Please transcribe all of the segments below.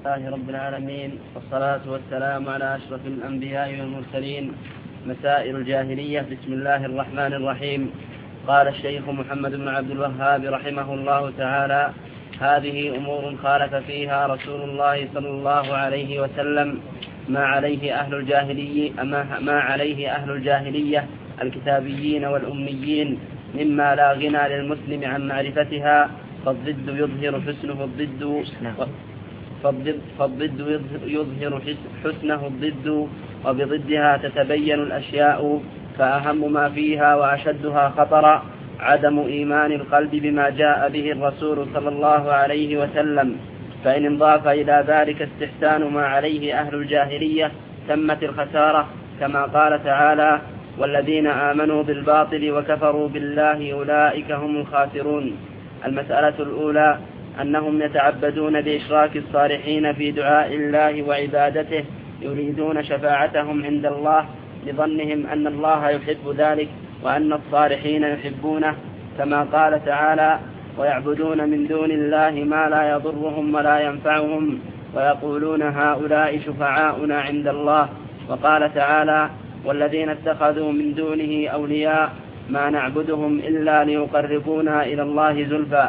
لله رب العالمين، والصلاة والسلام على أشرف الأنبياء والمرسلين. مسائل الجاهلية. بسم الله الرحمن الرحيم. قال الشيخ محمد بن عبد الوهاب رحمه الله تعالى: هذه أمور خالف فيها رسول الله صلى الله عليه وسلم ما عليه أهل الجاهلية الكتابيين والأميين، مما لا غنى للمسلم عن معرفتها. فالضد يظهر حسنه الضد، وبضدها تتبين الأشياء. فأهم ما فيها وأشدها خطرا عدم إيمان القلب بما جاء به الرسول صلى الله عليه وسلم. فإن انضاف إلى ذلك استحسان ما عليه أهل الجاهلية تمت الخسارة، كما قال تعالى: والذين آمنوا بالباطل وكفروا بالله أولئك هم الخاسرون. المسألة الأولى أنهم يتعبدون بإشراك الصالحين في دعاء الله وعبادته، يريدون شفاعتهم عند الله لظنهم أن الله يحب ذلك وأن الصالحين يحبونه، كما قال تعالى: ويعبدون من دون الله ما لا يضرهم ولا ينفعهم ويقولون هؤلاء شفعاؤنا عند الله. وقال تعالى: والذين اتخذوا من دونه أولياء ما نعبدهم إلا ليقربونا إلى الله زلفى.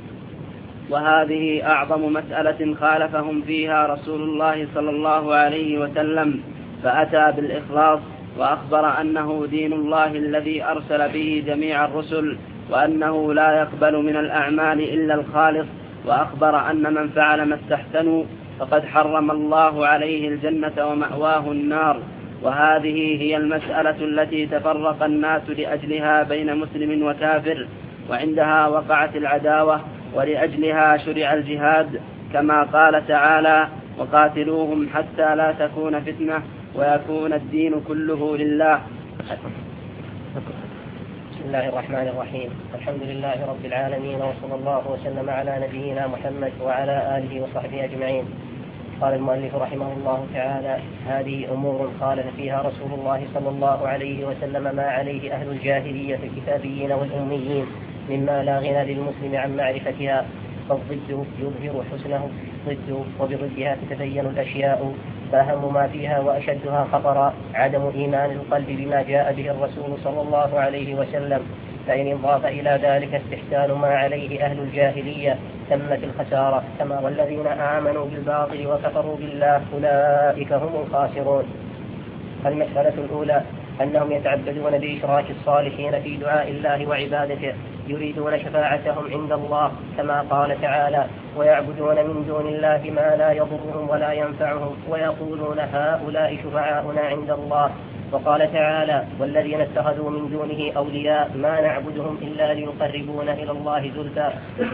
وهذه أعظم مسألة خالفهم فيها رسول الله صلى الله عليه وسلم، فأتى بالإخلاص وأخبر أنه دين الله الذي أرسل به جميع الرسل، وأنه لا يقبل من الأعمال إلا الخالص، وأخبر أن من فعل ما استحسنوا فقد حرم الله عليه الجنة ومأواه النار. وهذه هي المسألة التي تفرق الناس لأجلها بين مسلم وكافر، وعندها وقعت العداوة، ولأجلها شرع الجهاد، كما قال تعالى: وقاتلوهم حتى لا تكون فتنة ويكون الدين كله لله. بسم الله الرحمن الرحيم. الحمد لله رب العالمين، وصلى الله وسلم على نبينا محمد وعلى آله وصحبه أجمعين. قال المؤلف رحمه الله تعالى: هذه أمور خالف فيها رسول الله صلى الله عليه وسلم ما عليه أهل الجاهلية الكتابيين والأميين، مما لا غنى للمسلم عن معرفتها. فالضد يظهر حسنه الضد، وبضدها تتبين الأشياء. فأهم ما فيها وأشدها خطرا عدم إيمان القلب بما جاء به الرسول صلى الله عليه وسلم. فإن انضاف إلى ذلك استحسان ما عليه أهل الجاهلية تمت الخسارة، كما والذين آمنوا بالباطل وكفروا بالله أولئك هم الخاسرون. المسألة الأولى أنهم يتعبدون بإشراك الصالحين في دعاء الله وعبادته، يريدون شفاعتهم عند الله، كما قال تعالى: ويعبدون من دون الله ما لا يضرهم ولا ينفعهم ويقولون هؤلاء شفعاؤنا عند الله. وقال تعالى: والذين اتخذوا من دونه أولياء ما نعبدهم إلا ليقربونا إلى الله زلفى.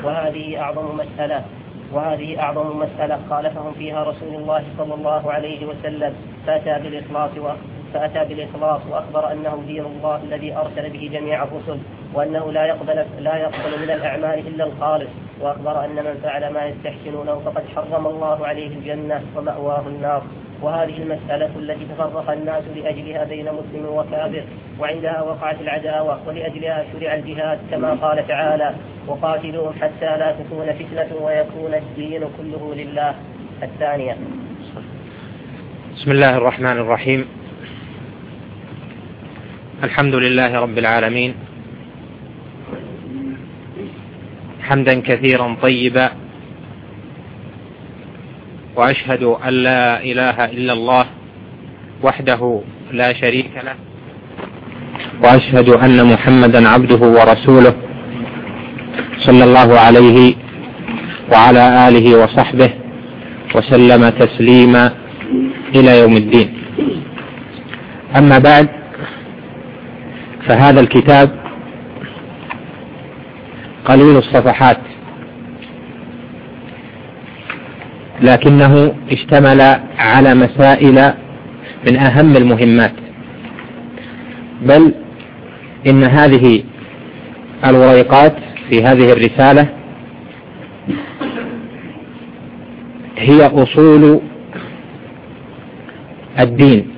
وهذه أعظم مسألة خالفهم فيها رسول الله صلى الله عليه وسلم، فأتى بالإخلاص وأخبر أنه دين الله الذي أرسل به جميع الرسل، وأنه لا يقبل من الأعمال إلا الخالص، وأخبر أن من فعل ما يستحسنونه فقد حرم الله عليه الجنة ومأواه النار. وهذه المسألة التي تفرق الناس لأجلها بين مسلم وكافر، وعندها وقعت العداوة، ولأجلها شرع الجهاد، كما قال تعالى: وقاتلوهم حتى لا تكون فتنة ويكون الدين كله لله. الثانية. بسم الله الرحمن الرحيم. الحمد لله رب العالمين، حمدا كثيرا طيبا، وأشهد أن لا إله إلا الله وحده لا شريك له، وأشهد أن محمدا عبده ورسوله صلى الله عليه وعلى آله وصحبه وسلم تسليما إلى يوم الدين. أما بعد، فهذا الكتاب قليل الصفحات، لكنه اشتمل على مسائل من أهم المهمات، بل إن هذه الوريقات في هذه الرسالة هي أصول الدين،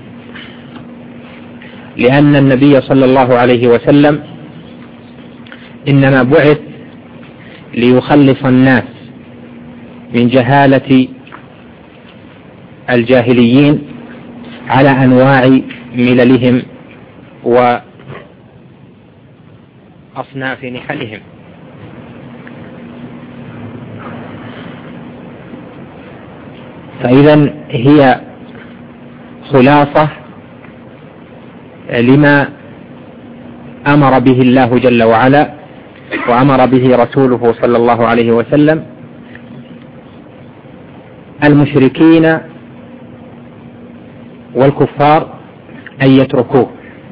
لأن النبي صلى الله عليه وسلم إنما بعث ليخلص الناس من جهالة الجاهليين على أنواع مللهم وأصناف نحلهم. فإذا هي خلاصة لما أمر به الله جل وعلا وأمر به رسوله صلى الله عليه وسلم المشركين والكفار أن يتركوه.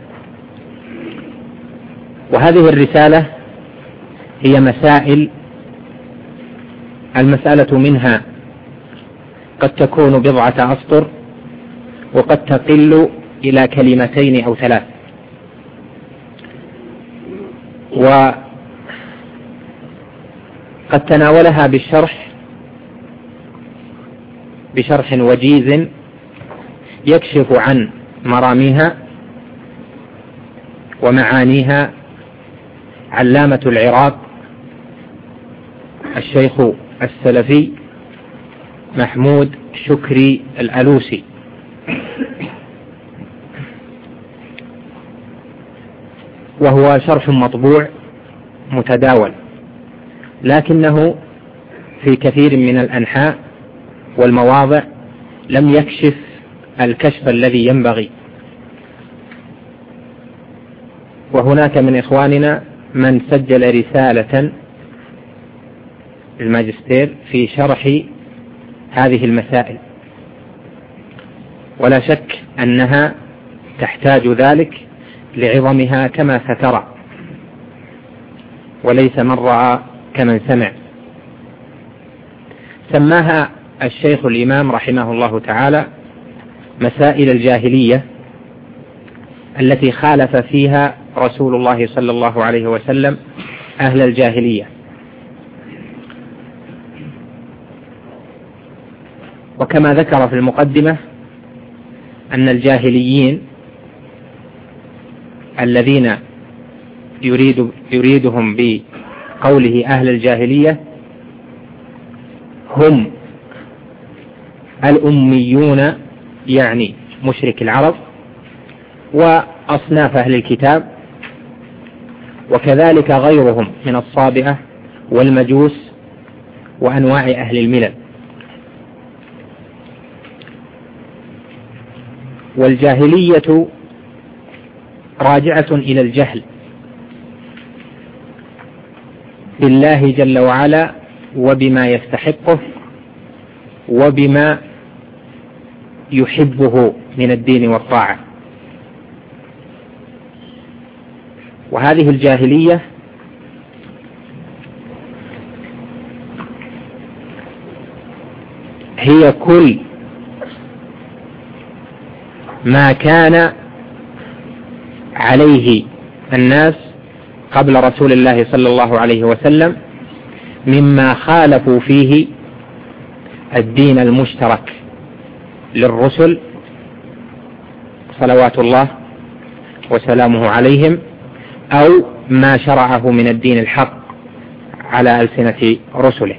وهذه الرسالة هي مسائل، المسألة منها قد تكون بضعة أسطر وقد تقل إلى كلمتين أو ثلاث، وقد تناولها بشرح وجيز يكشف عن مراميها ومعانيها علامة العراق الشيخ السلفي محمود شكري الألوسي. وهو شرح مطبوع متداول، لكنه في كثير من الأنحاء والمواضع لم يكشف الكشف الذي ينبغي. وهناك من إخواننا من سجل رسالة الماجستير في شرح هذه المسائل، ولا شك أنها تحتاج ذلك لعظمها كما سترى، وليس من رأى كمن سمع. سماها الشيخ الإمام رحمه الله تعالى مسائل الجاهلية التي خالف فيها رسول الله صلى الله عليه وسلم أهل الجاهلية. وكما ذكر في المقدمة أن الجاهليين الذين يريدهم بقوله أهل الجاهلية هم الأميون، يعني مشرك العرب وأصناف أهل الكتاب، وكذلك غيرهم من الصابئة والمجوس وأنواع أهل الملل. والجاهلية راجعة إلى الجهل بالله جل وعلا وبما يستحقه وبما يحبه من الدين والطاعة. وهذه الجاهلية هي كل ما كان عليه الناس قبل رسول الله صلى الله عليه وسلم مما خالفوا فيه الدين المشترك للرسل صلوات الله وسلامه عليهم، أو ما شرعه من الدين الحق على ألسنة رسله.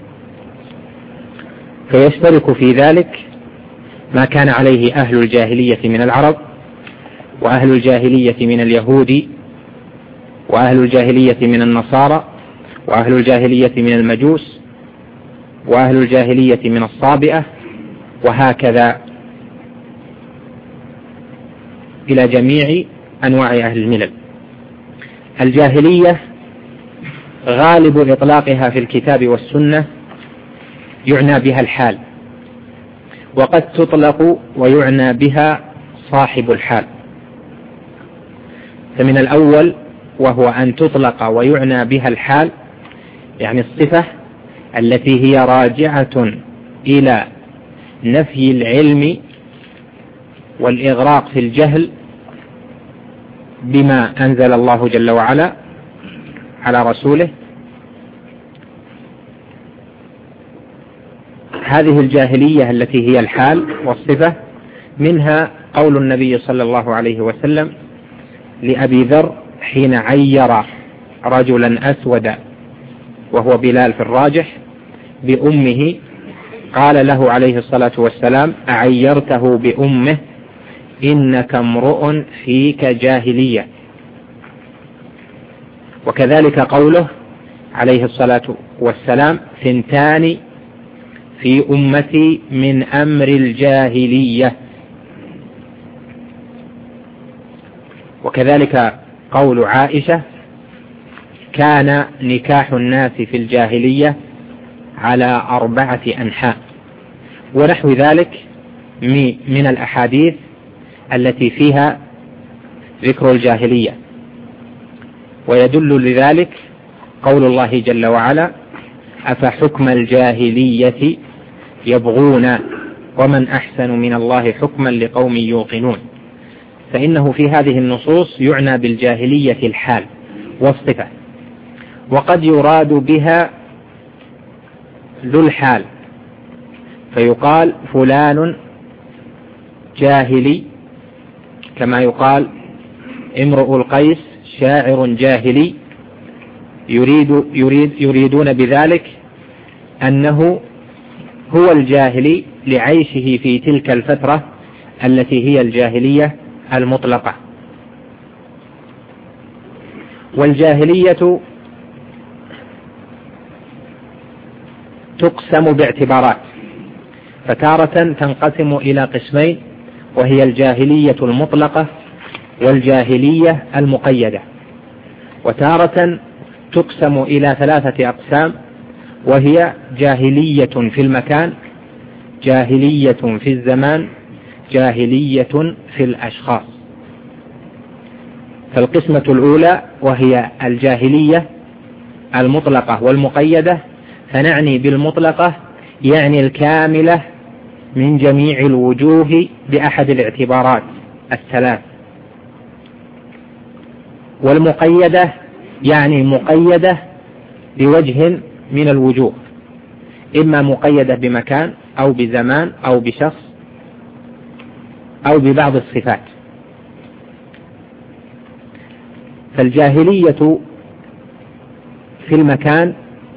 فيشترك في ذلك ما كان عليه أهل الجاهلية من العرب، وأهل الجاهلية من اليهود، وأهل الجاهلية من النصارى، وأهل الجاهلية من المجوس، وأهل الجاهلية من الصابئة، وهكذا إلى جميع أنواع أهل الملل. الجاهلية غالب إطلاقها في الكتاب والسنة يعنى بها الحال، وقد تطلق ويعنى بها صاحب الحال. فمن الأول وهو أن تطلق ويعنى بها الحال، يعني الصفة التي هي راجعة إلى نفي العلم والإغراق في الجهل بما أنزل الله جل وعلا على رسوله. هذه الجاهلية التي هي الحال والصفة منها قول النبي صلى الله عليه وسلم لأبي ذر حين عير رجلا أسود وهو بلال في الراجح بأمه قال له عليه الصلاة والسلام: أعيرته بأمه إنك امرؤ فيك جاهلية. وكذلك قوله عليه الصلاة والسلام: 2 في أمتي من أمر الجاهلية. وكذلك قول عائشة: كان نكاح الناس في الجاهلية على 4 أنحاء، ونحو ذلك من الأحاديث التي فيها ذكر الجاهلية. ويدل لذلك قول الله جل وعلا: أفحكم الجاهلية يبغون ومن أحسن من الله حكما لقوم يوقنون. فإنه في هذه النصوص يعنى بالجاهلية الحال والصفة، وقد يراد بها ذو الحال، فيقال فلان جاهلي، كما يقال امرؤ القيس شاعر جاهلي، يريدون بذلك أنه هو الجاهلي لعيشه في تلك الفترة التي هي الجاهلية المطلقة. والجاهلية تقسم باعتبارات، فتارة تنقسم إلى قسمين، وهي الجاهلية المطلقة والجاهلية المقيدة. وتارة تقسم إلى 3 أقسام، وهي جاهلية في المكان، جاهلية في الزمان، جاهلية في الأشخاص. فالقسمة الأولى وهي الجاهلية المطلقة والمقيدة، فنعني بالمطلقة يعني الكاملة من جميع الوجوه بأحد الاعتبارات 3، والمقيدة يعني مقيدة بوجه من الوجوه، إما مقيدة بمكان أو بزمان أو بشخص أو ببعض الصفات. فالجاهلية في المكان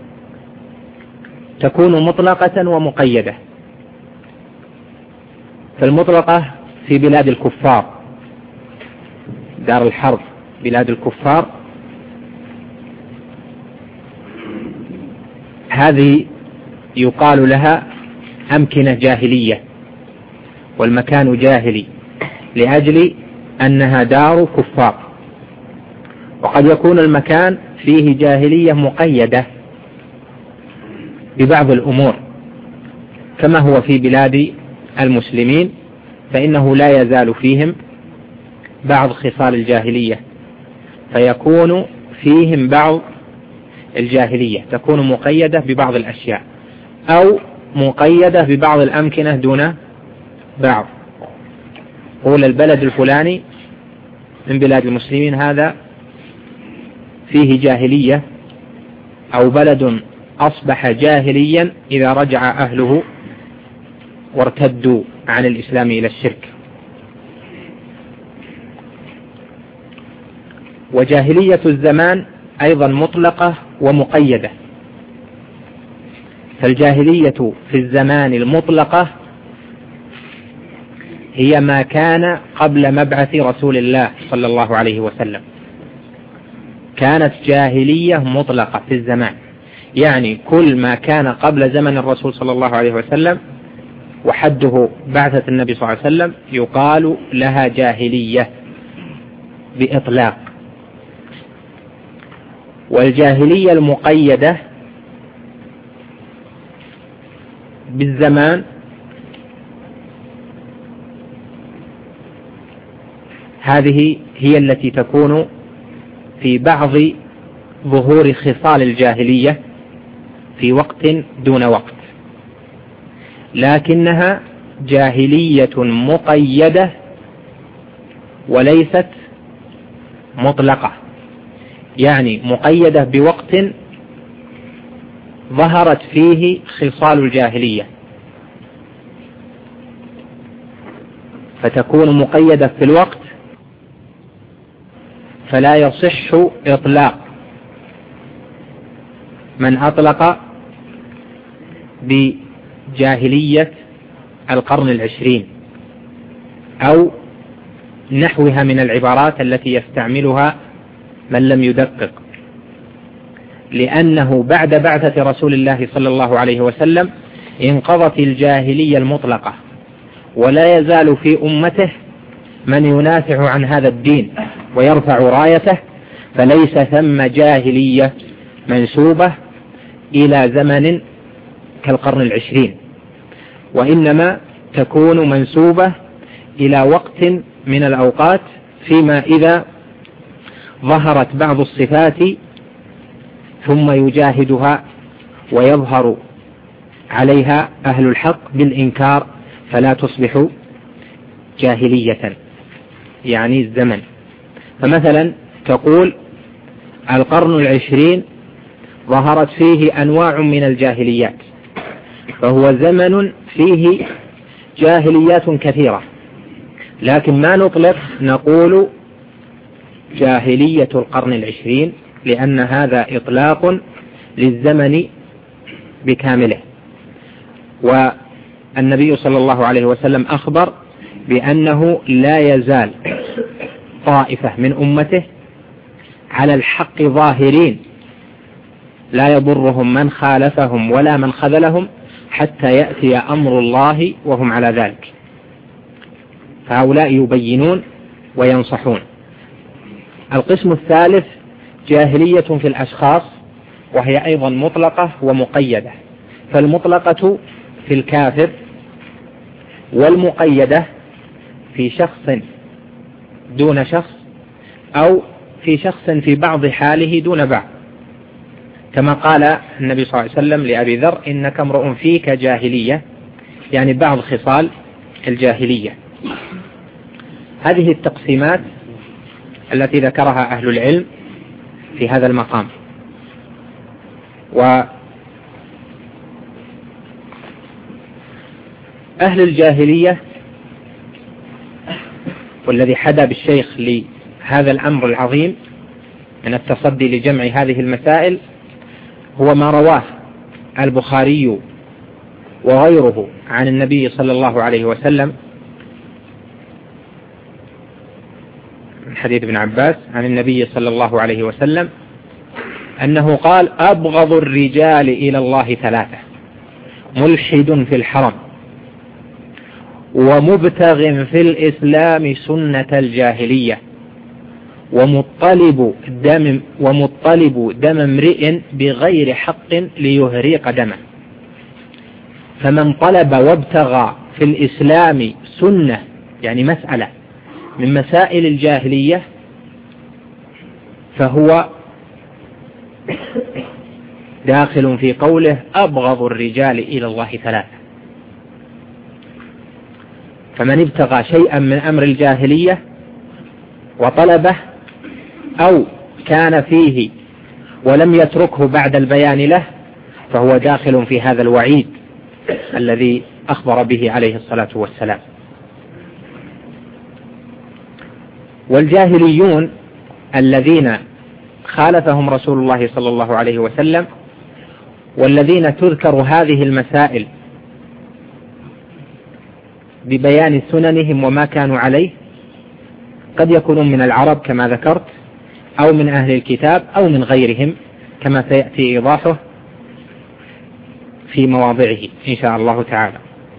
تكون مطلقة ومقيدة. فالمطلقة في بلاد الكفار، دار الحرب، بلاد الكفار، هذه يقال لها أمكنة جاهلية، والمكان جاهلي لأجل أنها دار كفار. وقد يكون المكان فيه جاهلية مقيدة ببعض الأمور، كما هو في بلاد المسلمين، فإنه لا يزال فيهم بعض خصال الجاهلية، فيكون فيهم بعض الجاهلية تكون مقيدة ببعض الأشياء أو مقيدة ببعض الأمكنة دون بعض. قول البلد الفلاني من بلاد المسلمين هذا فيه جاهلية، أو بلد أصبح جاهليا إذا رجع أهله وارتدوا عن الإسلام إلى الشرك. وجاهلية الزمان أيضا مطلقة ومقيدة. فالجاهلية في الزمان المطلقة هي ما كان قبل مبعث رسول الله صلى الله عليه وسلم، كانت جاهلية مطلقة في الزمان، يعني كل ما كان قبل زمن الرسول صلى الله عليه وسلم وحده بعثة النبي صلى الله عليه وسلم يقال لها جاهلية بإطلاق. والجاهلية المقيدة بالزمان هذه هي التي تكون في بعض ظهور خصال الجاهلية في وقت دون وقت، لكنها جاهلية مقيدة وليست مطلقة، يعني مقيدة بوقت ظهرت فيه خصال الجاهلية، فتكون مقيدة في الوقت، فلا يصح إطلاق من أطلق جاهلية القرن العشرين أو نحوها من العبارات التي يستعملها من لم يدقق، لأنه بعد بعثة رسول الله صلى الله عليه وسلم انقضت الجاهلية المطلقة، ولا يزال في أمته من ينافع عن هذا الدين ويرفع رايته، فليس ثم جاهلية منسوبة إلى زمن كالقرن العشرين، وإنما تكون منسوبة إلى وقت من الأوقات فيما إذا ظهرت بعض الصفات ثم يجاهدها ويظهر عليها أهل الحق بالإنكار فلا تصبح جاهلية، يعني الزمن. فمثلا تقول القرن العشرين ظهرت فيه أنواع من الجاهليات، فهو زمن فيه جاهليات كثيرة، لكن ما نطلق نقول جاهلية القرن العشرين، لأن هذا إطلاق للزمن بكامله. والنبي صلى الله عليه وسلم أخبر بأنه لا يزال طائفة من أمته على الحق ظاهرين لا يضرهم من خالفهم ولا من خذلهم حتى يأتي أمر الله وهم على ذلك، فهؤلاء يبينون وينصحون. القسم الثالث جاهلية في الأشخاص، وهي أيضا مطلقة ومقيدة، فالمطلقة في الكافر، والمقيدة في شخص دون شخص، أو في شخص في بعض حاله دون بعض، كما قال النبي صلى الله عليه وسلم لأبي ذر إنك امرؤ فيك جاهلية، يعني بعض خصال الجاهلية. هذه التقسيمات التي ذكرها أهل العلم في هذا المقام. وأهل الجاهلية، والذي حدا بالشيخ لهذا الأمر العظيم من التصدي لجمع هذه المسائل، هو ما رواه البخاري وغيره عن النبي صلى الله عليه وسلم من حديث ابن عباس عن النبي صلى الله عليه وسلم أنه قال أبغض الرجال إلى الله ثلاثة: ملحد في الحرم، ومبتغ في الإسلام سنة الجاهلية، ومطلب دم امرئ بغير حق ليهريق دمه. فمن طلب وابتغى في الإسلام سنة، يعني مسألة من مسائل الجاهلية، فهو داخل في قوله أبغض الرجال إلى الله ثلاثة. فمن ابتغى شيئا من أمر الجاهلية وطلبه أو كان فيه ولم يتركه بعد البيان له، فهو داخل في هذا الوعيد الذي أخبر به عليه الصلاة والسلام. والجاهليون الذين خالفهم رسول الله صلى الله عليه وسلم، والذين تذكر هذه المسائل ببيان سننهم وما كانوا عليه، قد يكونون من العرب كما ذكرت، أو من أهل الكتاب، أو من غيرهم كما سيأتي إيضاحه في مواضعه إن شاء الله تعالى.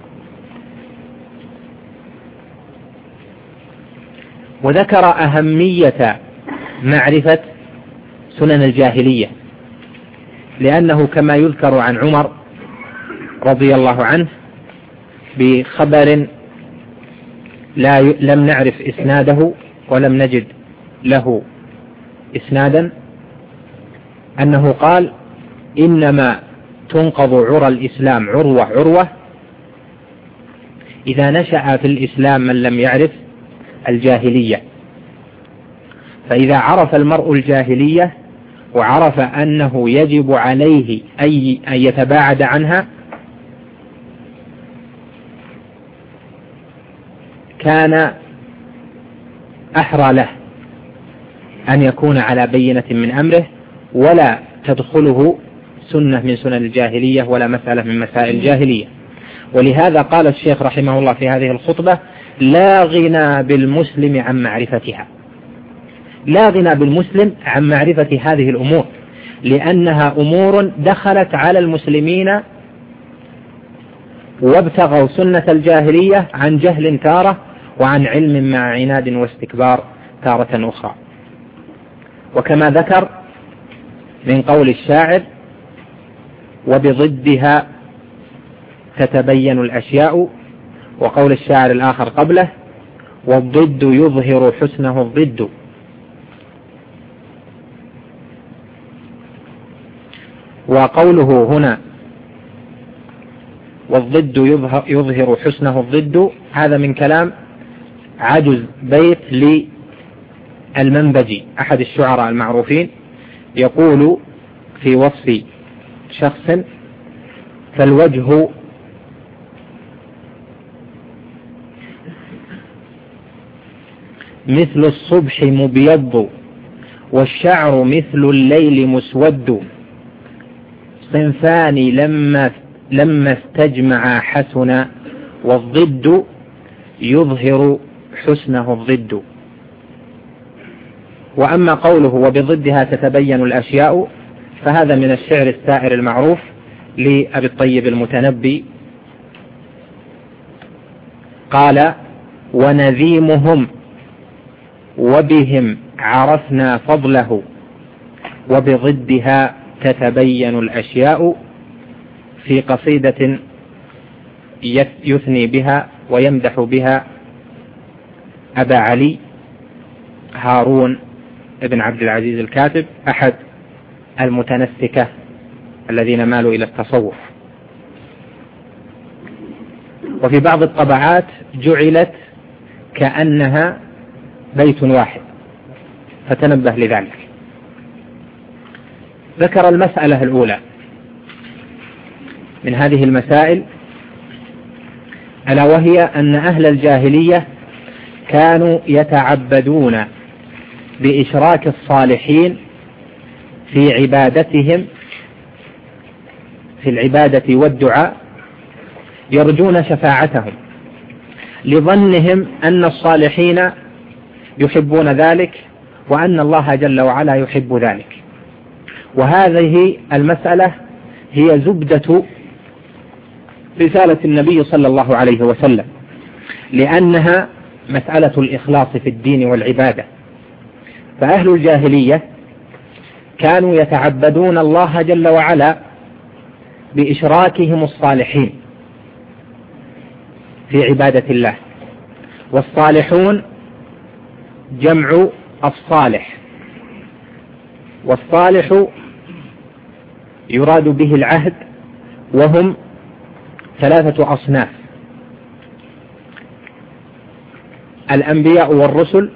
وذكر أهمية معرفة سنن الجاهلية، لأنه كما يذكر عن عمر رضي الله عنه بخبر لم نعرف إسناده ولم نجد له إسنادا، أنه قال إنما تنقض عرى الإسلام عروة عروة إذا نشأ في الإسلام من لم يعرف الجاهلية. فإذا عرف المرء الجاهلية وعرف أنه يجب عليه أن يتباعد عنها، كان أحرى له أن يكون على بينة من أمره، ولا تدخله سنة من سنن الجاهلية ولا مسألة من مسائل الجاهلية. ولهذا قال الشيخ رحمه الله في هذه الخطبة: لا غنى بالمسلم عن معرفتها، لا غنى بالمسلم عن معرفة هذه الأمور، لأنها أمور دخلت على المسلمين وابتغوا سنة الجاهلية عن جهل تارة، وعن علم مع عناد واستكبار تارة أخرى. وكما ذكر من قول الشاعر: وبضدها تتبين الأشياء، وقول الشاعر الآخر قبله: والضد يظهر حسنه الضد. وقوله هنا والضد يظهر حسنه الضد، هذا من كلام عجز بيت للمنبجي أحد الشعراء المعروفين، يقول في وصف شخص: فالوجه مثل الصبح مبيض، والشعر مثل الليل مسود، صنفان لما استجمعا حسنا، والضد يظهر حسنه الضد. وأما قوله وبضدها تتبين الأشياء، فهذا من الشعر السائر المعروف لأبي الطيب المتنبي، قال: ونذيمهم وبهم عرفنا فضله، وبضدها تتبين الأشياء، في قصيدة يثني بها ويمدح بها أبا علي هارون ابن عبد العزيز الكاتب، أحد المتنسكة الذين مالوا إلى التصوف. وفي بعض الطبعات جعلت كأنها بيت واحد، فتنبه لذلك. ذكر المسألة الأولى من هذه المسائل، ألا وهي أن أهل الجاهلية كانوا يتعبدون بإشراك الصالحين في عبادتهم، في العبادة والدعاء، يرجون شفاعتهم لظنهم أن الصالحين يحبون ذلك، وأن الله جل وعلا يحب ذلك. وهذه المسألة هي زبدة رسالة النبي صلى الله عليه وسلم، لأنها مسألة الإخلاص في الدين والعبادة. فأهل الجاهلية كانوا يتعبدون الله جل وعلا بإشراكهم الصالحين في عبادة الله، والصالحون جمع الصالح، والصالح يراد به العهد، وهم 3 أصناف: الأنبياء والرسل،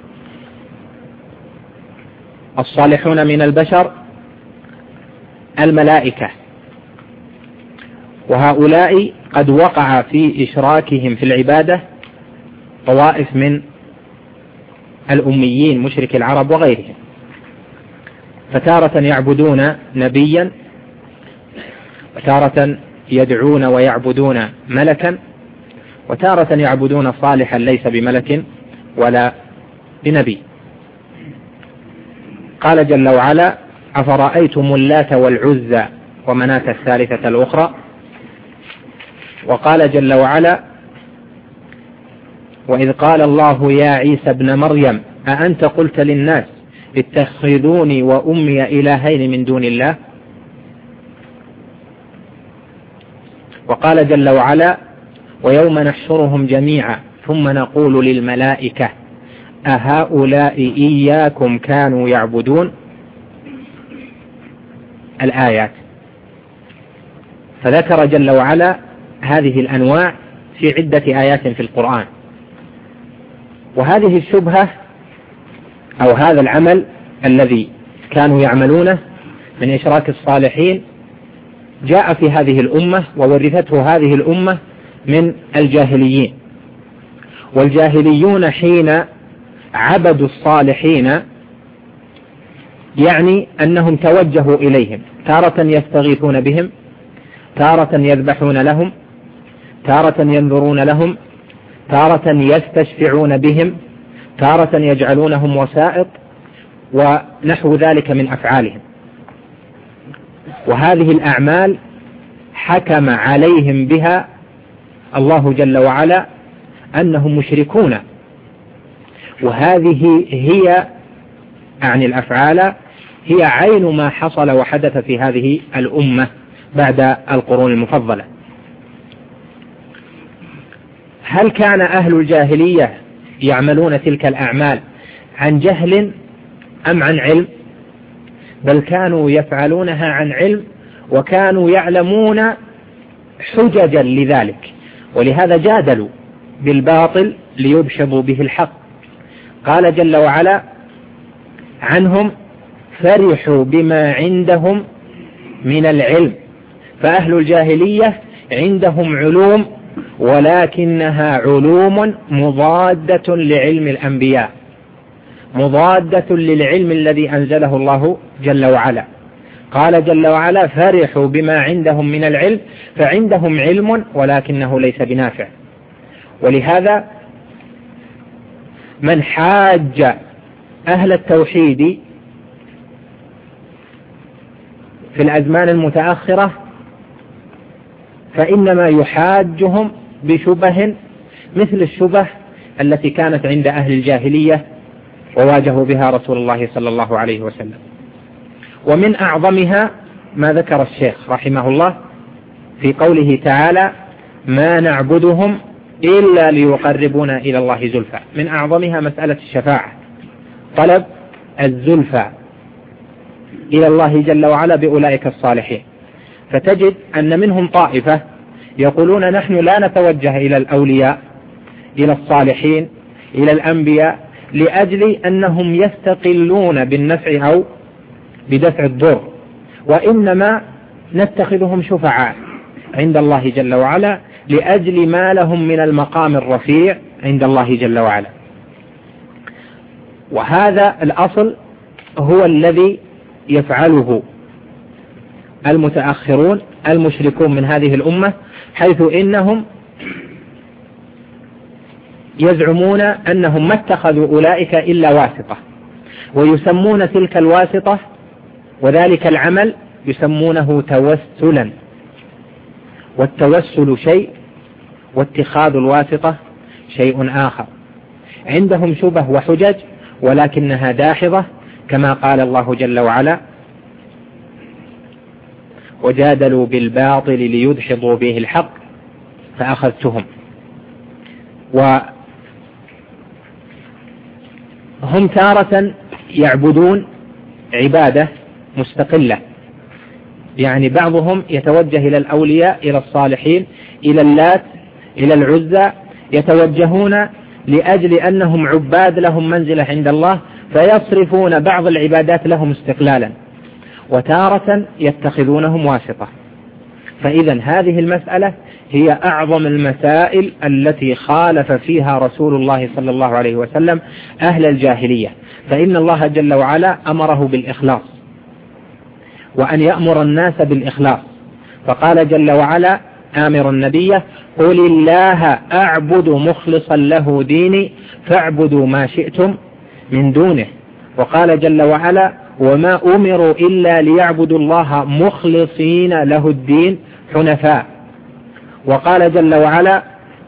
الصالحون من البشر، الملائكة. وهؤلاء قد وقع في إشراكهم في العبادة طوائف من الأميين مشرك العرب وغيرهم، فتارة يعبدون نبيا، وتارة يدعون ويعبدون ملكا، وتارة يعبدون صالحا ليس بملك ولا بنبي. قال جل وعلا: أفرأيتم اللات والعزى ومناة الثالثة الأخرى. وقال جل وعلا: وإذ قال الله يا عيسى ابن مريم أأنت قلت للناس اتخذوني وأمي إلهين من دون الله. وقال جل وعلا: ويوم نحشرهم جميعا ثم نقول للملائكة أهؤلاء إياكم كانوا يعبدون. الآيات. فذكر جل وعلا هذه الأنواع في عدة آيات في القرآن. وهذه الشبهة أو هذا العمل الذي كانوا يعملونه من إشراك الصالحين جاء في هذه الأمة، وورثته هذه الأمة من الجاهليين. والجاهليون حين عبدوا الصالحين يعني أنهم توجهوا إليهم، تارة يستغيثون بهم، تارة يذبحون لهم، تارة ينذرون لهم، تارة يستشفعون بهم، تارة يجعلونهم وسائط، ونحو ذلك من أفعالهم. وهذه الأعمال حكم عليهم بها الله جل وعلا أنهم مشركون، وهذه هي عن الأفعال هي عين ما حصل وحدث في هذه الأمة بعد القرون المفضلة. هل كان أهل الجاهلية يعملون تلك الأعمال عن جهل أم عن علم؟ بل كانوا يفعلونها عن علم، وكانوا يعلمون حججا لذلك، ولهذا جادلوا بالباطل ليدحضوا به الحق. قال جل وعلا عنهم: فرحوا بما عندهم من العلم. فأهل الجاهلية عندهم علوم، ولكنها علوم مضادة لعلم الأنبياء، مضادة للعلم الذي أنزله الله جل وعلا. قال جل وعلا: فرحوا بما عندهم من العلم، فعندهم علم ولكنه ليس بنافع. ولهذا من حاج أهل التوحيد في الأزمان المتأخرة فإنما يحاجهم بشبه مثل الشبه التي كانت عند أهل الجاهلية وواجهوا بها رسول الله صلى الله عليه وسلم. ومن أعظمها ما ذكر الشيخ رحمه الله في قوله تعالى: ما نعبدهم إلا ليقربونا إلى الله زلفى. من أعظمها مسألة الشفاعة، طلب الزلفى إلى الله جل وعلا بأولئك الصالحين. فتجد أن منهم طائفة يقولون: نحن لا نتوجه إلى الأولياء، إلى الصالحين، إلى الأنبياء، لأجل أنهم يستقلون بالنفع أو بدفع الضر، وإنما نتخذهم شفعاء عند الله جل وعلا لأجل ما لهم من المقام الرفيع عند الله جل وعلا. وهذا الأصل هو الذي يفعله المتأخرون المشركون من هذه الأمة، حيث إنهم يزعمون أنهم ما اتخذوا أولئك إلا واسطة، ويسمون تلك الواسطة وذلك العمل يسمونه توسلا، والتوسل شيء واتخاذ الواسطة شيء آخر. عندهم شبه وحجج ولكنها داحضة، كما قال الله جل وعلا: وجادلوا بالباطل ليدحضوا به الحق فأخذتهم. وهم تارة يعبدون عبادة مستقلة، يعني بعضهم يتوجه إلى الأولياء، إلى الصالحين، إلى اللات، إلى العزى، يتوجهون لأجل أنهم عباد لهم منزلة عند الله، فيصرفون بعض العبادات لهم استقلالا، وتارة يتخذونهم واسطة. فإذا هذه المسألة هي أعظم المسائل التي خالف فيها رسول الله صلى الله عليه وسلم أهل الجاهلية، فإن الله جل وعلا أمره بالإخلاص، وأن يأمر الناس بالإخلاص. فقال جل وعلا آمر النبي: قل الله أعبد مخلصا له ديني فاعبدوا ما شئتم من دونه. وقال جل وعلا: وما أمروا إلا ليعبدوا الله مخلصين له الدين حنفاء. وقال جل وعلا: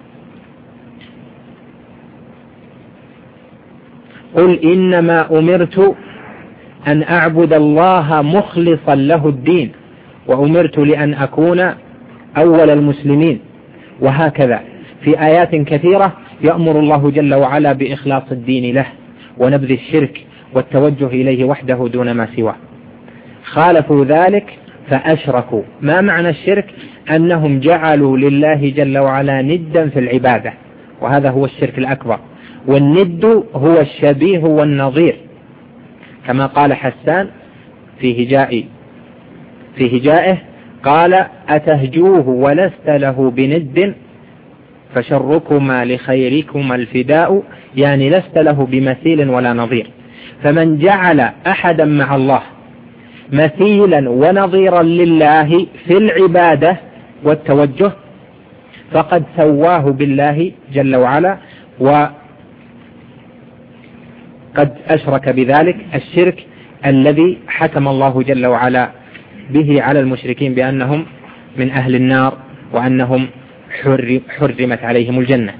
قل إنما أمرت أن أعبد الله مخلصا له الدين وأمرت لأن أكون أول المسلمين. وهكذا في آيات كثيرة يأمر الله جل وعلا بإخلاص الدين له ونبذ الشرك والتوجه إليه وحده دون ما سواه. خالفوا ذلك فأشركوا. ما معنى الشرك؟ أنهم جعلوا لله جل وعلا ندا في العبادة، وهذا هو الشرك الأكبر. والند هو الشبيه والنظير، كما قال حسان في هجائه قال: أتهجوه ولست له بند فشركما لخيركما الفداء، يعني لست له بمثيل ولا نظير. فمن جعل أحدا مع الله مثيلا ونظيرا لله في العبادة والتوجه فقد سواه بالله جل وعلا، وقد أشرك بذلك الشرك الذي حكم الله جل وعلا به على المشركين بأنهم من أهل النار وأنهم حرمت عليهم الجنة.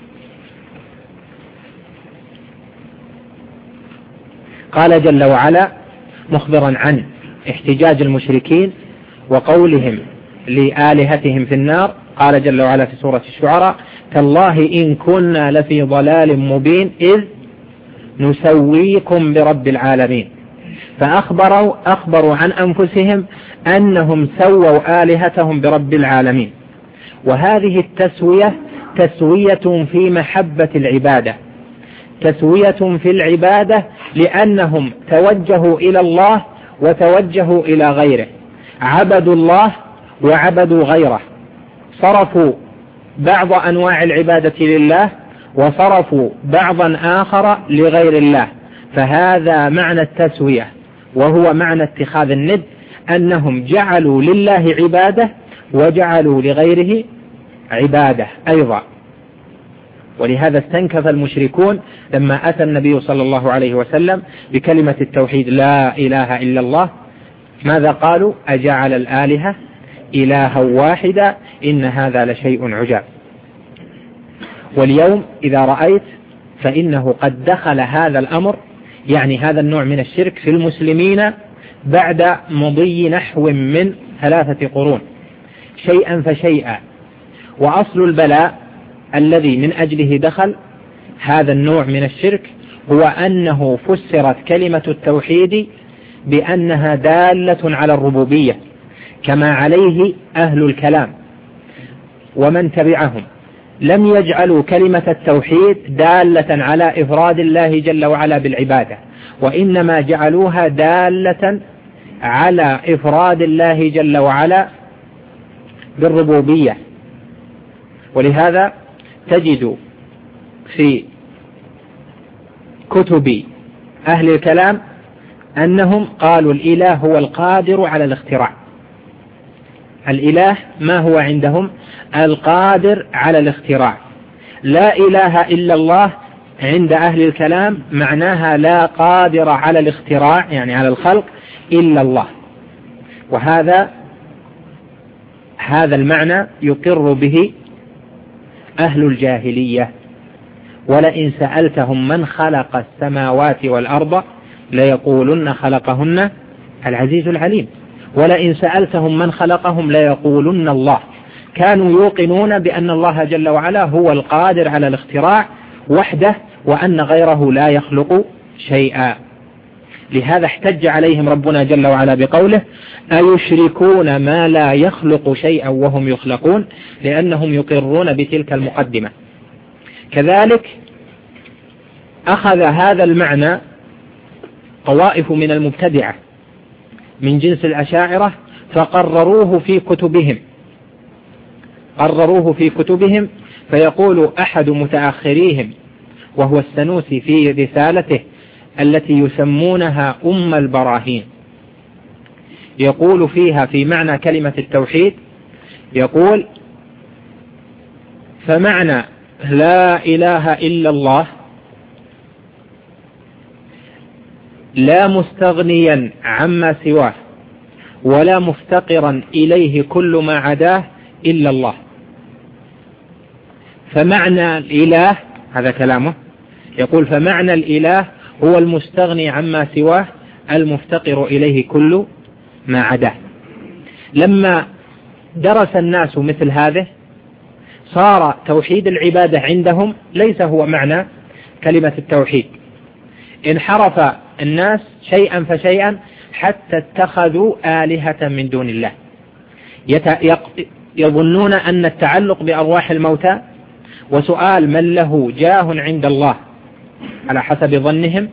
قال جل وعلا مخبرا عن احتجاج المشركين وقولهم لآلهتهم في النار، قال جل وعلا في سورة الشعراء: تالله إن كنا لفي ضلال مبين إذ نسويكم برب العالمين. فأخبروا عن أنفسهم أنهم سووا آلهتهم برب العالمين، وهذه التسوية تسوية في محبة العبادة، تسوية في العبادة، لأنهم توجهوا إلى الله وتوجهوا إلى غيره، عبدوا الله وعبدوا غيره، صرفوا بعض أنواع العبادة لله وصرفوا بعضا آخر لغير الله. فهذا معنى التسوية، وهو معنى اتخاذ الند، أنهم جعلوا لله عبادة وجعلوا لغيره عبادة أيضا. ولهذا استنكف المشركون لما أتى النبي صلى الله عليه وسلم بكلمة التوحيد لا إله إلا الله، ماذا قالوا؟ أجعل الآلهة إلها واحدا إن هذا لشيء عجاب. واليوم إذا رأيت فإنه قد دخل هذا الأمر، يعني هذا النوع من الشرك، في المسلمين بعد مضي نحو من 3 قرون شيئا فشيئا. وأصل البلاء الذي من أجله دخل هذا النوع من الشرك هو أنه فسرت كلمة التوحيد بأنها دالة على الربوبية، كما عليه أهل الكلام ومن تبعهم، لم يجعلوا كلمة التوحيد دالة على إفراد الله جل وعلا بالعبادة، وإنما جعلوها دالة على إفراد الله جل وعلا بالربوبية. ولهذا تجد في كتب أهل الكلام أنهم قالوا الإله هو القادر على الاختراع. الإله ما هو عندهم؟ القادر على الاختراع. لا إله إلا الله عند أهل الكلام معناها لا قادر على الاختراع، يعني على الخلق، إلا الله. وهذا المعنى يقر به أهل الجاهلية. ولئن سألتهم من خلق السماوات والأرض ليقولن خلقهن العزيز العليم. ولئن سألتهم من خلقهم ليقولن الله. كانوا يوقنون بأن الله جل وعلا هو القادر على الاختراع وحده، وأن غيره لا يخلق شيئا. لهذا احتج عليهم ربنا جل وعلا بقوله: أيشركون ما لا يخلق شيئا وهم يخلقون، لأنهم يقرون بتلك المقدمة. كذلك أخذ هذا المعنى طوائف من المبتدعة من جنس الأشاعرة فقرروه في كتبهم، فيقول أحد متأخريهم وهو السنوسي في رسالته التي يسمونها أم البراهين، يقول فيها في معنى كلمة التوحيد، يقول: فمعنى لا إله إلا الله لا مستغنيا عما سواه ولا مفتقرا إليه كل ما عداه إلا الله. فمعنى الإله، هذا كلامه، يقول: فمعنى الإله هو المستغني عما سواه المفتقر إليه كل ما عداه. لما درس الناس مثل هذا صار توحيد العبادة عندهم ليس هو معنى كلمة التوحيد. انحرف الناس شيئا فشيئا حتى اتخذوا آلهة من دون الله، يظنون أن التعلق بأرواح الموتى وسؤال من له جاه عند الله على حسب ظنهم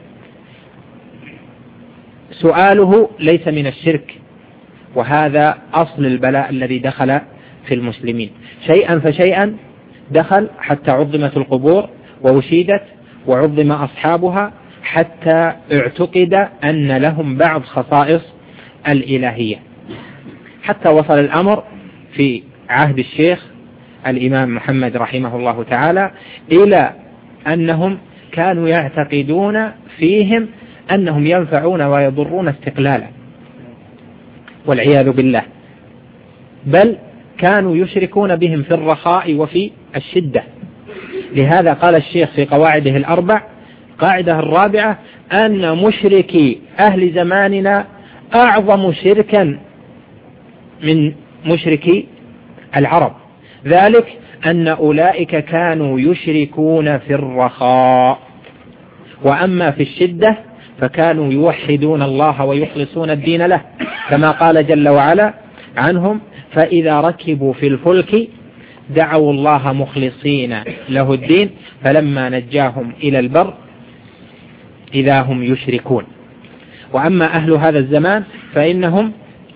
سؤاله ليس من الشرك. وهذا أصل البلاء الذي دخل في المسلمين. شيئا فشيئا دخل حتى عظمت القبور ووشيدت وعظم أصحابها، حتى اعتقد أن لهم بعض خصائص الإلهية، حتى وصل الأمر في عهد الشيخ الإمام محمد رحمه الله تعالى إلى أنهم كانوا يعتقدون فيهم أنهم ينفعون ويضرون استقلالا والعياذ بالله، بل كانوا يشركون بهم في الرخاء وفي الشدة. لهذا قال الشيخ في قواعده الأربع قاعدة الرابعة أن مشركي أهل زماننا أعظم شركا من مشركي العرب، ذلك أن أولئك كانوا يشركون في الرخاء، وأما في الشدة فكانوا يوحدون الله ويخلصون الدين له، كما قال جل وعلا عنهم: فإذا ركبوا في الفلك دعوا الله مخلصين له الدين فلما نجاهم إلى البر إذا هم يشركون. وأما أهل هذا الزمان فإنهم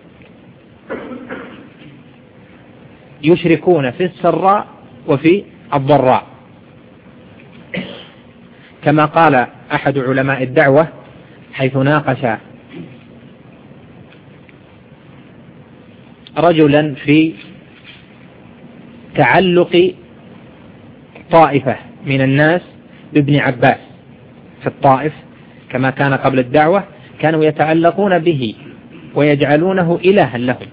يشركون في السراء وفي الضراء، كما قال أحد علماء الدعوة حيث ناقش رجلا في تعلق طائفة من الناس بابن عباس في الطائف، كما كان قبل الدعوة كانوا يتعلقون به ويجعلونه إلها لهم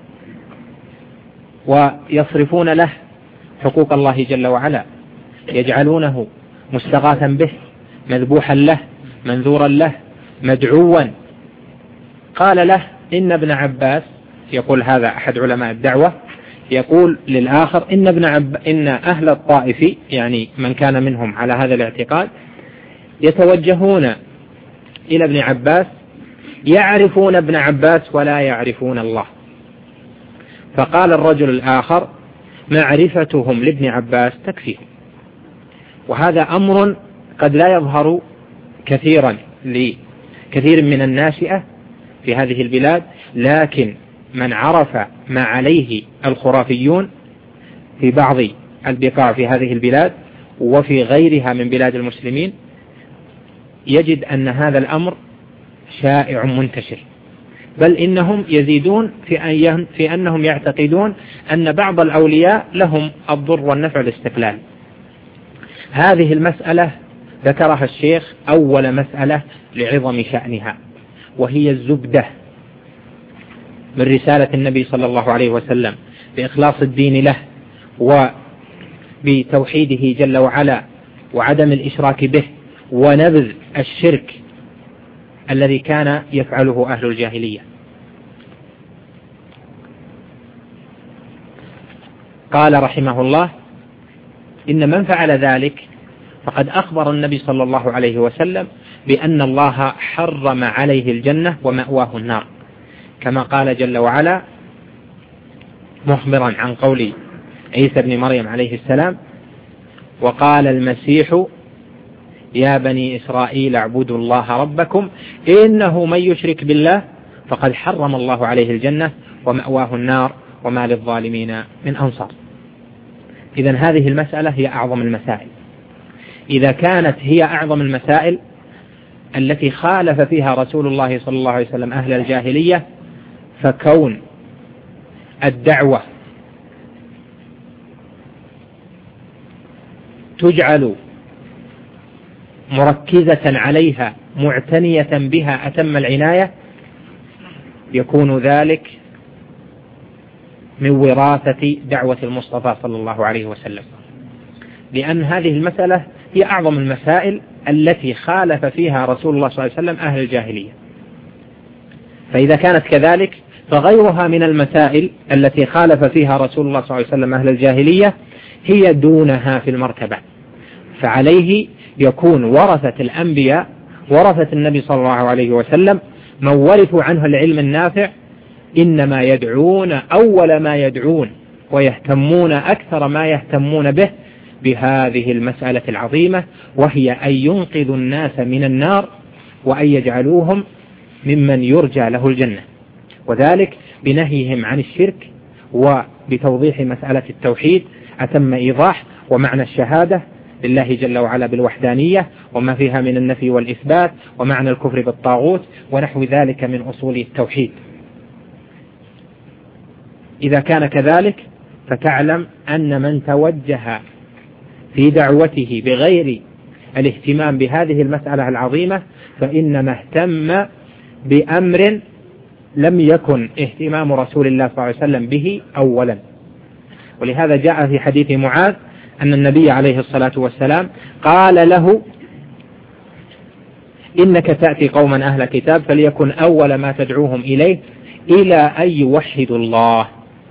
ويصرفون له حقوق الله جل وعلا، يجعلونه مستغاثا به، مذبوحا له، منذورا له، مدعوا. قال له إن ابن عباس، يقول هذا أحد علماء الدعوة، يقول للآخر إن أهل الطائف، يعني من كان منهم على هذا الاعتقاد، يتوجهون إلى ابن عباس يعرفون ابن عباس ولا يعرفون الله. فقال الرجل الآخر: معرفتهم لابن عباس تكفيهم. وهذا أمر قد لا يظهر كثيرا لكثير من الناشئة في هذه البلاد، لكن من عرف ما عليه الخرافيون في بعض البقاع في هذه البلاد وفي غيرها من بلاد المسلمين يجد أن هذا الأمر شائع منتشر، بل إنهم يزيدون في أنهم يعتقدون أن بعض الأولياء لهم الضر والنفع الاستقلال. هذه المسألة ذكرها الشيخ أول مسألة لعظم شأنها، وهي الزبدة من رسالة النبي صلى الله عليه وسلم بإخلاص الدين له وبتوحيده جل وعلا وعدم الإشراك به ونبذ الشرك الذي كان يفعله أهل الجاهلية. قال رحمه الله: إن من فعل ذلك فقد أخبر النبي صلى الله عليه وسلم بأن الله حرم عليه الجنة ومأواه النار، كما قال جل وعلا مخبرا عن قول عيسى بن مريم عليه السلام: وقال المسيح يا بني إسرائيل اعبدوا الله ربكم إنه من يشرك بالله فقد حرم الله عليه الجنة ومأواه النار وما للظالمين من أنصار. إذن هذه المسألة هي أعظم المسائل. إذا كانت هي أعظم المسائل التي خالف فيها رسول الله صلى الله عليه وسلم أهل الجاهلية، فكون الدعوة تجعل مركزة عليها معتنية بها أتم العناية يكون ذلك من وراثة دعوة المصطفى صلى الله عليه وسلم، لأن هذه المسألة هي أعظم المسائل التي خالف فيها رسول الله صلى الله عليه وسلم أهل الجاهلية. فإذا كانت كذلك فغيرها من المسائل التي خالف فيها رسول الله صلى الله عليه وسلم أهل الجاهلية هي دونها في المرتبة، فعليه يكون ورثة الأنبياء ورثة النبي صلى الله عليه وسلم من ورثوا عنه العلم النافع إنما يدعون أول ما يدعون ويهتمون أكثر ما يهتمون به بهذه المسألة العظيمة، وهي أن ينقذوا الناس من النار وأن يجعلوهم ممن يرجى له الجنة، وذلك بنهيهم عن الشرك وبتوضيح مسألة التوحيد أتم إيضاح، ومعنى الشهادة لله جل وعلا بالوحدانية وما فيها من النفي والإثبات، ومعنى الكفر بالطاغوت ونحو ذلك من أصول التوحيد. إذا كان كذلك فتعلم أن من توجه في دعوته بغير الاهتمام بهذه المسألة العظيمة فإنما اهتم بأمر لم يكن اهتمام رسول الله صلى الله عليه وسلم به أولا. ولهذا جاء في حديث معاذ أن النبي عليه الصلاة والسلام قال له: إنك تأتي قوما أهل كتاب فليكن أول ما تدعوهم إليه إلى أن يوحدوا الله،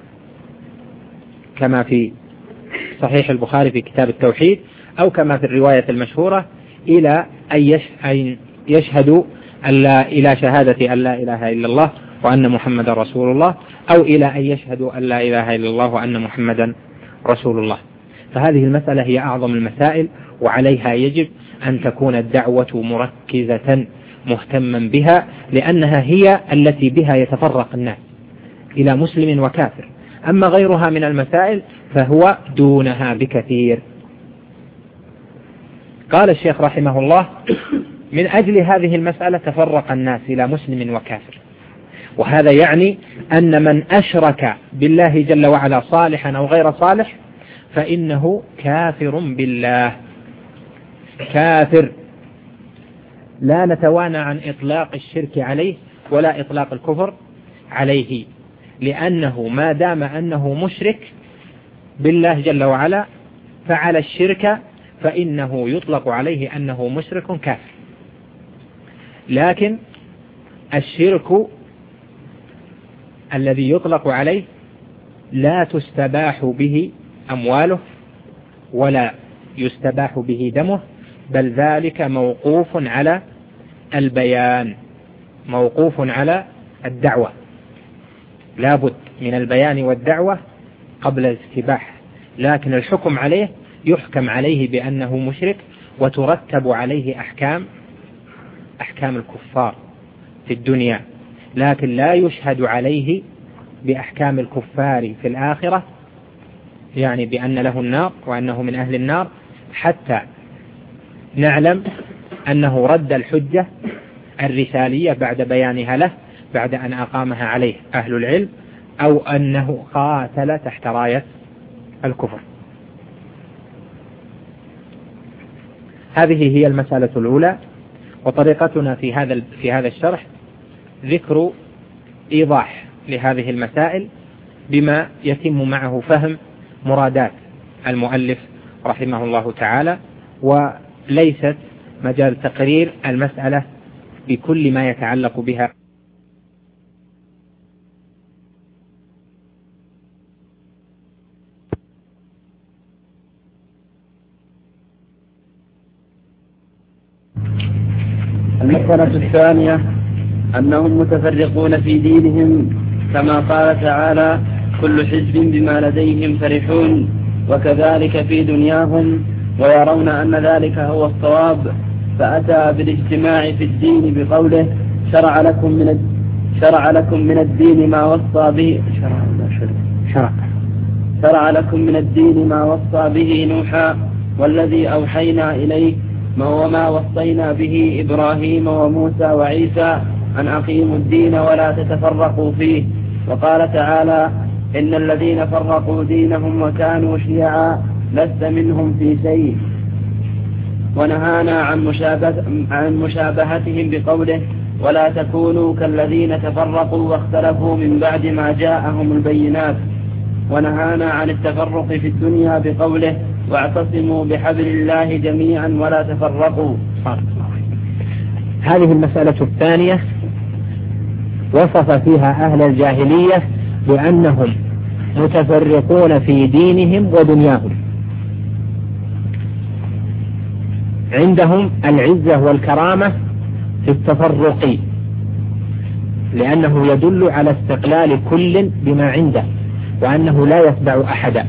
كما في صحيح البخاري في كتاب التوحيد، أو كما في الرواية المشهورة إلى أن يشهدوا إلى شهادة أن لا إله إلا الله وأن محمد رسول الله، أو إلى أن يشهدوا أن لا إله إلا الله وأن محمدا رسول الله. فهذه المسألة هي أعظم المسائل، وعليها يجب أن تكون الدعوة مركزة مهتما بها، لأنها هي التي بها يتفرق الناس إلى مسلم وكافر. أما غيرها من المسائل فهو دونها بكثير. قال الشيخ رحمه الله: من أجل هذه المسألة تفرق الناس إلى مسلم وكافر، وهذا يعني أن من أشرك بالله جل وعلا صالحا أو غير صالح فإنه كافر بالله، كافر. لا نتوانى عن إطلاق الشرك عليه ولا إطلاق الكفر عليه، لأنه ما دام أنه مشرك بالله جل وعلا فعل الشرك فإنه يطلق عليه أنه مشرك كافر. لكن الشرك الذي يطلق عليه لا تستباح به أمواله ولا يستباح به دمه، بل ذلك موقوف على البيان، موقوف على الدعوة. لا بد من البيان والدعوة قبل الاستباحة، لكن الحكم عليه يحكم عليه بأنه مشرك، وترتب عليه أحكام الكفار في الدنيا، لكن لا يشهد عليه بأحكام الكفار في الآخرة، يعني بأن له النار وأنه من أهل النار، حتى نعلم أنه رد الحجة الرسالية بعد بيانها له، بعد أن أقامها عليه أهل العلم، أو أنه قاتل تحت راية الكفر. هذه هي المسألة الأولى. وطريقتنا في هذا الشرح ذكر إيضاح لهذه المسائل بما يتم معه فهم مرادات المؤلف رحمه الله تعالى، وليست مجال تقرير المسألة بكل ما يتعلق بها. المسألة الثانية أنهم متفرقون في دينهم، كما قال تعالى: كل حزب بما لديهم فرحون، وكذلك في دنياهم، ويرون أن ذلك هو الصواب، فأتى بالاجتماع في الدين بقوله: شرع لكم من الدين ما وصى به نوحا والذي أوحينا إليه وما وصينا به إبراهيم وموسى وعيسى أن أقيموا الدين ولا تتفرقوا فيه. وقال تعالى: إن الذين فرقوا دينهم وكانوا شيعا لست منهم في شيء. ونهانا عن مشابهتهم بقوله: ولا تكونوا كالذين تفرقوا واختلفوا من بعد ما جاءهم البينات. ونهانا عن التفرق في الدنيا بقوله: واعتصموا بحبل الله جميعا ولا تفرقوا. هذه المسألة الثانية وصف فيها أهل الجاهلية بأنهم متفرقون في دينهم ودنياهم، عندهم العزة والكرامة في التفرق، لأنه يدل على استقلال كل بما عنده وأنه لا يتبع أحدا.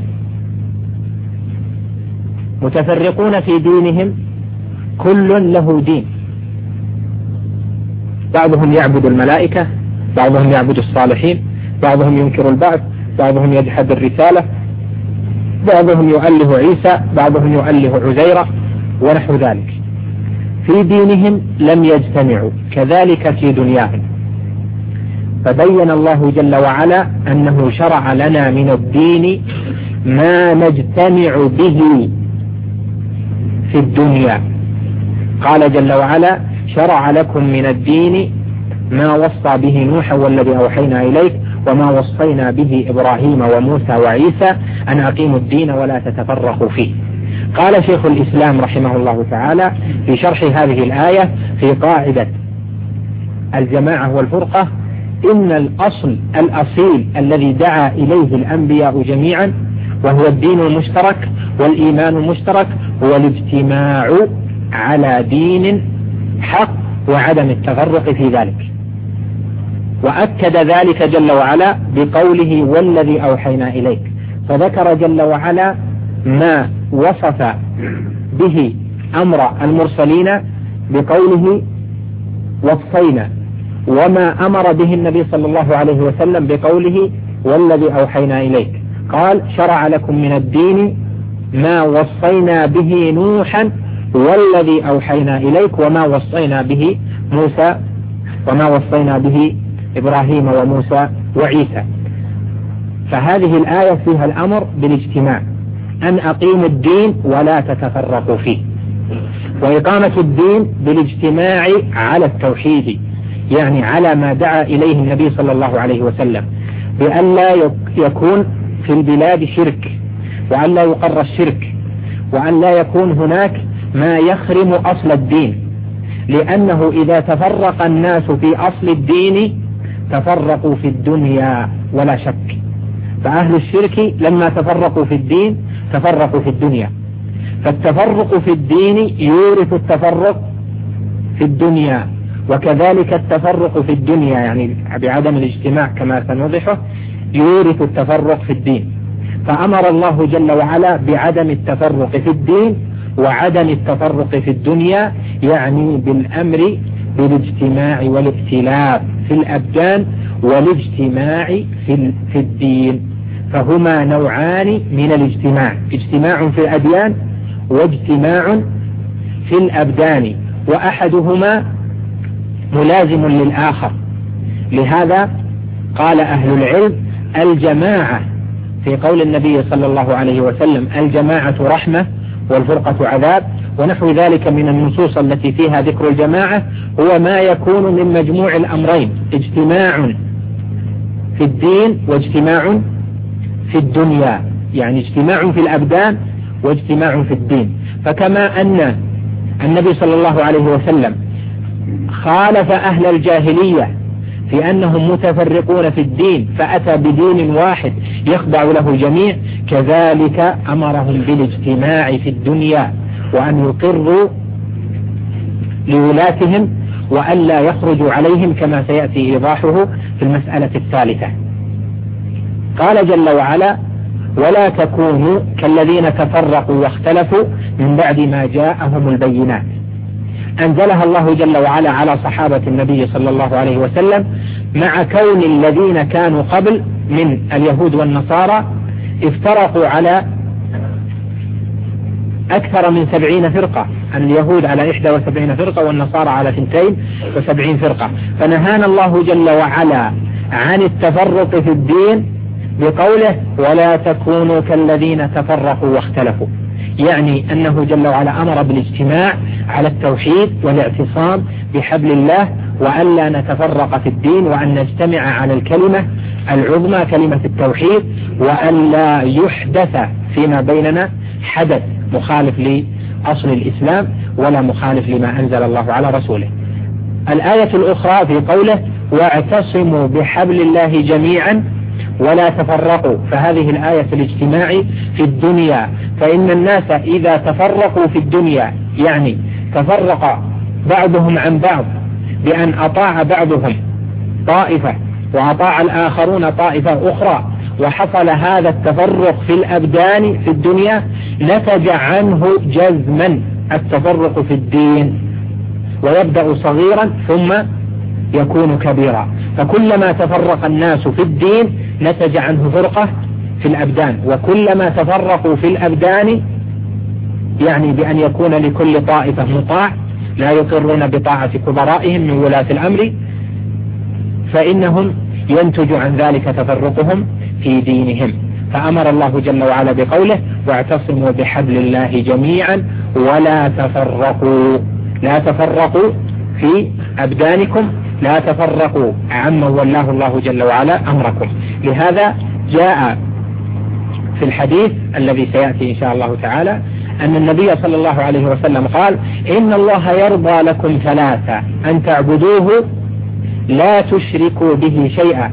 متفرقون في دينهم، كل له دين، بعضهم يعبد الملائكة، بعضهم يعبد الصالحين، بعضهم ينكر البعث، بعضهم يجحد الرسالة، بعضهم يؤله عيسى، بعضهم يؤله عزيرة ونحو ذلك. في دينهم لم يجتمعوا، كذلك في دنياهم. فبين الله جل وعلا أنه شرع لنا من الدين ما نجتمع به في الدنيا. قال جل وعلا: شرع لكم من الدين ما وصى به نوحا والذي أوحينا إليك وما وصينا به إبراهيم وموسى وعيسى أن أقيموا الدين ولا تتفرقوا فيه. قال شيخ الإسلام رحمه الله تعالى في شرح هذه الآية في قاعدة الجماعة والفرقة: إن الأصل الأصيل الذي دعا إليه الأنبياء جميعا وهو الدين المشترك والإيمان المشترك هو الاجتماع على دين حق وعدم التفرق في ذلك. وأكد ذلك جل وعلا بقوله: والذي أوحينا إليك، فذكر جل وعلا ما وصف به أمر المرسلين بقوله: وصينا، وما أمر به النبي صلى الله عليه وسلم بقوله: والذي أوحينا إليك. قال: شرع لكم من الدين ما وصينا به نوحا والذي أوحينا إليك وما وصينا به موسى وما وصينا به إبراهيم وموسى وعيسى. فهذه الآية فيها الأمر بالاجتماع، أن أقيموا الدين ولا تتفرقوا فيه، وإقامة الدين بالاجتماع على التوحيد، يعني على ما دعا إليه النبي صلى الله عليه وسلم، بأن لا يكون في البلاد شرك، وأن لا يقر الشرك، وأن لا يكون هناك ما يخرم أصل الدين، لأنه إذا تفرق الناس في أصل الدين تفرقوا في الدنيا ولا شك. فأهل الشرك لما تفرقوا في الدين تفرقوا في الدنيا، فالتفرق في الدين يورث التفرق في الدنيا، وكذلك التفرق في الدنيا يعني بعدم الاجتماع كما سنوضحه يورث التفرق في الدين. فأمر الله جل وعلا بعدم التفرق في الدين وعدم التفرق في الدنيا، يعني بالأمر بالاجتماع والائتلاف في الأبدان والاجتماع في الدين. فهما نوعان من الاجتماع: اجتماع في الأديان واجتماع في الأبدان، وأحدهما ملازم للآخر. لهذا قال أهل العلم: الجماعة في قول النبي صلى الله عليه وسلم: الجماعة رحمة والفرقة عذاب، ونحو ذلك من النصوص التي فيها ذكر الجماعة هو ما يكون من مجموع الأمرين: اجتماع في الدين واجتماع في الدنيا، يعني اجتماع في الأبدان واجتماع في الدين. فكما أن النبي صلى الله عليه وسلم خالف أهل الجاهلية في أنهم متفرقون في الدين فأتى بدين واحد يخضع له الجميع، كذلك أمرهم بالاجتماع في الدنيا وأن يقروا لولاتهم وأن لا يخرجوا عليهم كما سيأتي إيضاحه في المسألة الثالثة. قال جل وعلا: ولا تكونوا كالذين تفرقوا واختلفوا من بعد ما جاءهم البينات. أنزلها الله جل وعلا على صحابة النبي صلى الله عليه وسلم، مع كون الذين كانوا قبل من اليهود والنصارى افترقوا على أكثر من 70 فرقة، اليهود على 71 فرقة والنصارى على 72 فرقة. فنهانا الله جل وعلا عن التفرق في الدين بقوله: ولا تكونوا كالذين تفرقوا واختلفوا، يعني أنه جل وعلا أمر بالاجتماع على التوحيد والاعتصام بحبل الله، وأن لا نتفرق في الدين، وأن نجتمع على الكلمة العظمى كلمة التوحيد، وأن لا يحدث فيما بيننا حدث مخالف لأصل الإسلام ولا مخالف لما أنزل الله على رسوله. الآية الأخرى في قوله: واعتصموا بحبل الله جميعا ولا تفرقوا، فهذه الآية الاجتماع في الدنيا. فإن الناس إذا تفرقوا في الدنيا، يعني تفرق بعضهم عن بعض بأن أطاع بعضهم طائفة وأطاع الآخرون طائفة أخرى، وحصل هذا التفرق في الأبدان في الدنيا، نتج عنه جزما التفرق في الدين، ويبدأ صغيرا ثم يكون كبيرا. فكلما تفرق الناس في الدين نتج عنه فرقة في الأبدان، وكلما تفرقوا في الأبدان يعني بأن يكون لكل طائفة مطاع لا يقرون بطاعة كبرائهم من ولاة الأمر، فإنهم ينتج عن ذلك تفرقهم في دينهم. فأمر الله جل وعلا بقوله: واعتصموا بحبل الله جميعا ولا تفرقوا. لا تفرقوا في أبدانكم، لا تفرقوا عما ولاه الله جل وعلا أمركم. لهذا جاء في الحديث الذي سيأتي إن شاء الله تعالى أن النبي صلى الله عليه وسلم قال: إن الله يرضى لكم ثلاثة: أن تعبدوه لا تشركوا به شيئا،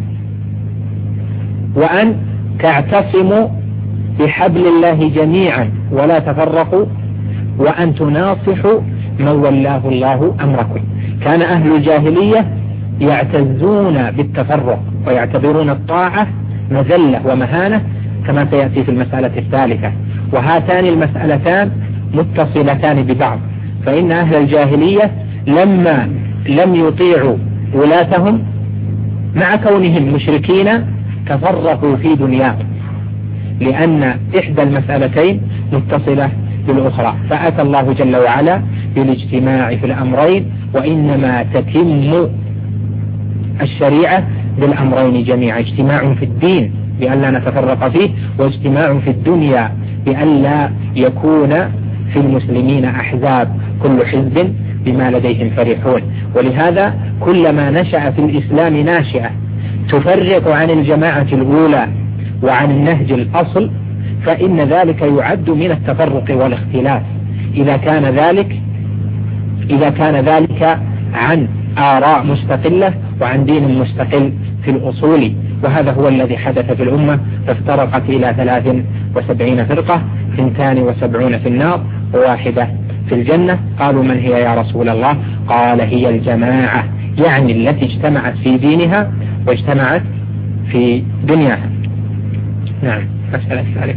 وأن تعتصموا بحبل الله جميعا ولا تفرقوا، وأن تناصحوا من ولاه الله أمركم. كان أهل الجاهلية يعتزون بالتفرق ويعتبرون الطاعة مذلة ومهانة، كما سيأتي في المسألة الثالثة. وهاتان المسألتان متصلتان ببعض، فإن أهل الجاهلية لما لم يطيعوا ولاتهم مع كونهم مشركين تفرقوا في دنياهم، لأن إحدى المسألتين متصلة بالأخرى. فأتى الله جل وعلا بالاجتماع في الأمرين، وإنما تتم الشريعة بالأمرين جميعا: اجتماع في الدين بأن لا نتفرق فيه، واجتماع في الدنيا بأن لا يكون في المسلمين أحزاب كل حزب بما لديهم فرحون. ولهذا كلما نشأ في الإسلام ناشئة تفرق عن الجماعة الأولى وعن النهج الأصل، فإن ذلك يعد من التفرق والاختلاف، إذا كان ذلك عن آراء مستقلة وعن دين مستقل في الأصول. وهذا هو الذي حدث في الأمة، فافترقت إلى 73 فرقة، 72 في النار وواحدة في الجنة. قالوا: من هي يا رسول الله؟ قال: هي الجماعة، يعني التي اجتمعت في دينها واجتمعت في دنياها. نعم. مسألة الثالثة.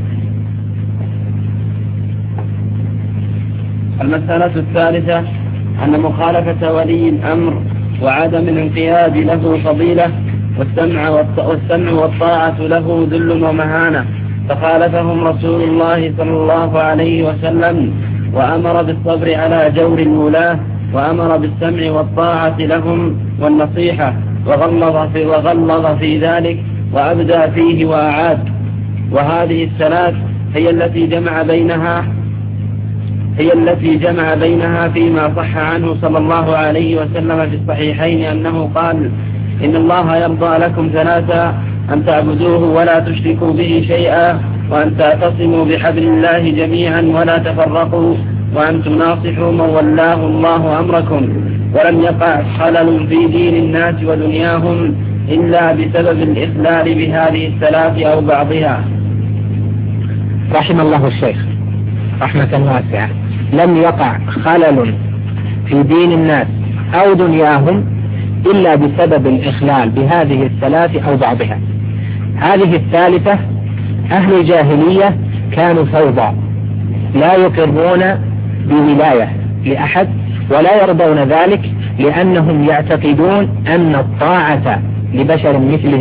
المسألة الثالثة أن مخالفة ولي الأمر وعدم الانقياد له فضيلة، والسمع والطاعة له ذل ومهانة، فخالفهم رسول الله صلى الله عليه وسلم وأمر بالصبر على جور الولاة، وأمر بالسمع والطاعة لهم والنصيحة، وغلظ في ذلك وأبدى فيه وأعاد. وهذه الثلاث هي التي جمع بينها فيما صح عنه صلى الله عليه وسلم في الصحيحين أنه قال: إن الله يرضى لكم ثلاثة: أن تعبدوه ولا تشركوا به شيئا، وأن تعتصموا بحبل الله جميعا ولا تفرقوا، وأن تناصحوا من ولاه الله أمركم. ولم يقع خلل في دين الناس ودنياهم إلا بسبب الإخلال بهذه الثلاث أو بعضها. رحم الله الشيخ رحمة واسعة. لم يقع خلل في دين الناس أو دنياهم إلا بسبب الإخلال بهذه الثلاث أو بعضها. هذه الثالثة: أهل الجاهلية كانوا فوضى، لا يقرون بولاية لأحد ولا يرضون ذلك، لأنهم يعتقدون أن الطاعة لبشر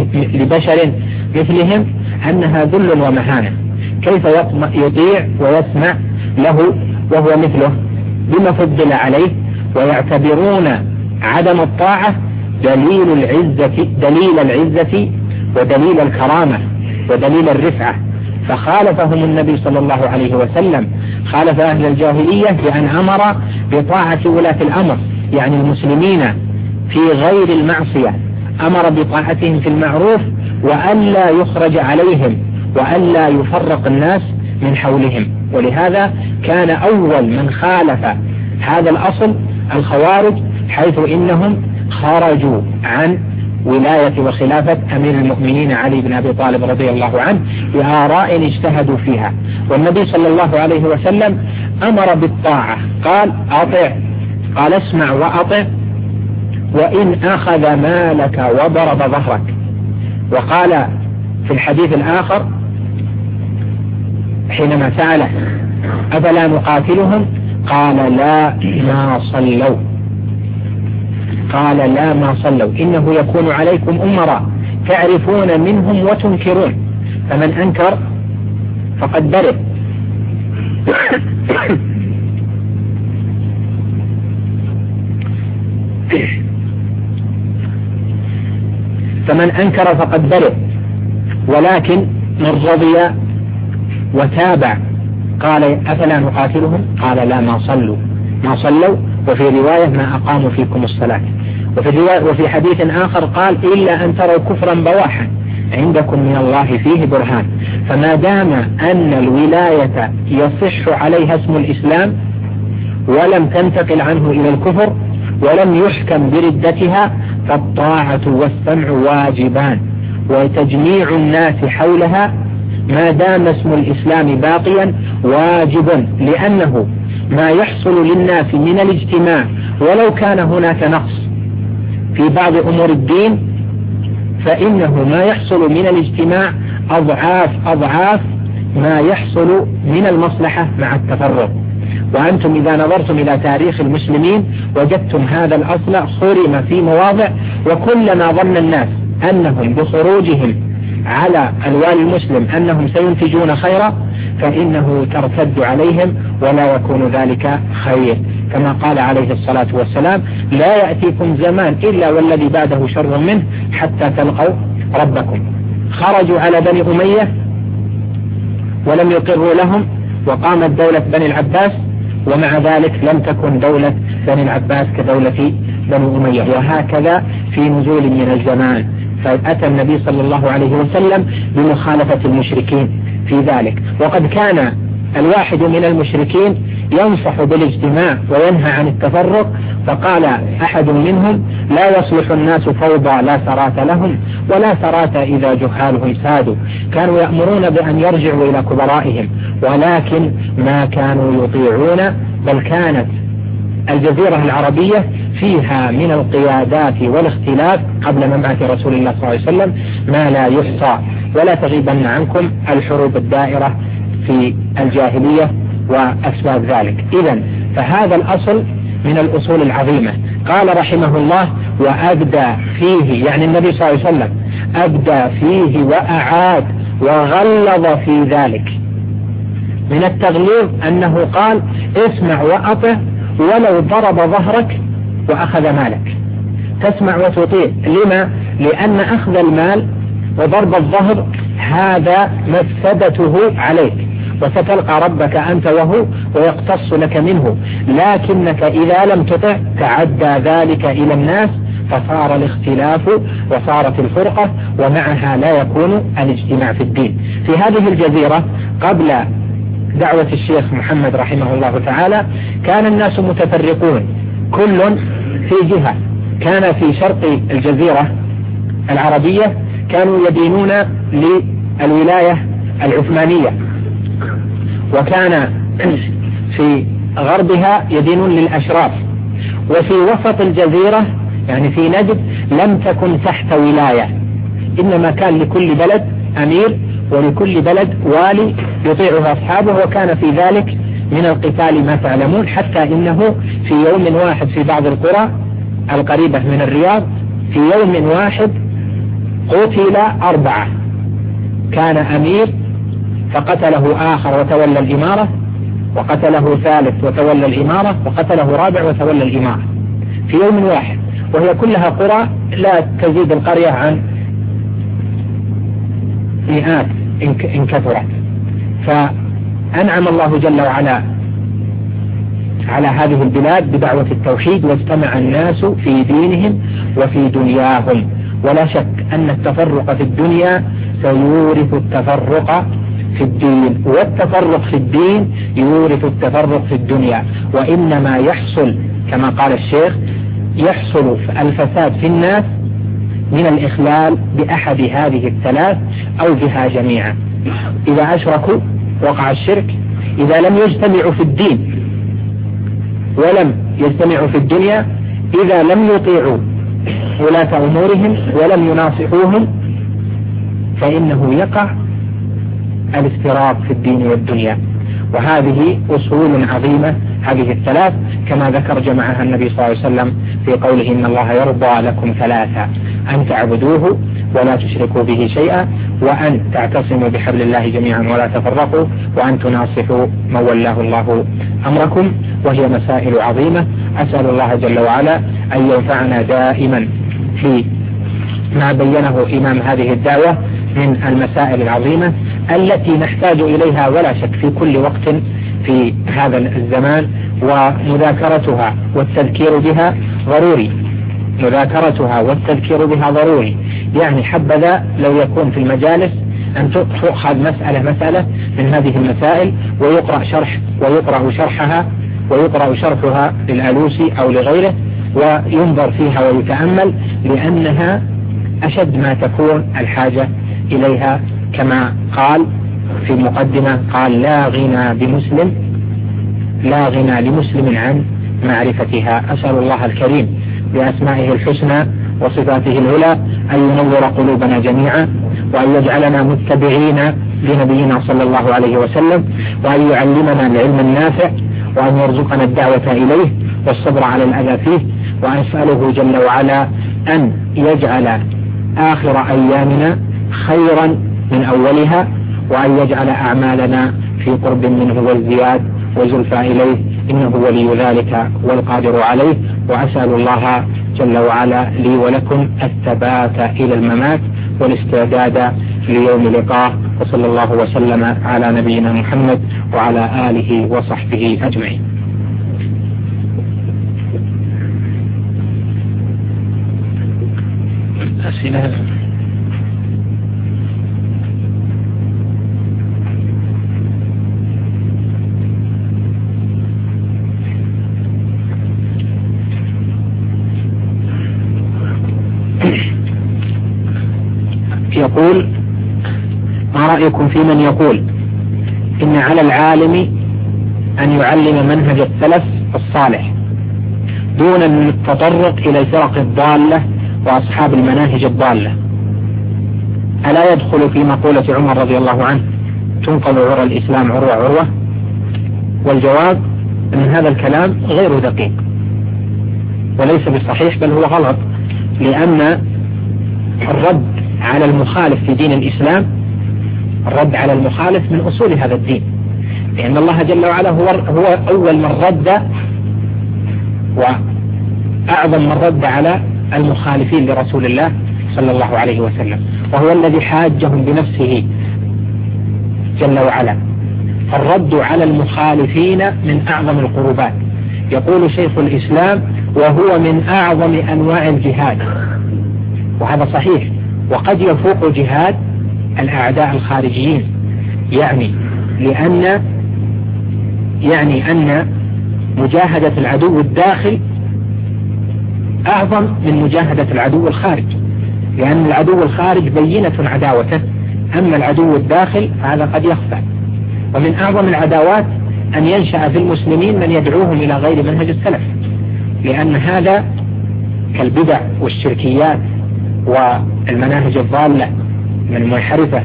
مثلهم أنها ذل ومهانة. كيف يطيع ويسمع له وهو مثله بما فضل عليه؟ ويعتبرون عدم الطاعة دليل العزة ودليل الكرامة ودليل الرفعة. فخالفهم النبي صلى الله عليه وسلم، خالف أهل الجاهلية بأن أمر بطاعة ولاة الأمر، يعني المسلمين في غير المعصية، أمر بطاعتهم في المعروف وألا يخرج عليهم وألا يفرق الناس من حولهم. ولهذا كان أول من خالف هذا الأصل الخوارج، حيث إنهم خرجوا عن ولاية وخلافة أمير المؤمنين علي بن أبي طالب رضي الله عنه بآراء اجتهدوا فيها. والنبي صلى الله عليه وسلم أمر بالطاعة، قال: أطع، قال: اسمع وأطع، وإن أخذ مالك وضرب ظهرك. وقال في الحديث الآخر حينما سأله: أفلا نقاتلهم؟ قال: لا ما صلوا. قال: لا ما صلوا، إنه يكون عليكم أمراء تعرفون منهم وتنكرون، فمن أنكر فقد برئ. فمن أنكر فقد بلغ، ولكن من رضي وتابع قال أفلا نقاتلهم؟ قال لا، ما صلوا، وفي رواية ما أقاموا فيكم الصلاة، وفي حديث آخر قال إلا أن تروا كفرا بواحا عندكم من الله فيه برهان. فما دام أن الولاية يصح عليها اسم الإسلام ولم تنتقل عنه إلى الكفر ولم يحكم بردتها، فالطاعة والسمع واجبان، وتجميع الناس حولها ما دام اسم الإسلام باقيا واجب، لأنه ما يحصل للناس من الاجتماع ولو كان هناك نقص في بعض أمور الدين، فإنه ما يحصل من الاجتماع أضعاف ما يحصل من المصلحة مع التفرق. وأنتم إذا نظرتم إلى تاريخ المسلمين وجدتم هذا الأصل خرم في مواضع، وكلما ظن الناس أنهم بخروجهم على الوالي المسلم أنهم سينتجون خيرا فإنه ترتد عليهم ولا يكون ذلك خير، كما قال عليه الصلاة والسلام لا يأتيكم زمان إلا والذي بعده شر منه حتى تلقوا ربكم. خرجوا على بني أمية ولم يقروا لهم، وقامت دولة بني العباس، ومع ذلك لم تكن دولة بني العباس كدولة بني أمية. وهكذا في نزول من الزمان، فأتى النبي صلى الله عليه وسلم بمخالفة المشركين في ذلك. وقد كان الواحد من المشركين ينصح بالاجتماع وينهى عن التفرق، فقال أحد منهم لا يصلح الناس فوضى لا ثرات لهم ولا ثرات إذا جهالهم سادوا. كانوا يأمرون بأن يرجعوا إلى كبرائهم، ولكن ما كانوا يطيعون، بل كانت الجزيرة العربية فيها من القيادات والاختلاف قبل مبعث رسول الله صلى الله عليه وسلم ما لا يحصى. ولا تغيبن عنكم الحروب الدائرة في الجاهلية وأسباب ذلك. إذن فهذا الأصل من الأصول العظيمة. قال رحمه الله وأبدى فيه، يعني النبي صلى الله عليه وسلم أبدى فيه وأعاد وغلظ في ذلك. من التغليظ أنه قال اسمع وأطع ولو ضرب ظهرك وأخذ مالك، تسمع وتطيع. لما؟ لأن أخذ المال وضرب الظهر هذا مفسدته عليك، وستلقى ربك أنت وهو ويقتص لك منه. لكنك إذا لم تطع تعدى ذلك إلى الناس، فصار الاختلاف وصارت الفرقة، ومعها لا يكون الاجتماع في الدين. في هذه الجزيرة قبل دعوة الشيخ محمد رحمه الله تعالى كان الناس متفرقون كل في جهة. كان في شرق الجزيرة العربية كانوا يدينون للولاية العثمانية، وكان في غربها يدينون للأشراف، وفي وسط الجزيرة يعني في نجد لم تكن تحت ولاية، إنما كان لكل بلد أمير ولكل بلد والي يطيعه أصحابه. وكان في ذلك من القتال ما تعلمون، حتى إنه في يوم واحد في بعض القرى القريبة من الرياض في يوم واحد قتل 4. كان أمير فقتله آخر وتولى الإمارة، وقتله ثالث وتولى الإمارة، وقتله رابع وتولى الإمارة في يوم واحد، وهي كلها قرى لا تزيد القرية عن مئات إن كثرت. فأنعم الله جل وعلا على هذه البلاد بدعوة التوحيد، واجتمع الناس في دينهم وفي دنياهم. ولا شك أن التفرق في الدنيا سيورث التفرق في الدين، والتفرق في الدين يورث التفرق في الدنيا. وإنما يحصل كما قال الشيخ يحصل الفساد في الناس من الإخلال بأحد هذه الثلاث أو بها جميعا. إذا أشركوا وقع الشرك، إذا لم يجتمعوا في الدين ولم يجتمعوا في الدنيا، إذا لم يطيعوا ولاة أمورهم ولم يناصحوهم، فإنه يقع الافتراق في الدين والدنيا. وهذه أصول عظيمة هذه الثلاث، كما ذكر جمعها النبي صلى الله عليه وسلم في قوله إن الله يرضى لكم ثلاثة: أن تعبدوه ولا تشركوا به شيئا، وأن تعتصموا بحبل الله جميعا ولا تفرقوا، وأن تناصحوا من ولاه الله أمركم. وهي مسائل عظيمة. أسأل الله جل وعلا أن ينفعنا دائما في ما بينه إمام هذه الدعوة من المسائل العظيمة التي نحتاج إليها ولا شك في كل وقت في هذا الزمان، ومذاكرتها والتذكير بها ضروري. مذاكرتها والتذكير بها ضروري، يعني حبذا لو يكون في المجالس أن تؤخذ مسألة من هذه المسائل ويقرأ شرحها للألوسي أو لغيره وينظر فيها ويتأمل، لأنها أشد ما تكون الحاجة إليها. كما قال في المقدمة قال: لا غنى لمسلم عن معرفتها. أسأل الله الكريم بأسمائه الحسنى وصفاته العلى أن ينور قلوبنا جميعا، وأن يجعلنا متبعين لنبينا صلى الله عليه وسلم، وأن يعلمنا العلم النافع، وأن يرزقنا الدعوة إليه والصبر على الأذى فيه، وأسأله جل وعلا أن يجعل آخر أيامنا خيرا من أولها، وأن يجعل أعمالنا في قرب منه والزياد وزلفى إليه، إنه ولي ذلك والقادر عليه. وأسأل الله جل وعلا لي ولكم الثبات إلى الممات والاستعداد ليوم لقاه، وصلى الله وسلم على نبينا محمد وعلى آله وصحبه أجمعين. أسئلة؟ يقول: ما رأيكم في من يقول إن على العالم أن يعلم منهج السلف الصالح دون التطرق إلى الفرق الضالة وأصحاب المناهج الضالة؟ ألا يدخل في مقولة عمر رضي الله عنه: تنقل عرى الإسلام عروة؟ والجواب أن هذا الكلام غير دقيق وليس بالصحيح، بل هو غلط، لأن الرد على المخالف في دين الإسلام، الرد على المخالف من أصول هذا الدين، لأن الله جل وعلا هو أول من رد وأعظم من رد على المخالفين لرسول الله صلى الله عليه وسلم، وهو الذي حاجهم بنفسه جل وعلا. الرد على المخالفين من أعظم القربات. يقول شيخ الإسلام: وهو من أعظم أنواع الجهاد. وهذا صحيح، وقد يفوق جهاد الأعداء الخارجيين، يعني أن مجاهدة العدو الداخل أعظم من مجاهدة العدو الخارج، لأن العدو الخارج بينة عداوته، أما العدو الداخل هذا قد يخفى. ومن أعظم العداوات أن ينشأ في المسلمين من يدعوهم إلى غير منهج السلف، لأن هذا كالبدع والشركيات والمناهج الضالة من المنحرفة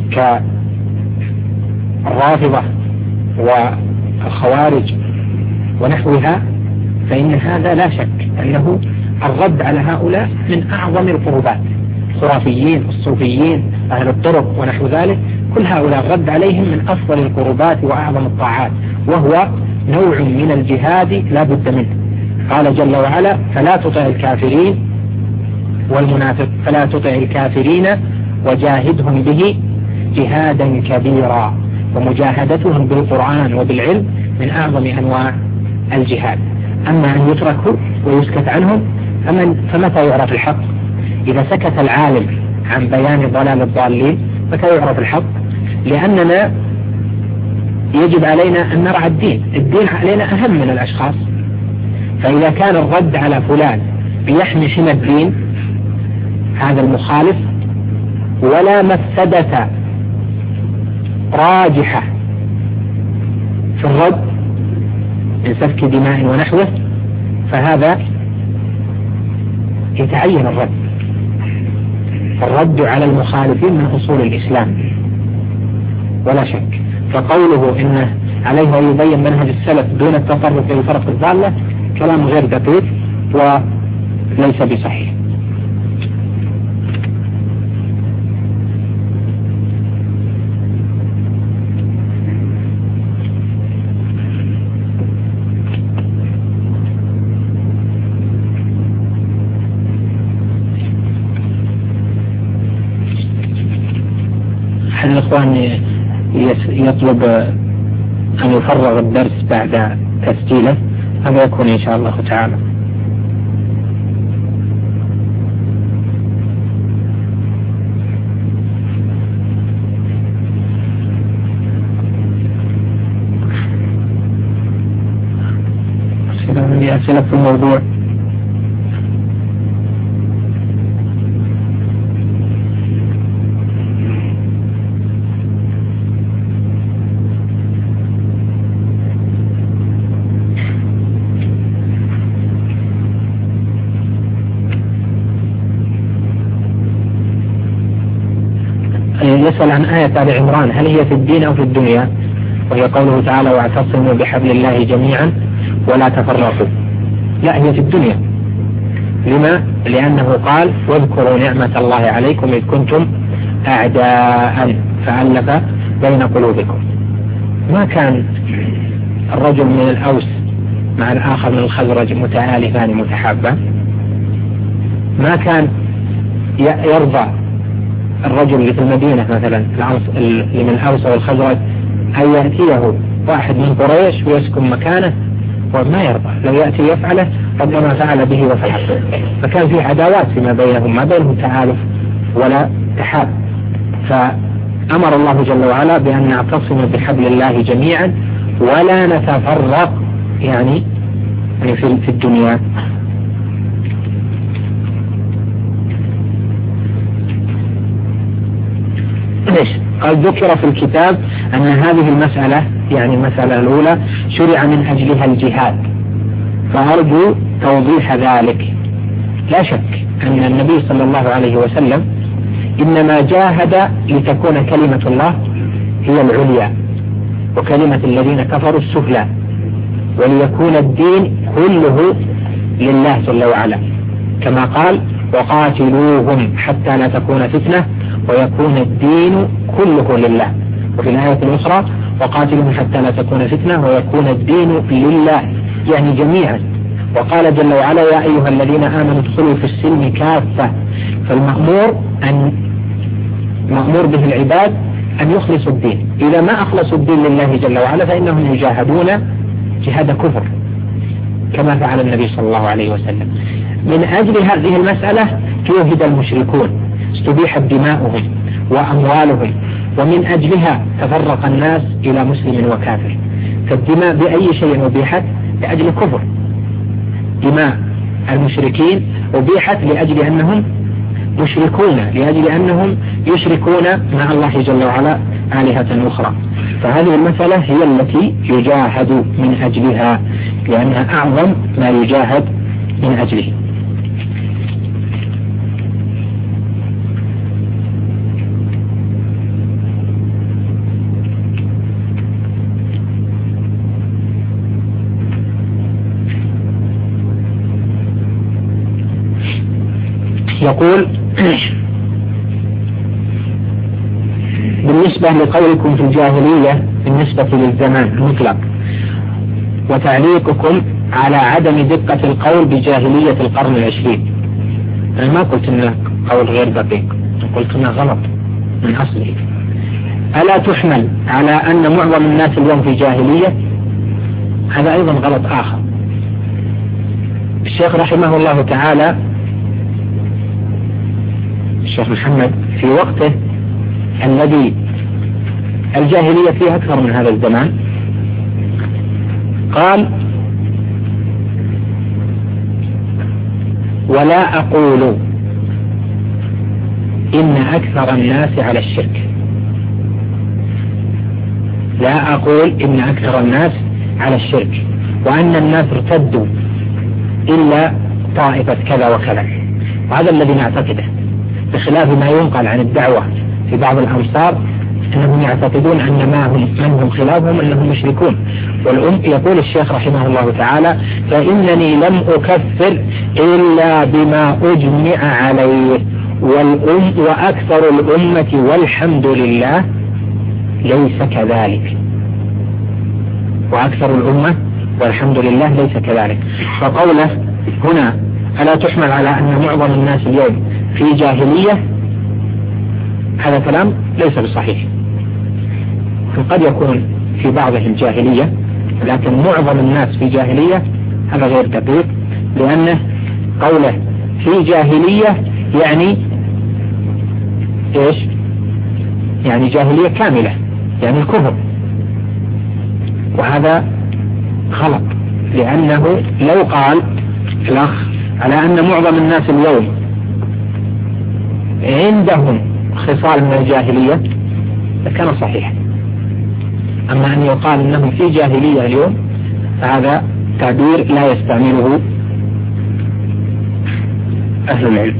كالرافضة والخوارج ونحوها، فإن هذا لا شك أنه الرد على هؤلاء من أعظم القربات. الخرافيين، الصوفيين، أهل الطرق ونحو ذلك، كل هؤلاء الرد عليهم من أفضل القربات وأعظم الطاعات، وهو نوع من الجهاد لا بد منه. قال جل وعلا: فلا تطع الكافرين وجاهدهم به جهادا كبيرا. ومجاهدتهم بالقرآن وبالعلم من أعظم أنواع الجهاد. أما أن يتركوا ويسكت عنهم فمتى يعرف الحق؟ إذا سكت العالم عن بيان ضلال الضالين متى يعرف الحق؟ لأننا يجب علينا أن نرعى الدين علينا أهم من الأشخاص. فإذا كان الرد على فلان بيحمي حمى الدين هذا المخالف، ولا مفسدة راجحة في الرد من سفك دماء ونحوه، فهذا يتعين الرد على المخالفين من أصول الإسلام ولا شك. فقوله إنه عليه أن يبين منهج السلف دون التطرق إلى الفرق الضالة كلام غير دقيق وليس بصحيح. الإخوان يطلب أن يفرغ الدرس بعد تسجيله، هذا يكون إن شاء الله تعالى. أسئلة في الموضوع. يسأل عن آية آل عمران، هل هي في الدين أو في الدنيا؟ وهي قوله تعالى: واعتصموا بحبل الله جميعا ولا تفرقوا. لا، هي في الدنيا. لما؟ لأنه قال: واذكروا نعمة الله عليكم إذ كنتم أعداء فألف بين قلوبكم. ما كان الرجل من الأوس مع الآخر من الخزرج متآلفان متحابان. ما كان يرضى الرجل اللي في المدينة مثلا اللي من الأوس والخزرج أن يأتيه واحد من قريش ويسكن مكانه، وما يرضى. لو يأتي يفعله ربما فعل به وفعل. فكان في عداوات فيما بينهم، ما بينهم تعالف ولا تحاب. فأمر الله جل وعلا بأن نعتصم بحبل الله جميعا ولا نتفرق، يعني في الدنيا. ليش؟ قال: ذكر في الكتاب أن هذه المسألة، يعني المسألة الأولى، شرع من أجلها الجهاد، فأرجو توضيح ذلك. لا شك أن النبي صلى الله عليه وسلم إنما جاهد لتكون كلمة الله هي العليا وكلمة الذين كفروا السفلى، وليكون الدين كله لله جل وعلا، كما قال: وقاتلوهم حتى لا تكون فتنة ويكون الدين كله لله. وفي الآية الأخرى: وقاتلهم حتى لا تكون فتنة ويكون الدين لله، يعني جميعا. وقال جل وعلا: يا أيها الذين آمنوا ادخلوا في السلم كافة. فالمأمور مأمور به العباد أن يخلصوا الدين. إذا ما أخلصوا الدين لله جل وعلا فإنهم يجاهدون جهاد كفر، كما فعل النبي صلى الله عليه وسلم. من أجل هذه المسألة جوهد المشركون، استبيحت دماؤهم وأموالهم، ومن أجلها تفرق الناس إلى مسلم وكافر. فالدماء بأي شيء أبيحت؟ لأجل كفر. دماء المشركين أبيحت لأجل أنهم مشركون، لأجل أنهم يشركون مع الله جل وعلا آلهة أخرى. فهذه المسألة هي التي يجاهد من أجلها، لأنها أعظم ما يجاهد من أجله. يقول: بالنسبة لقولكم في الجاهلية بالنسبة للزمان المطلق، وتعليقكم على عدم دقة القول بجاهلية القرن العشرين، أنا ما قلت إنه قول غير دقيق، قلت إنه غلط من أصله. ألا تحمل على أن معظم الناس اليوم في جاهلية؟ هذا أيضا غلط آخر. الشيخ رحمه الله تعالى، الشيخ محمد، في وقته الذي الجاهلية فيه أكثر من هذا الزمان، قال: ولا أقول إن أكثر الناس على الشرك، لا أقول إن أكثر الناس على الشرك، وأن الناس ارتدوا إلا طائفة كذا وكذا. وهذا الذي نعتقده، بخلاف ما ينقل عن الدعوة في بعض الأمصار أنهم يعتقدون أن من هم خلافهم أنهم مشركون. يقول الشيخ رحمه الله تعالى: فإنني لم أكفر إلا بما أجمع عليه، وأكثر الأمة والحمد لله ليس كذلك. وأكثر الأمة والحمد لله ليس كذلك. فقوله هنا: ألا تحمل على أن معظم الناس اليوم في جاهلية، هذا كلام ليس بصحيح. لكن قد يكون في بعضهم جاهلية، لكن معظم الناس في جاهلية هذا غير دقيق، لأنه قوله في جاهلية يعني إيش؟ يعني جاهلية كاملة، يعني الكفر، وهذا غلط. لأنه لو قال الأخ على أن معظم الناس اليوم عندهم خصال من الجاهلية لكان صحيح. أما أن يقال أنهم في جاهلية اليوم فهذا تعبير لا يستعمله أهل العلم.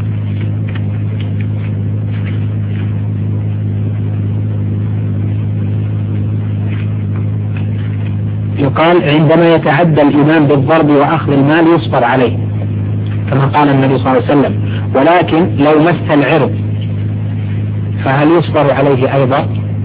يقال عندما يتعدى الإمام بالضرب وأخذ المال يصبر عليه كما قال النبي صلى الله عليه وسلم، ولكن لو مس العرض فهل يصبر عليه أيضا؟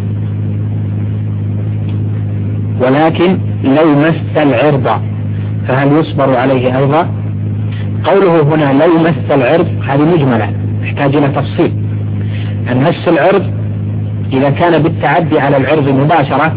ولكن لو مس العرض فهل يصبر عليه أيضا؟ قوله هنا لو مس العرض هذه مجملة تحتاج إلى تفصيل. أن مس العرض إذا كان بالتعدي على العرض مباشرة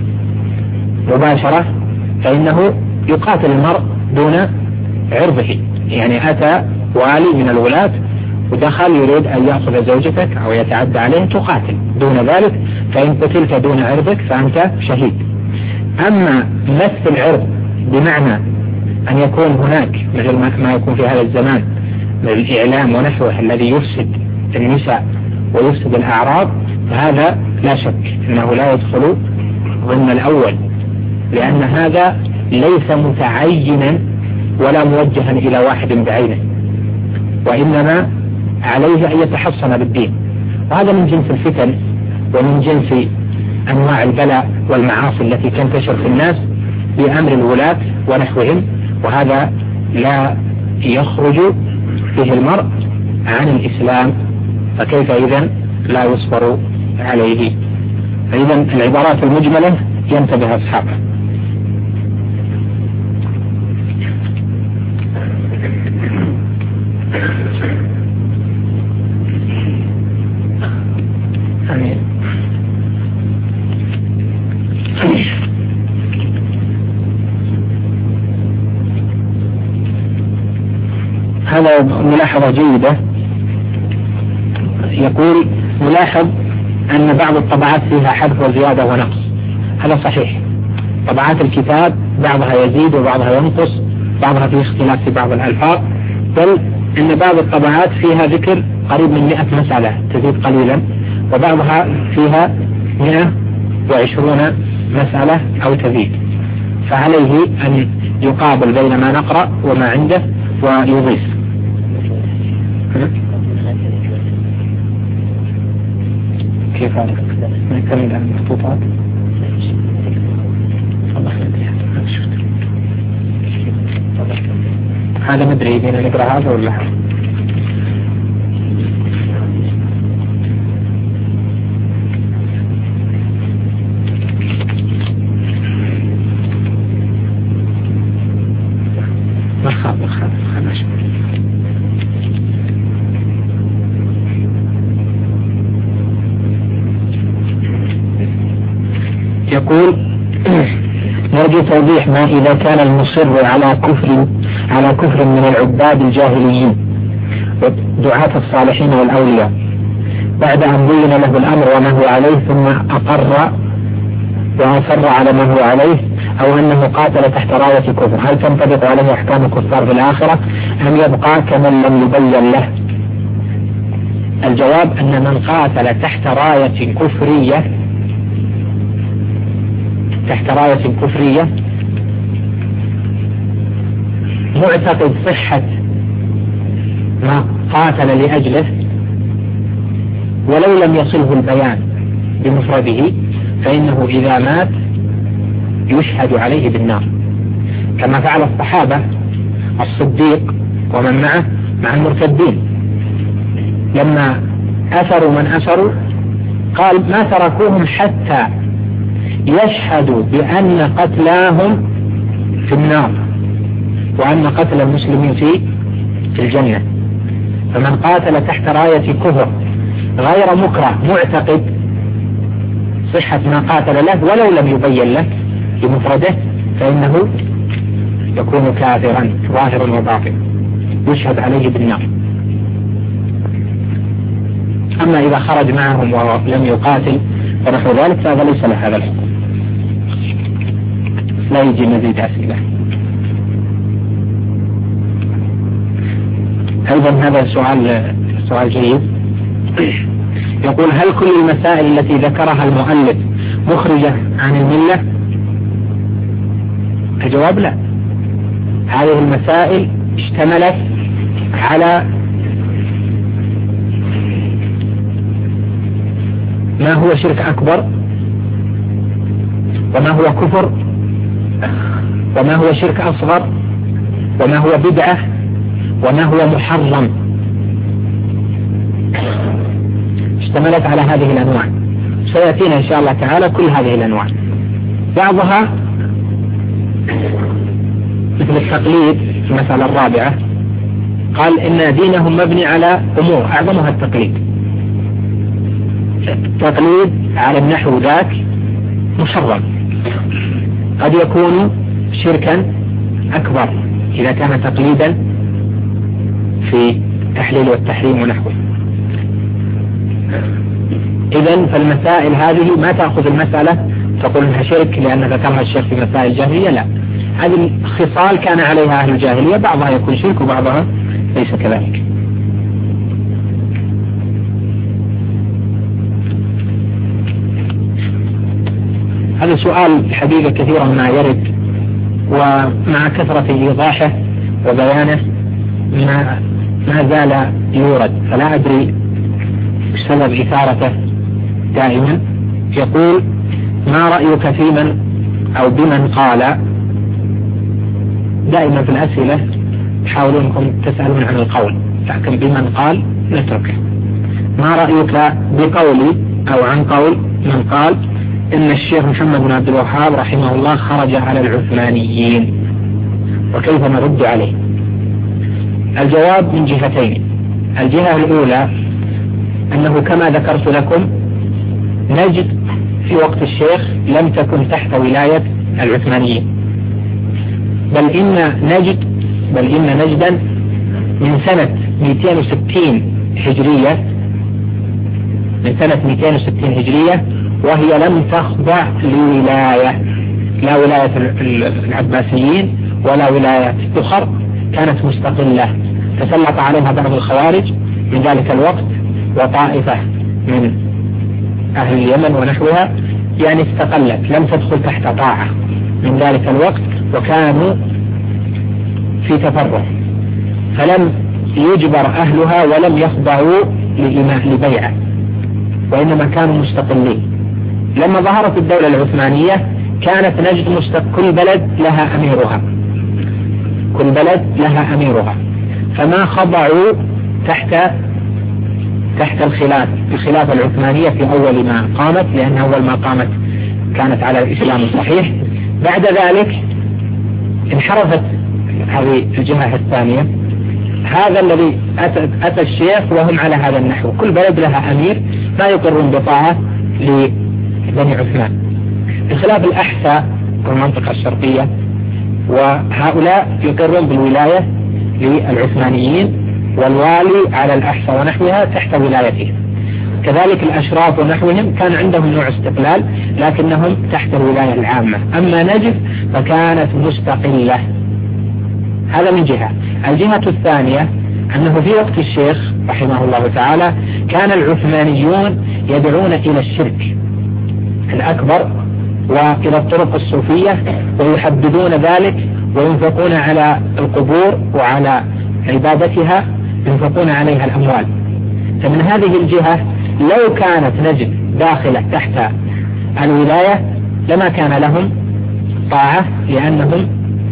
فإنه يقاتل المرء دون عرضه، يعني أتى والي من الولاة ودخل يريد أن يأخذ زوجتك أو يتعدى عليه تقاتل، دون ذلك فإن قتلت دون عرضك فأنت شهيد. أما مس العرض بمعنى أن يكون هناك مثل ما يكون في هذا الزمان من الإعلام ونحوه الذي يفسد النساء ويفسد الأعراض، فهذا لا شك أنه لا يدخل ضمن الأول، لأن هذا ليس متعينا ولا موجها إلى واحد بعينه، وإنما عليه أن يتحصن بالدين، وهذا من جنس الفتن ومن جنس أنواع البلاء والمعاصي التي تنتشر في الناس بأمر الولاة ونحوهم، وهذا لا يخرج فيه المرء عن الإسلام، فكيف إذن لا يصبر عليه؟ فإذن العبارات المجملة ينتبه أصحابه. آمين. هذا ملاحظة جيدة. يقول ملاحظ أن بعض الطبعات فيها حذف وزيادة ونقص، هذا صحيح. طبعات الكتاب بعضها يزيد وبعضها ينقص، بعضها فيه اختلاف في بعض الألفاظ، بل أن بعض الطبعات فيها ذكر قريب من 100 مسألة تزيد قليلا، وبعضها فيها 120 مسألة أو تزيد، فعليه أن يقابل بين ما نقرأ وما عنده ويضيف. كيف هذا؟ نكمل المخطوطات. هذا مدري بين نقرأ هذا ولا يقول نرجو توضيح ما إذا كان المصر على كفر من العباد الجاهليين ودعاة الصالحين والأولياء بعد أن بين له الأمر وما هو عليه ثم أقر وأصر على ما هو عليه، أو أنه قاتل تحت راية كفر، هل تنطبق عليه أحكام الكفار في الآخرة أم يبقى كمن لم يبين له؟ الجواب أن من قاتل تحت راية كفرية معتقد صحة ما قاتل لأجله ولو لم يصله البيان بمفرده، فإنه إذا مات يشهد عليه بالنار، كما فعل الصحابة الصديق ومن معه مع المرتدين لما أسروا من أسروا قال ما تركوهم حتى يشهدوا بأن قتلاهم في النار وأن قتل المسلمين في الجنة. فمن قاتل تحت راية كفر غير مكره معتقد صحة ما قاتل له ولو لم يبين لك بمفرده فإنه يكون كافرا ظاهرا وباطنا يشهد عليه بالنار. أما إذا خرج معهم ولم يقاتل ونحو ذلك فهذا ليس له هذا الحكم. لا يجي مزيد أسئلة. أيضا هذا سؤال جيد. يقول: هل كل المسائل التي ذكرها المؤلف مخرجة عن الملة؟ الجواب لا. هذه المسائل اشتملت على ما هو شرك أكبر، وما هو كفر، وما هو شرك أصغر، وما هو بدعة، وما هو محرم. اشتملت على هذه الأنواع. سيأتينا إن شاء الله تعالى كل هذه الأنواع. بعضها مثل التقليد في المسألة الرابعة، قال إن دينهم مبني على أمور أعظمها التقليد. التقليد على النحو ذاك محرم، قد يكون شركا أكبر إذا كان تقليدا في التحليل والتحريم ونحوه. إذن فالمسائل هذه ما تأخذ المسألة تقول انها شرك لأن ذكرها الشيخ في مسائل الجاهلية، لا، هذه خصال كان عليها أهل الجاهلية، بعضها يكون شرك وبعضها ليس كذلك. هذا سؤال الحقيقة كثيرا ما يرد، ومع كثرة إيضاحه وبيانه ما زال يورد، فلا أدري سبب إثارته دائما. يقول: ما رأيك في من أو بمن قال، دائما في الأسئلة تحاولون أنكم تسألون عن القول، لكن بمن قال نتركه. ما رأيك بقولي أو عن قول من قال إن الشيخ محمد بن عبد الوهاب رحمه الله خرج على العثمانيين، وكيف نرد عليه؟ الجواب من جهتين. الجهة الأولى أنه كما ذكرت لكم نجد في وقت الشيخ لم تكن تحت ولاية العثمانيين، بل إن نجدا من سنة 260 هجرية، من سنة 260 هجرية وهي لم تخضع لولاية، لا ولاية العباسيين ولا ولاية الدخر، كانت مستقلة. تسلط عليها بعض الخوارج من ذلك الوقت وطائفة من أهل اليمن ونحوها، يعني استقلت، لم تدخل تحت طاعة من ذلك الوقت، وكانوا في تفرع، فلم يجبر أهلها ولم يخضعوا لبيعة، وإنما كانوا مستقلين. لما ظهرت الدولة العثمانية كانت نجد كل بلد لها أميرها، فما خضعوا تحت الخلافة العثمانية في أول ما قامت، لأن أول ما قامت كانت على الإسلام الصحيح. بعد ذلك انحرفت هذه الجهة الثانية، هذا الذي أتى الشيخ وهم على هذا النحو، كل بلد لها أمير ما يقرون بطاعة لبني عثمان. الخلاف الأحساء والمنطقة الشرقية، وهؤلاء يقرون بالولاية للعثمانيين، والوالي على الأحساء ونحوها تحت ولايته. كذلك الأشراف ونحوهم كان عندهم نوع استقلال لكنهم تحت الولاية العامة. أما نجد فكانت مستقلة. هذا من جهة. الجهة الثانية أنه في وقت الشيخ رحمه الله تعالى كان العثمانيون يدعون إلى الشرك الأكبر وإلى الطرق الصوفية، ويحددون ذلك وينفقون على القبور وعلى عبادتها، ينفقون عليها الأموال. فمن هذه الجهة لو كانت نجد داخلة تحت الولاية لما كان لهم طاعة، لأنهم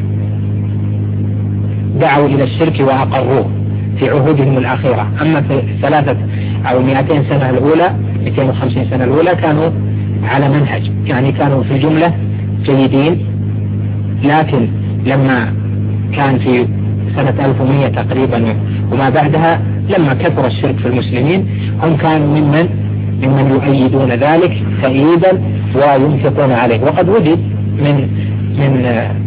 دعوا إلى الشرك وأقروه في عهودهم الأخيرة. أما في 300 أو 200 سنة الأولى، 250 سنة الأولى كانوا على منهج، يعني كانوا في الجملة جيدين. لكن لما كان في سنة 1100 تقريبا وما بعدها، لما كثر الشرك في المسلمين، هم كانوا ممن ممن يؤيدون ذلك تأييدا وينفقون عليه. وقد وجد من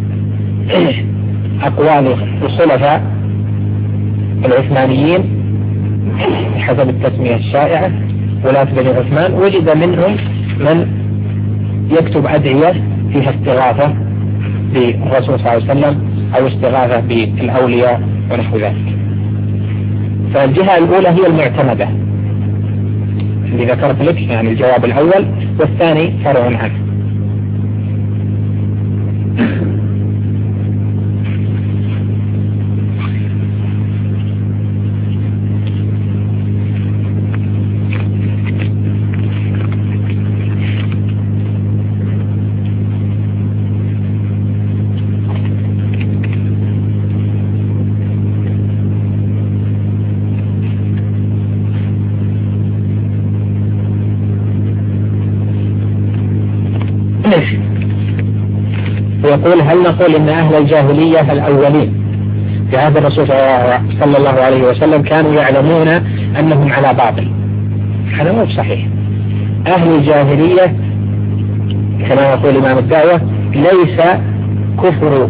أقوال الخلفاء العثمانيين حسب التسمية الشائعة ولاة بني عثمان، وجد منهم من يكتب أدعية فيها استغاثة بالرسول صلى الله عليه وسلم أو استغاثة بالأولياء ونحو ذلك. فالجهة الأولى هي المعتمدة اللي ذكرت لك، يعني الجواب الأول، والثاني فرع عنه. ويقول: هل نقول إن أهل الجاهلية الأولين في هذا الرسول صلى الله عليه وسلم كانوا يعلمون أنهم على باطل؟ هذا مو صحيح. أهل الجاهلية كما يقول إمام الدعوة ليس كفر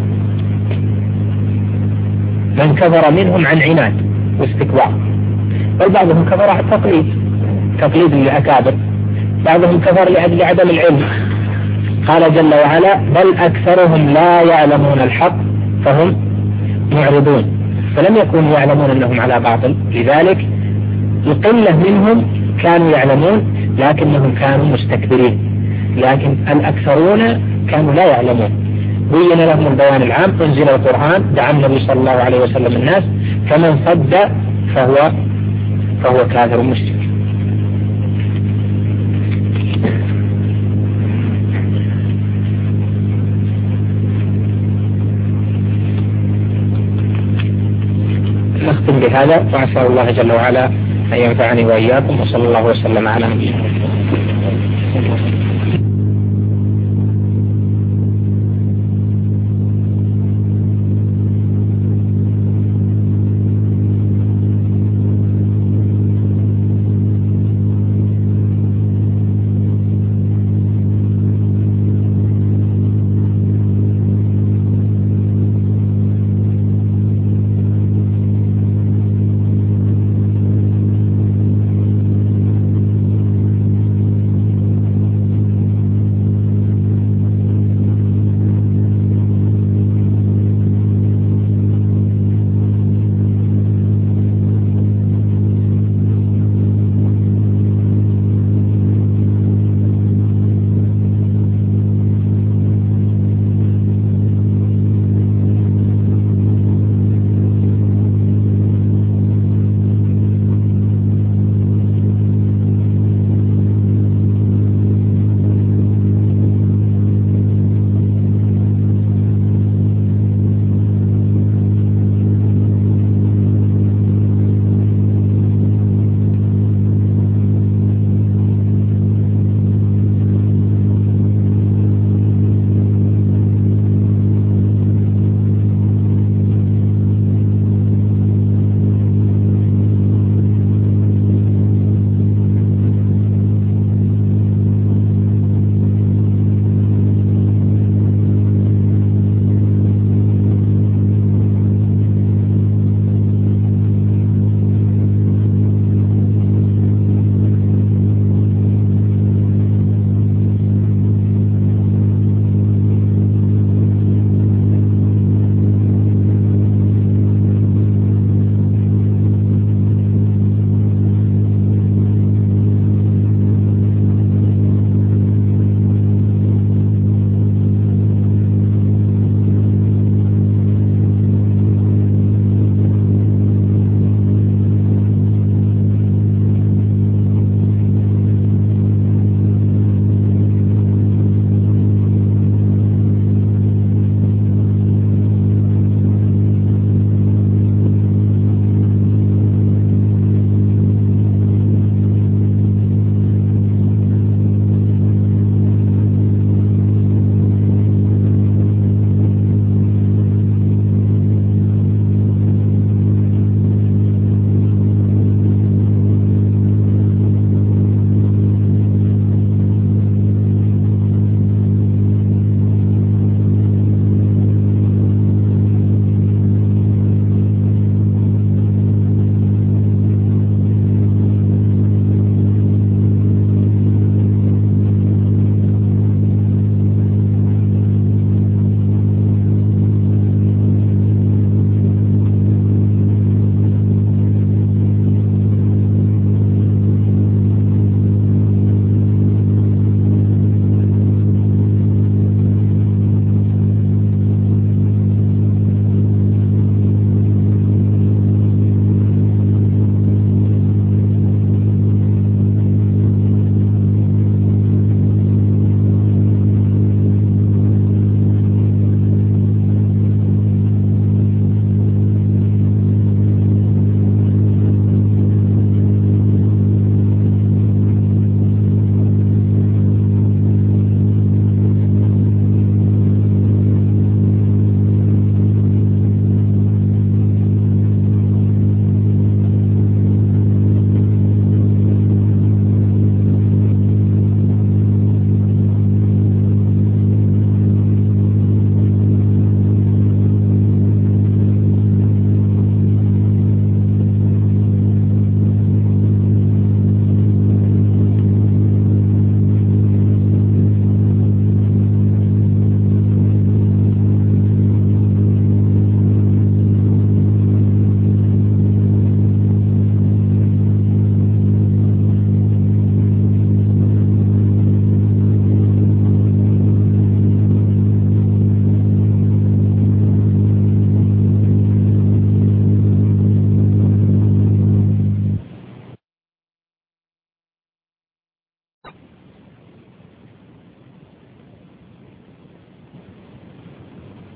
من كفر منهم عن عناد واستكبار، بل بعضهم كفر عن تقليد للأكابر، بعضهم كفر لأجل عدم العلم. قال جل وعلا: بل أكثرهم لا يعلمون الحق فهم معرضون. فلم يكونوا يعلمون أنهم على باطل، لذلك القلة منهم كانوا يعلمون لكنهم كانوا مستكبرين، لكن الأكثرون كانوا لا يعلمون. بين لهم البيان العام، انزل القرآن، دعا النبي صلى الله عليه وسلم الناس، فمن صد فهو كافر مشرك. نختم بهذا، وأسأل الله جل وعلا أن ينفعني وإياكم، وصلى الله وسلم على نبينا.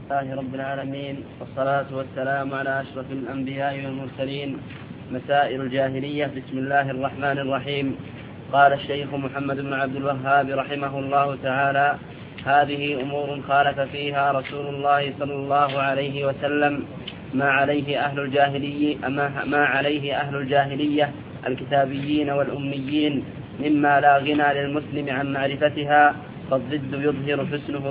الله رب العالمين، والصلاة والسلام على أشرف الأنبياء والمرسلين. مسائل الجاهلية. بسم الله الرحمن الرحيم. قال الشيخ محمد بن عبد الوهاب رحمه الله تعالى: هذه أمور خالف فيها رسول الله صلى الله عليه وسلم ما عليه أهل الجاهلية الكتابيين والأميين، مما لا غنى للمسلم عن معرفتها، فالضد يظهر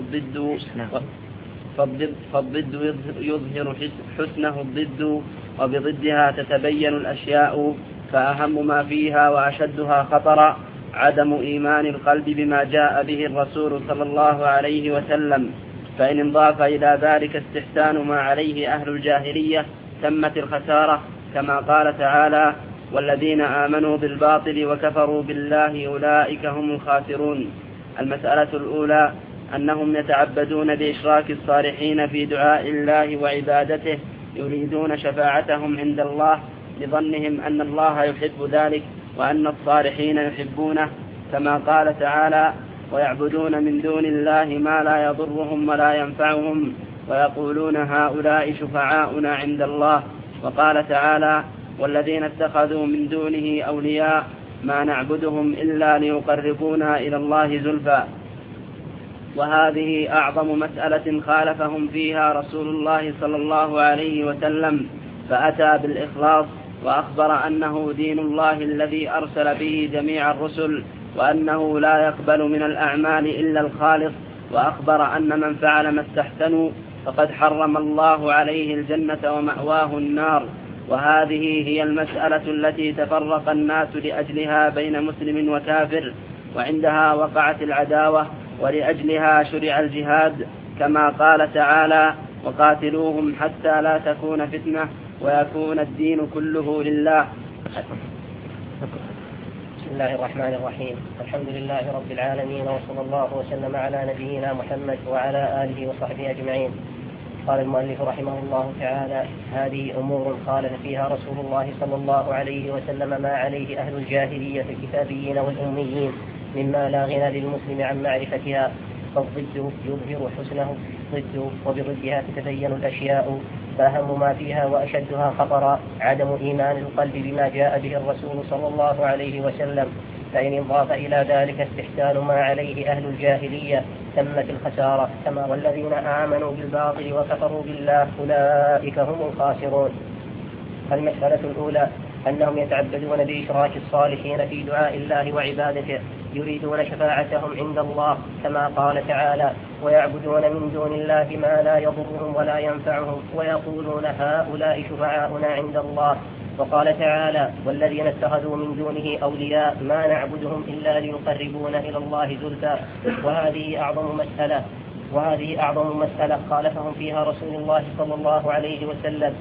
حسنه الضد، وبضدها تتبين الأشياء، فأهم ما فيها وأشدها خطرا عدم إيمان القلب بما جاء به الرسول صلى الله عليه وسلم. فإن انضاف إلى ذلك استحسان ما عليه أهل الجاهلية تمت الخسارة، كما قال تعالى: والذين آمنوا بالباطل وكفروا بالله أولئك هم الخاسرون. المسألة الأولى أنهم يتعبدون بإشراك الصالحين في دعاء الله وعبادته، يريدون شفاعتهم عند الله لظنهم أن الله يحب ذلك وأن الصالحين يحبونه، كما قال تعالى: ويعبدون من دون الله ما لا يضرهم ولا ينفعهم ويقولون هؤلاء شفعاؤنا عند الله. وقال تعالى: والذين اتخذوا من دونه أولياء ما نعبدهم إلا ليقربونا إلى الله زلفى. وهذه أعظم مسألة خالفهم فيها رسول الله صلى الله عليه وسلم، فأتى بالإخلاص وأخبر أنه دين الله الذي أرسل به جميع الرسل، وأنه لا يقبل من الأعمال إلا الخالص، وأخبر أن من فعل ما استحسنوا فقد حرم الله عليه الجنة ومأواه النار. وهذه هي المسألة التي تفرق الناس لأجلها بين مسلم وكافر، وعندها وقعت العداوة، ولأجلها شرع الجهاد، كما قال تعالى: وقاتلوهم حتى لا تكون فتنة ويكون الدين كله لله. بسم الله الرحمن الرحيم. الحمد لله رب العالمين، وصلى الله وسلم على نبينا محمد وعلى آله وصحبه أجمعين. قال المؤلف رحمه الله تعالى: هذه أمور خالف فيها رسول الله صلى الله عليه وسلم ما عليه أهل الجاهلية الكتابيين والأميين، مما لا غنى للمسلم عن معرفتها، فالضد يظهر حسنه الضد، وبضدها تتبين الأشياء، فأهم ما فيها وأشدها خطرا عدم إيمان القلب بما جاء به الرسول صلى الله عليه وسلم. فإن انضاف إلى ذلك استحسان ما عليه أهل الجاهلية تمت الخسارة، كما والذين آمنوا بالباطل وكفروا بالله أولئك هم الخاسرون. المسألة الأولى أنهم يتعبدون بإشراك الصالحين في دعاء الله وعبادته، يريدون شفاعتهم عند الله، كما قال تعالى: ويعبدون من دون الله ما لا يضرهم ولا ينفعهم ويقولون هؤلاء شفعاؤنا عند الله. وقال تعالى: والذين اتخذوا من دونه أولياء ما نعبدهم إلا ليقربونا إلى الله زلفى. وهذه أعظم مسألة خالفهم فيها رسول الله صلى الله عليه وسلم،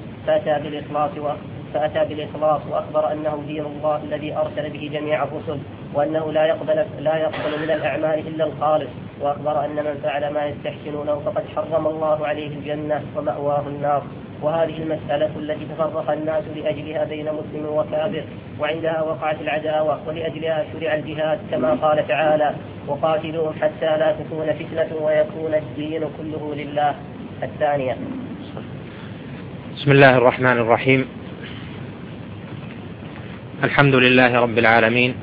فأتى بالإخلاص وأخبر أنه دين الله الذي أرسل به جميع الرسل، وأنه لا يقبل من الأعمال إلا الخالص، وأخبر أن من فعل ما يستحسنونه فقد حرم الله عليه الجنة ومأواه النار. وهذه المسألة التي تفرق الناس لأجلها بين مسلم وكافر، وعندها وقعت العداوة، ولأجلها شرع الجهاد، كما قال تعالى: وقاتلوهم حتى لا تكون فتنة ويكون الدين كله لله. الثانية. بسم الله الرحمن الرحيم. الحمد لله رب العالمين،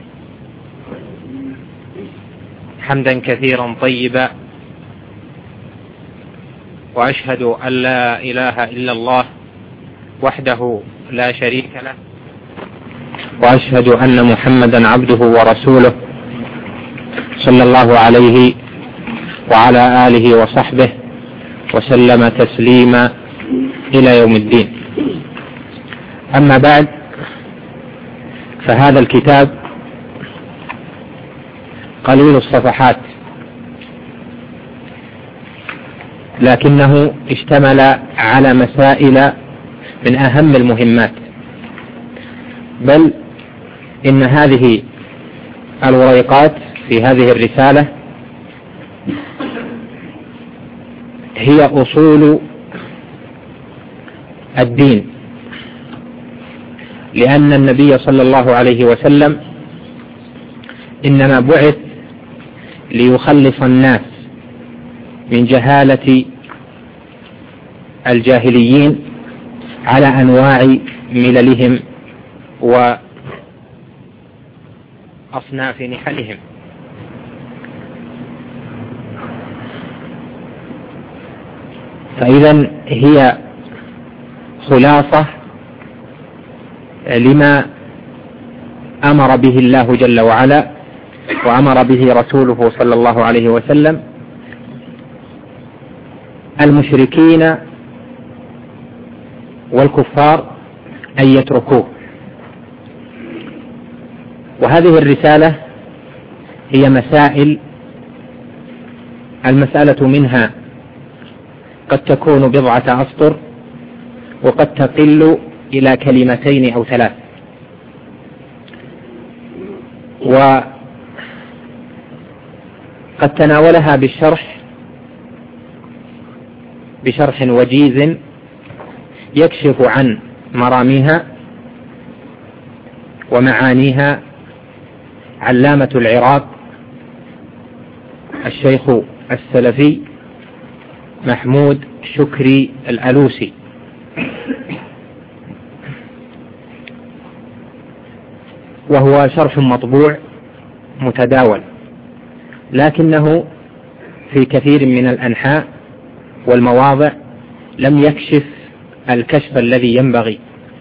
حمدا كثيرا طيبا، وأشهد أن لا إله إلا الله وحده لا شريك له، وأشهد أن محمدا عبده ورسوله صلى الله عليه وعلى آله وصحبه وسلم تسليما إلى يوم الدين. أما بعد، فهذا الكتاب قليل الصفحات، لكنه اشتمل على مسائل من أهم المهمات، بل إن هذه الوريقات في هذه الرسالة هي أصول الدين، لأن النبي صلى الله عليه وسلم إنما بعث ليخلص الناس من جهالة الجاهليين على أنواع مللهم وأصناف نحلهم. فإذا هي خلاصة لما أمر به الله جل وعلا وأمر به رسوله صلى الله عليه وسلم المشركين والكفار أن يتركوه. وهذه الرسالة هي مسائل، المسألة منها قد تكون بضعة أسطر وقد تقل إلى كلمتين أو ثلاث، وقد تناولها بشرح وجيز يكشف عن مراميها ومعانيها علامة العراق الشيخ السلفي محمود شكري الألوسي، وهو شرح مطبوع متداول، لكنه في كثير من الأنحاء والمواضع لم يكشف الكشف الذي ينبغي.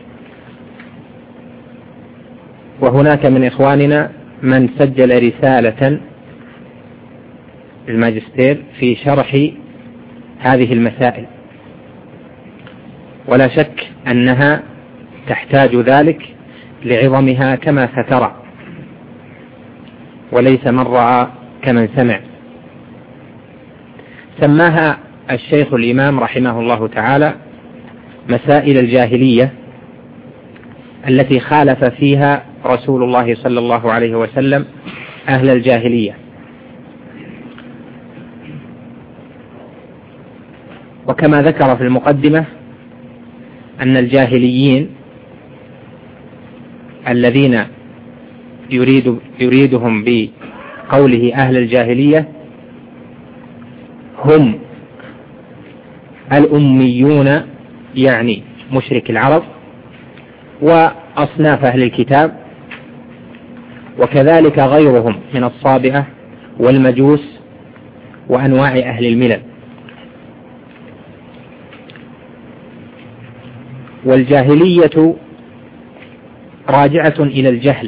وهناك من إخواننا من سجل رسالة الماجستير في شرح هذه المسائل، ولا شك أنها تحتاج ذلك لعظمها كما سترى، وليس من رأى كمن سمع. سماها الشيخ الإمام رحمه الله تعالى مسائل الجاهلية التي خالف فيها رسول الله صلى الله عليه وسلم أهل الجاهلية. وكما ذكر في المقدمة أن الجاهليين الذين يريدهم بقوله أهل الجاهلية هم الأميون، يعني مشرك العرب وأصناف أهل الكتاب، وكذلك غيرهم من الصابئة والمجوس وأنواع أهل الملل. والجاهلية راجعة إلى الجهل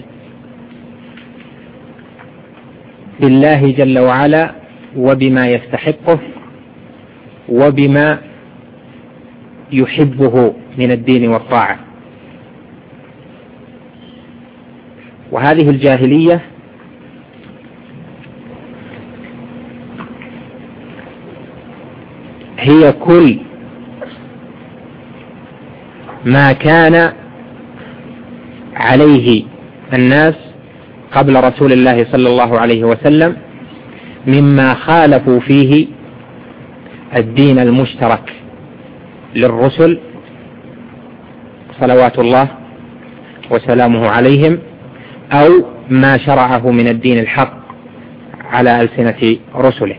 بالله جل وعلا وبما يستحقه وبما يحبه من الدين والطاعة. وهذه الجاهلية هي كل ما كان عليه الناس قبل رسول الله صلى الله عليه وسلم مما خالفوا فيه الدين المشترك للرسل صلوات الله وسلامه عليهم، أو ما شرعه من الدين الحق على ألسنة رسله.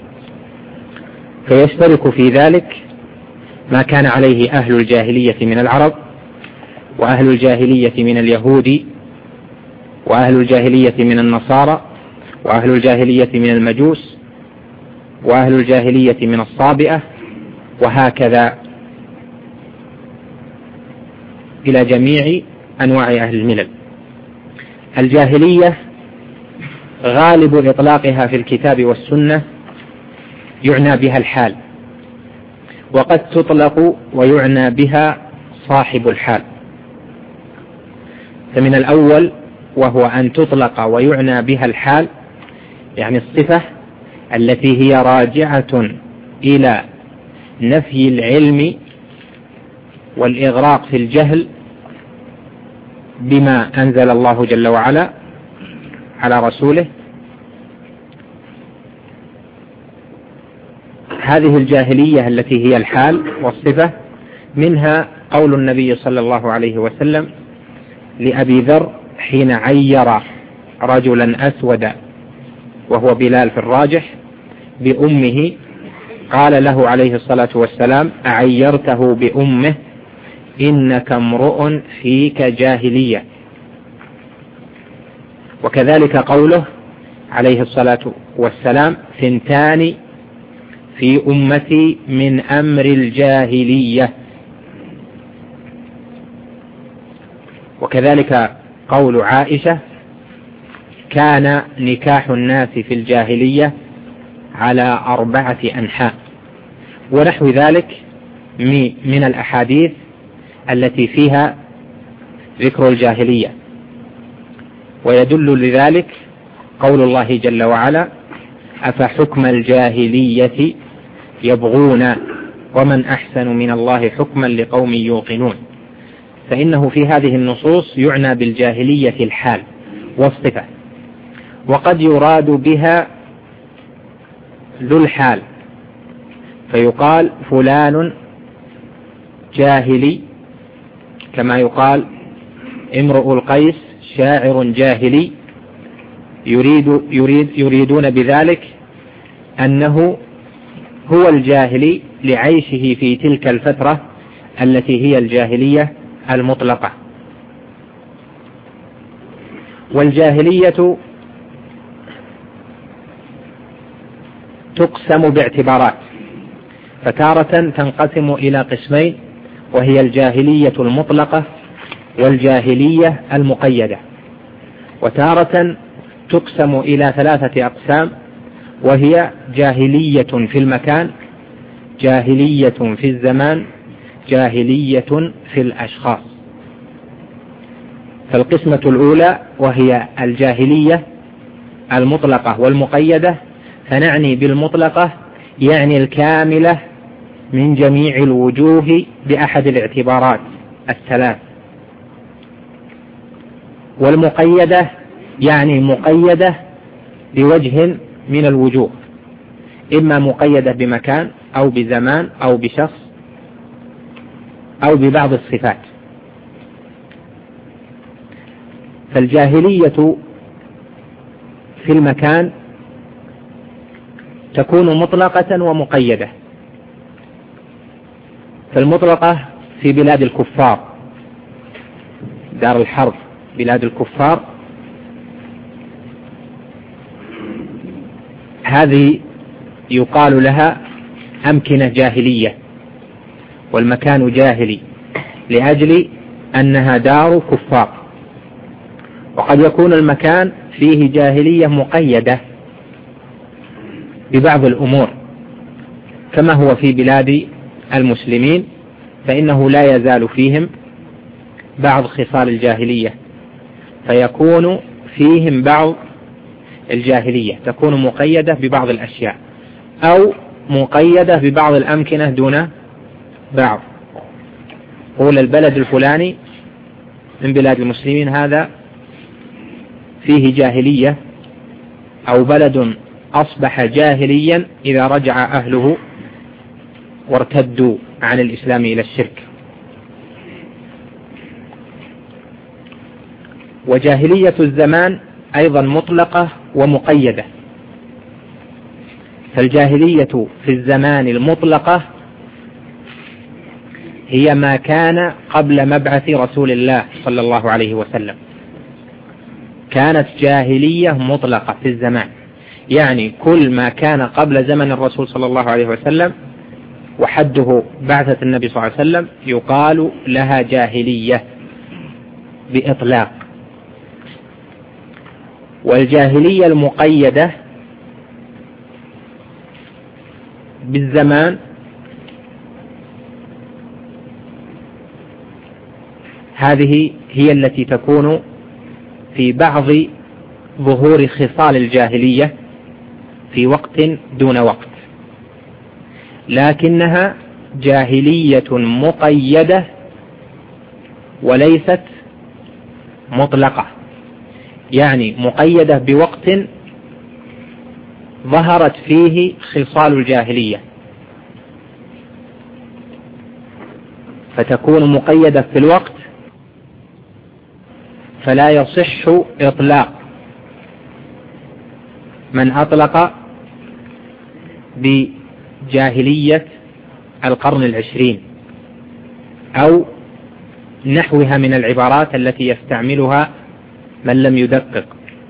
فيشترك في ذلك ما كان عليه أهل الجاهلية من العرب، وأهل الجاهلية من اليهود، وأهل الجاهلية من النصارى، وأهل الجاهلية من المجوس، وأهل الجاهلية من الصابئة، وهكذا إلى جميع أنواع أهل الملل. الجاهلية غالب إطلاقها في الكتاب والسنة يعنى بها الحال، وقد تطلق ويعنى بها صاحب الحال. فمن الأول وهو أن تطلق ويعنى بها الحال، يعني الصفة التي هي راجعة إلى نفي العلم والإغراق في الجهل بما أنزل الله جل وعلا على رسوله. هذه الجاهلية التي هي الحال والصفة منها قول النبي صلى الله عليه وسلم لأبي ذر حين عير رجلا أسود وهو بلال في الراجح بأمه، قال له عليه الصلاة والسلام: أعيرته بأمه إنك امرؤ فيك جاهلية. وكذلك قوله عليه الصلاة والسلام: ثنتان في أمتي من أمر الجاهلية. وكذلك قول عائشة: كان نكاح الناس في الجاهلية على 4 أنحاء، ونحو ذلك من الأحاديث التي فيها ذكر الجاهلية. ويدل لذلك قول الله جل وعلا: أفحكم الجاهلية يبغون ومن أحسن من الله حكما لقوم يوقنون. فإنه في هذه النصوص يعنى بالجاهلية الحال والصفة، وقد يراد بها ذو الحال، فيقال فلان جاهلي، كما يقال امرؤ القيس شاعر جاهلي، يريدون بذلك أنه هو الجاهلي لعيشه في تلك الفترة التي هي الجاهلية المطلقة. والجاهلية تقسم باعتبارات، فتارة تنقسم إلى قسمين، وهي الجاهلية المطلقة والجاهلية المقيدة. وتارة تقسم إلى 3 أقسام، وهي جاهلية في المكان، جاهلية في الزمان، جاهلية في الأشخاص. فالقسمة الأولى وهي الجاهلية المطلقة والمقيدة، فنعني بالمطلقة يعني الكاملة من جميع الوجوه بأحد الاعتبارات 3، والمقيدة يعني مقيدة بوجه من الوجوه، إما مقيدة بمكان أو بزمان أو بشخص أو ببعض الصفات. فالجاهلية في المكان تكون مطلقة ومقيدة. فالمطلقة في بلاد الكفار، دار الحرب، بلاد الكفار، هذه يقال لها أمكنة جاهلية، والمكان جاهلي لأجل أنها دار كفار. وقد يكون المكان فيه جاهلية مقيدة ببعض الأمور، كما هو في بلاد المسلمين، فإنه لا يزال فيهم بعض خصال الجاهلية، فيكون فيهم بعض الجاهلية تكون مقيدة ببعض الأشياء، أو مقيدة ببعض الأمكنة دون بعض. قول البلد الفلاني من بلاد المسلمين هذا فيه جاهلية، أو بلد أصبح جاهليا إذا رجع أهله وارتدوا عن الإسلام إلى الشرك. وجاهلية الزمان أيضا مطلقة ومقيدة. فالجاهلية في الزمان المطلقة هي ما كان قبل مبعث رسول الله صلى الله عليه وسلم، كانت جاهلية مطلقة في الزمان، يعني كل ما كان قبل زمن الرسول صلى الله عليه وسلم وحده بعثة النبي صلى الله عليه وسلم يقال لها جاهلية بإطلاق. والجاهلية المقيدة بالزمان هذه هي التي تكون في بعض ظهور خصال الجاهلية في وقت دون وقت، لكنها جاهلية مقيدة وليست مطلقة، يعني مقيدة بوقت ظهرت فيه خصال الجاهلية، فتكون مقيدة في الوقت، فلا يصح إطلاق من أطلق جاهلية القرن العشرين أو نحوها من العبارات التي يستعملها من لم يدقق،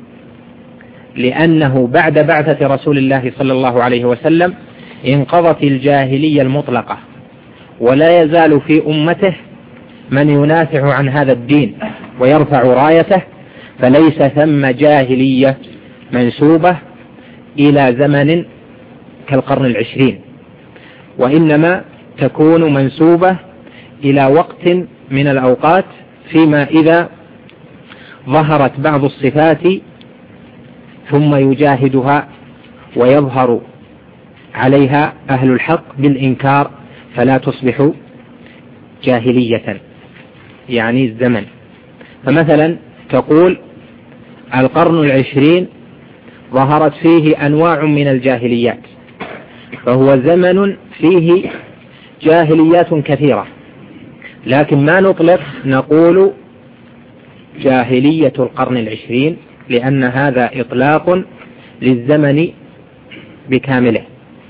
لأنه بعد بعثة رسول الله صلى الله عليه وسلم انقضت الجاهلية المطلقة، ولا يزال في أمته من ينافع عن هذا الدين ويرفع رايته، فليس ثم جاهلية منسوبة إلى زمن كالقرن العشرين، وإنما تكون منسوبة إلى وقت من الأوقات فيما إذا ظهرت بعض الصفات ثم يجاهدها ويظهر عليها أهل الحق بالإنكار فلا تصبح جاهلية، يعني الزمن. فمثلا تقول القرن العشرين ظهرت فيه أنواع من الجاهليات، فهو زمن فيه جاهليات كثيرة، لكن ما نطلق نقول جاهلية القرن العشرين، لأن هذا إطلاق للزمن بكامله.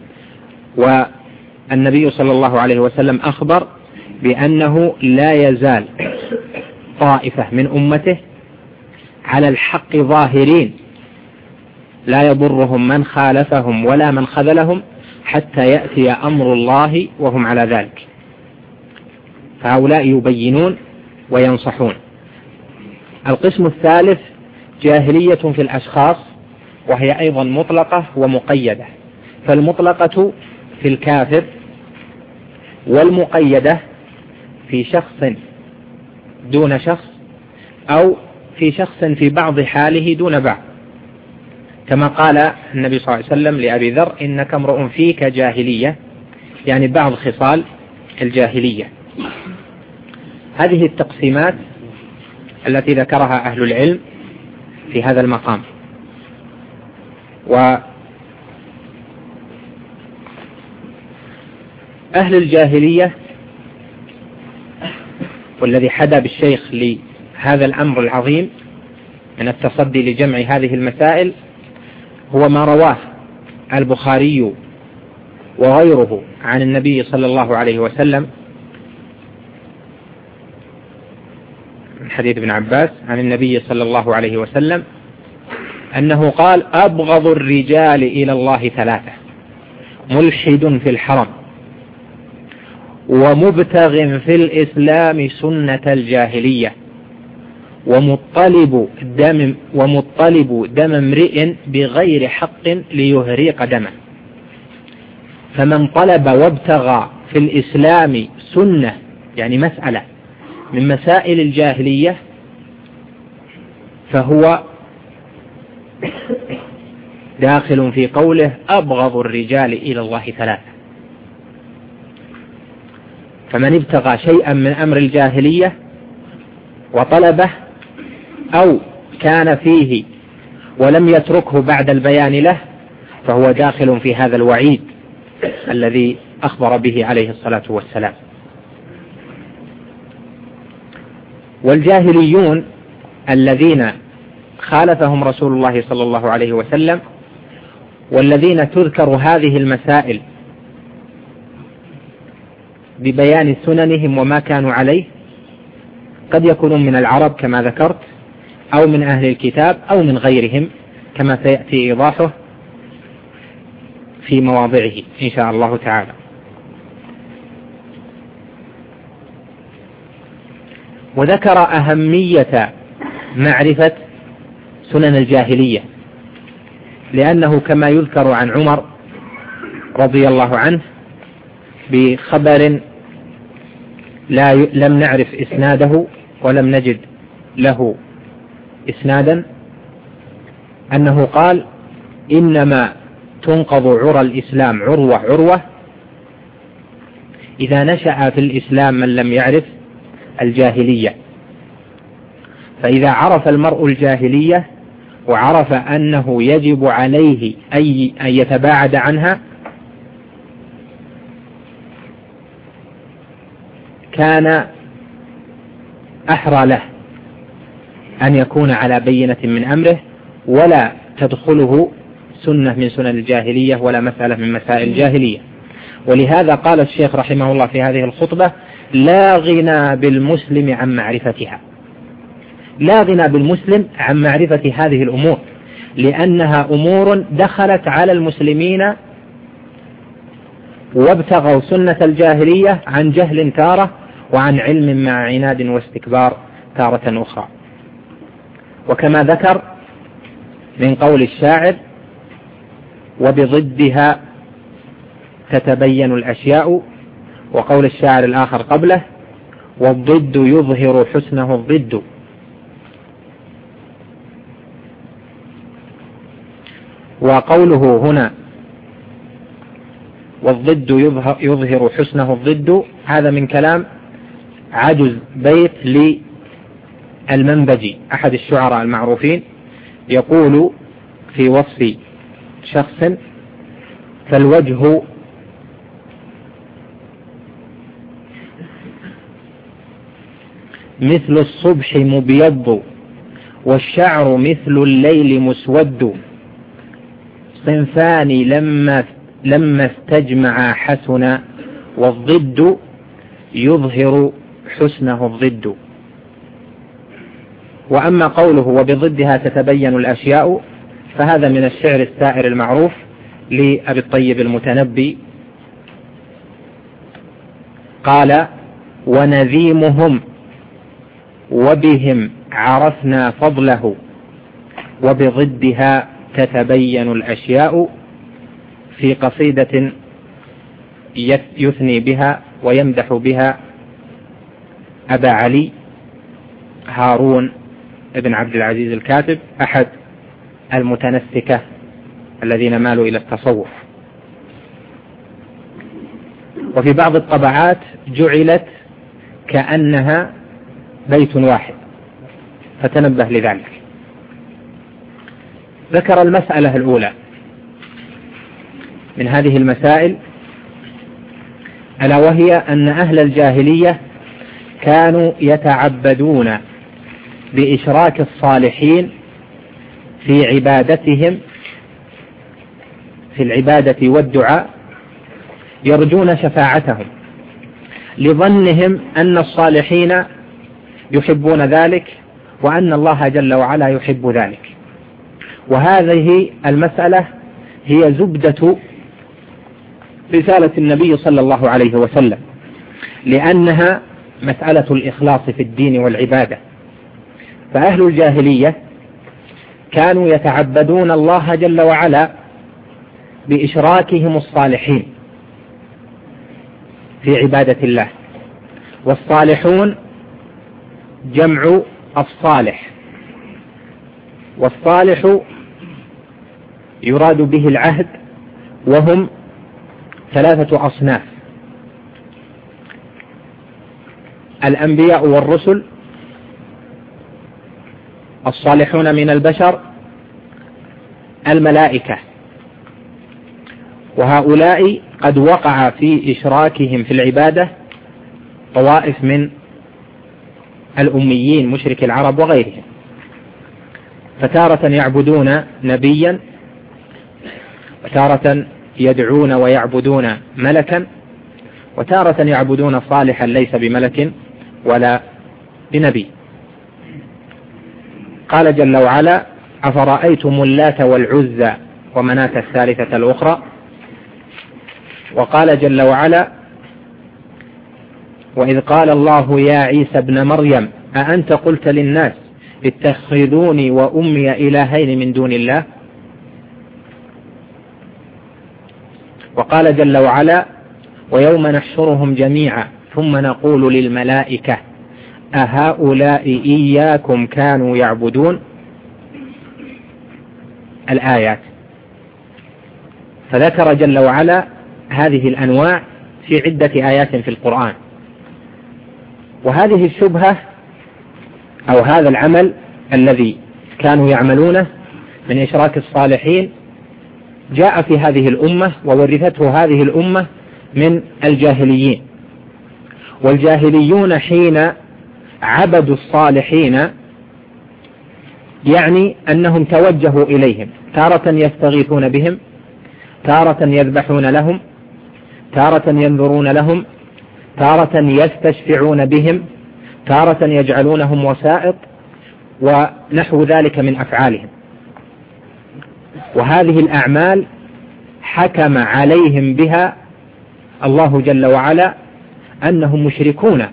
والنبي صلى الله عليه وسلم أخبر بأنه لا يزال طائفة من أمته على الحق ظاهرين لا يضرهم من خالفهم ولا من خذلهم حتى يأتي أمر الله وهم على ذلك. فهؤلاء يبينون وينصحون. القسم الثالث جاهلية في الأشخاص، وهي أيضا مطلقة ومقيدة، فالمطلقة في الكافر، والمقيدة في شخص دون شخص، أو في شخص في بعض حاله دون بعض، كما قال النبي صلى الله عليه وسلم لأبي ذر إنك امرؤ فيك جاهلية، يعني بعض خصال الجاهلية. هذه التقسيمات التي ذكرها أهل العلم في هذا المقام. وأهل الجاهلية، والذي حدا بالشيخ لهذا الأمر العظيم من التصدي لجمع هذه المسائل، هو ما رواه البخاري وغيره عن النبي صلى الله عليه وسلم من حديث ابن عباس عن النبي صلى الله عليه وسلم أنه قال أبغض الرجال إلى الله ثلاثة: ملحد في الحرم، ومبتغ في الإسلام سنة الجاهلية، ومطلب دم امرئ بغير حق ليهريق دمه. فمن طلب وابتغى في الإسلام سنة، يعني مسألة من مسائل الجاهلية، فهو داخل في قوله أبغض الرجال إلى الله ثلاثة. فمن ابتغى شيئا من أمر الجاهلية وطلبه أو كان فيه ولم يتركه بعد البيان له، فهو داخل في هذا الوعيد الذي أخبر به عليه الصلاة والسلام. والجاهليون الذين خالفهم رسول الله صلى الله عليه وسلم، والذين تذكر هذه المسائل ببيان سننهم وما كانوا عليه، قد يكونون من العرب كما ذكرت، أو من أهل الكتاب، أو من غيرهم كما سيأتي إيضاحه في مواضعه إن شاء الله تعالى. وذكر أهمية معرفة سنن الجاهلية، لأنه كما يذكر عن عمر رضي الله عنه بخبر لم نعرف إسناده ولم نجد له إسنادا، أنه قال إنما تنقض عرى الإسلام عروة عروة إذا نشأ في الإسلام من لم يعرف الجاهلية. فإذا عرف المرء الجاهلية وعرف أنه يجب عليه أن يتباعد عنها، كان أحرى له أن يكون على بينة من أمره، ولا تدخله سنة من سنن الجاهلية ولا مسألة من مسائل الجاهلية. ولهذا قال الشيخ رحمه الله في هذه الخطبة: لا غنى بالمسلم عن معرفتها، لا غنى بالمسلم عن معرفة هذه الأمور، لأنها أمور دخلت على المسلمين وابتغوا سنة الجاهلية عن جهل تارة، وعن علم مع عناد واستكبار تارة أخرى. وكما ذكر من قول الشاعر: وبضدها تتبين الأشياء، وقول الشاعر الآخر قبله: والضد يظهر حسنه الضد. وقوله هنا والضد يظهر حسنه الضد، هذا من كلام عجز بيت للمنبجي أحد الشعراء المعروفين، يقول في وصف شخص: فالوجه مثل الصبح مبيض، والشعر مثل الليل مسود، صنفان لما استجمعا حسنا، والضد يظهر حسنه الضد. وأما قوله وبضدها تتبين الأشياء، فهذا من الشعر السائر المعروف لأبي الطيب المتنبي، قال: ونذيمهم وبهم عرفنا فضله، وبضدها تتبين الأشياء، في قصيدة يثني بها ويمدح بها أبا علي هارون ابن عبد العزيز الكاتب، أحد المتنسكة الذين مالوا إلى التصوف. وفي بعض الطبعات جعلت كأنها بيت واحد، فتنبه لذلك. ذكر المسألة الأولى من هذه المسائل، ألا وهي أن أهل الجاهلية كانوا يتعبدون بإشراك الصالحين في عبادتهم، في العبادة والدعاء، يرجون شفاعتهم لظنهم أن الصالحين يحبون ذلك، وأن الله جل وعلا يحب ذلك. وهذه المسألة هي زبدة رسالة النبي صلى الله عليه وسلم، لأنها مسألة الإخلاص في الدين والعبادة. فأهل الجاهلية كانوا يتعبدون الله جل وعلا بإشراكهم الصالحين في عبادة الله، والصالحون جمع الصالح، والصالح يراد به العهد، وهم 3 أصناف: الأنبياء والرسل، الصالحون من البشر، الملائكة. وهؤلاء قد وقع في إشراكهم في العبادة طوائف من الأميين مشرك العرب وغيرهم، فتارة يعبدون نبيا، وتارة يدعون ويعبدون ملكا، وتارة يعبدون صالحا ليس بملك ولا بنبي. قال جل وعلا: أفرأيتم اللات والعزى ومناة الثالثة الأخرى. وقال جل وعلا: وإذ قال الله يا عيسى ابن مريم أأنت قلت للناس اتخذوني وأمي إلهين من دون الله. وقال جل وعلا: ويوم نحشرهم جميعا ثم نقول للملائكة أهؤلاء إياكم كانوا يعبدون. الآيات. فذكر جل وعلا هذه الأنواع في عدة آيات في القرآن. وهذه الشبهة أو هذا العمل الذي كانوا يعملونه من إشراك الصالحين جاء في هذه الأمة، وورثته هذه الأمة من الجاهليين. والجاهليون حين عبدوا الصالحين يعني أنهم توجهوا إليهم، تارة يستغيثون بهم، تارة يذبحون لهم، تارة ينذرون لهم، تارة يستشفعون بهم، تارة يجعلونهم وسائط، ونحو ذلك من أفعالهم. وهذه الأعمال حكم عليهم بها الله جل وعلا أنهم مشركون،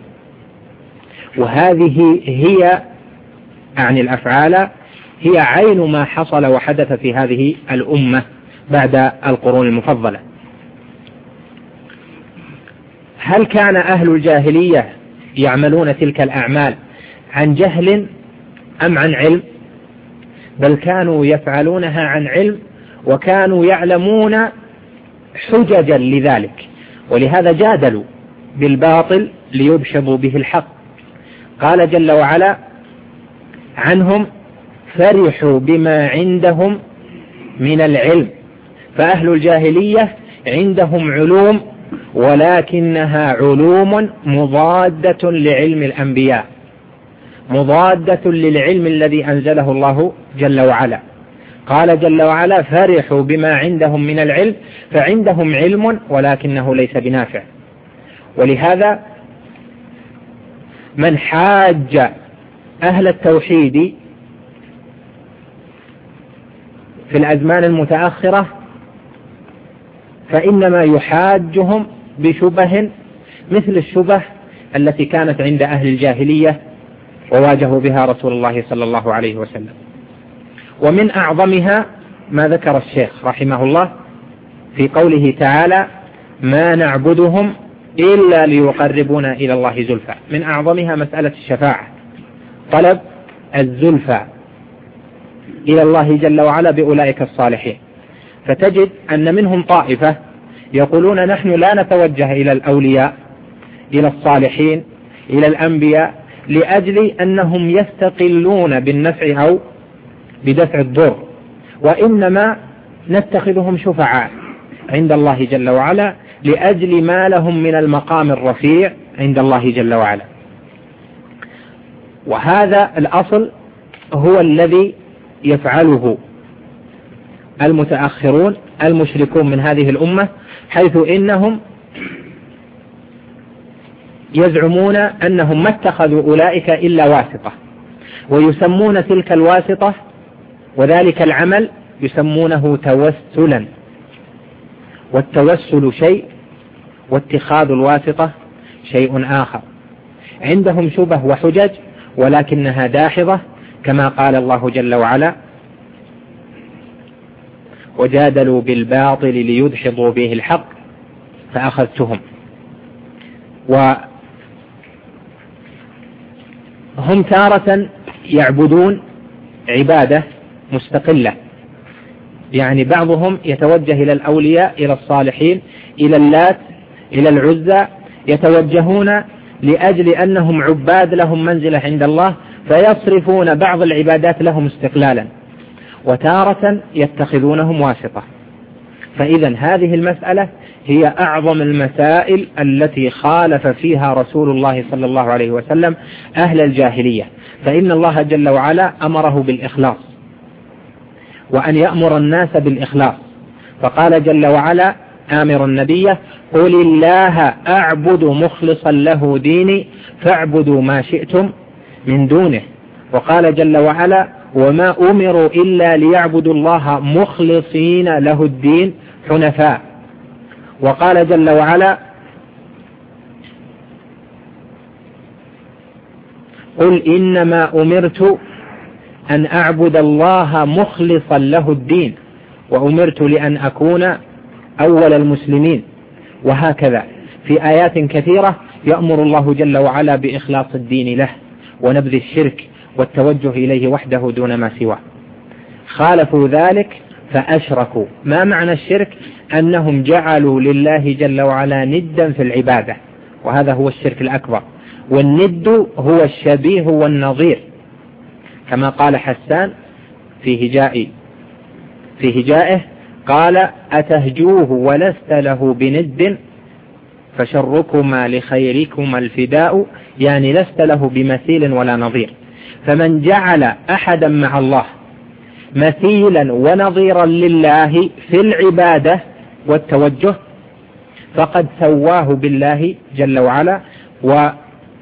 وهذه هي يعني الأفعال هي عين ما حصل وحدث في هذه الأمة بعد القرون المفضلة. هل كان أهل الجاهلية يعملون تلك الأعمال عن جهل أم عن علم؟ بل كانوا يفعلونها عن علم، وكانوا يعلمون حججا لذلك، ولهذا جادلوا بالباطل ليدحضوا به الحق. قال جل وعلا عنهم: فرحوا بما عندهم من العلم. فأهل الجاهلية عندهم علوم، ولكنها علوم مضادة لعلم الأنبياء، مضادة للعلم الذي أنزله الله جل وعلا. قال جل وعلا: فرحوا بما عندهم من العلم، فعندهم علم ولكنه ليس بنافع. ولهذا من حاج أهل التوحيد في الأزمان المتأخرة فإنما يحاجهم بشبه مثل الشبه التي كانت عند أهل الجاهلية وواجهوا بها رسول الله صلى الله عليه وسلم. ومن أعظمها ما ذكر الشيخ رحمه الله في قوله تعالى: ما نعبدهم إلا ليقربونا إلى الله زلفى. من أعظمها مسألة الشفاعة، طلب الزلفى إلى الله جل وعلا بأولئك الصالحين. فتجد أن منهم طائفة يقولون: نحن لا نتوجه إلى الأولياء، إلى الصالحين، إلى الأنبياء، لأجل أنهم يستقلون بالنفع أو بدفع الضر، وإنما نتخذهم شفعاء عند الله جل وعلا لأجل ما لهم من المقام الرفيع عند الله جل وعلا. وهذا الأصل هو الذي يفعله المتأخرون المشركون من هذه الأمة، حيث إنهم يزعمون أنهم ما اتخذوا أولئك إلا واسطة، ويسمون تلك الواسطة وذلك العمل يسمونه توسلا، والتوسل شيء واتخاذ الواسطة شيء آخر. عندهم شبه وحجج ولكنها داحضة، كما قال الله جل وعلا: وجادلوا بالباطل ليدحضوا به الحق فأخذتهم. وهم تارة يعبدون عبادة مستقلة، يعني بعضهم يتوجه إلى الأولياء، إلى الصالحين، إلى اللات، إلى العزى، يتوجهون لأجل أنهم عباد لهم منزلة عند الله، فيصرفون بعض العبادات لهم استقلالا، وتارة يتخذونهم واسطة. فإذا هذه المسألة هي أعظم المسائل التي خالف فيها رسول الله صلى الله عليه وسلم أهل الجاهلية، فإن الله جل وعلا أمره بالإخلاص، وأن يأمر الناس بالإخلاص. فقال جل وعلا آمر النبي: قل الله أعبد مخلصا له ديني فاعبدوا ما شئتم من دونه. وقال جل وعلا: وما أمروا إلا ليعبدوا الله مخلصين له الدين حنفاء. وقال جل وعلا: قل إنما أمرت أن أعبد الله مخلصا له الدين وأمرت لأن أكون أول المسلمين. وهكذا في آيات كثيرة يأمر الله جل وعلا بإخلاص الدين له ونبذ الشرك والتوجه إليه وحده دون ما سواه. خالفوا ذلك فأشركوا. ما معنى الشرك؟ أنهم جعلوا لله جل وعلا ندا في العبادة، وهذا هو الشرك الأكبر. والند هو الشبيه والنظير، كما قال حسان في هجائه قال: أتهجوه ولست له بند فشركما لخيركما الفداء، يعني لست له بمثيل ولا نظير. فمن جعل أحدا مع الله مثيلا ونظيرا لله في العبادة والتوجه فقد سواه بالله جل وعلا، وقد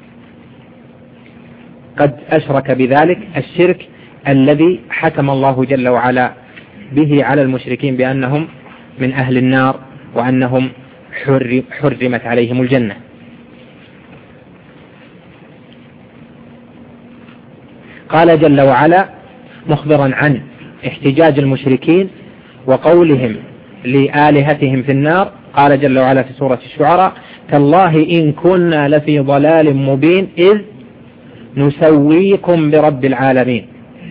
أشرك بذلك الشرك الذي حكم الله جل وعلا به على المشركين بأنهم من أهل النار وأنهم حرمت عليهم الجنة. قال جل وعلا مخبرا عن احتجاج المشركين وقولهم لآلهتهم في النار، قال جل وعلا في سورة الشعراء: تالله إن كنا لفي ضلال مبين إذ نسويكم برب العالمين.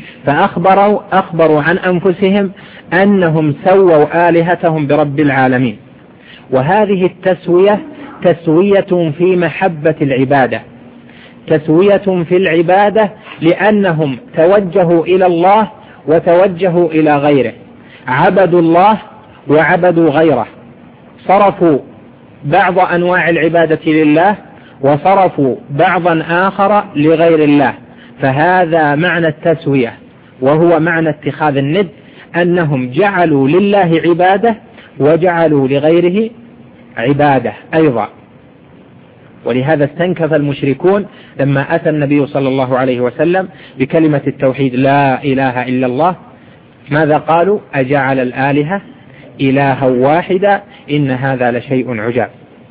فأخبروا عن أنفسهم أنهم سووا آلهتهم برب العالمين، وهذه التسوية تسوية في محبة العبادة، تسوية في العبادة، لأنهم توجهوا إلى الله وتوجهوا إلى غيره، عبدوا الله وعبدوا غيره، صرفوا بعض أنواع العبادة لله وصرفوا بعضا آخر لغير الله. فهذا معنى التسوية، وهو معنى اتخاذ الند، أنهم جعلوا لله عبادة وجعلوا لغيره عبادة أيضا. ولهذا استنكف المشركون لما أتى النبي صلى الله عليه وسلم بكلمة التوحيد لا إله إلا الله، ماذا قالوا؟ أجعل الآلهة إلها واحدا إن هذا لشيء عجاب.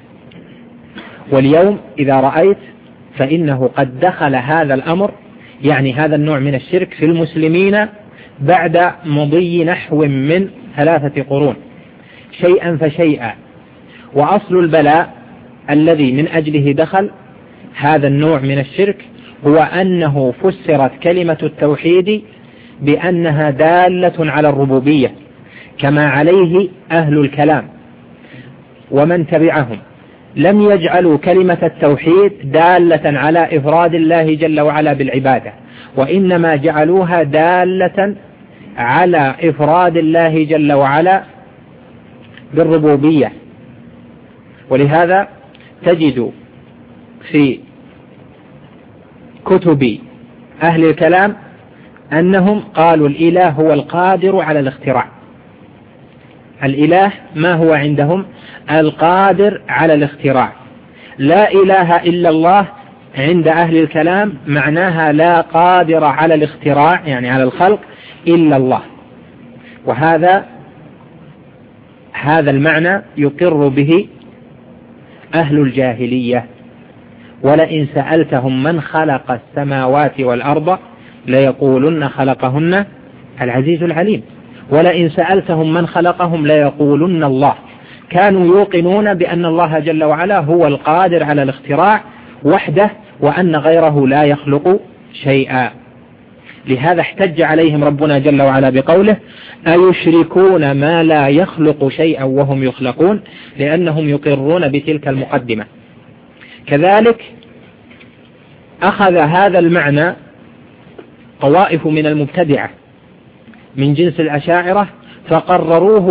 واليوم إذا رأيت فإنه قد دخل هذا الأمر، يعني هذا النوع من الشرك، في المسلمين بعد مضي نحو من 3 قرون شيئا فشيئا. وأصل البلاء الذي من أجله دخل هذا النوع من الشرك هو أنه فسرت كلمة التوحيد بأنها دالة على الربوبية، كما عليه أهل الكلام ومن تبعهم، لم يجعلوا كلمة التوحيد دالة على إفراد الله جل وعلا بالعبادة، وإنما جعلوها دالة على إفراد الله جل وعلا بالربوبية. ولهذا تجد في كتب أهل الكلام أنهم قالوا الإله هو القادر على الاختراع. الإله ما هو عندهم؟ القادر على الاختراع. لا إله إلا الله عند أهل الكلام معناها لا قادر على الاختراع، يعني على الخلق، إلا الله. وهذا المعنى يقر به أهل الجاهلية. ولئن سألتهم من خلق السماوات والأرض ليقولن خلقهن العزيز العليم. ولئن سألتهم من خلقهم ليقولن الله. كانوا يوقنون بأن الله جل وعلا هو القادر على الاختراع وحده، وأن غيره لا يخلق شيئا. لهذا احتج عليهم ربنا جل وعلا بقوله: أيشركون ما لا يخلق شيئا وهم يخلقون، لأنهم يقرون بتلك المقدمة. كذلك أخذ هذا المعنى طوائف من المبتدعة من جنس الأشاعرة فقرروه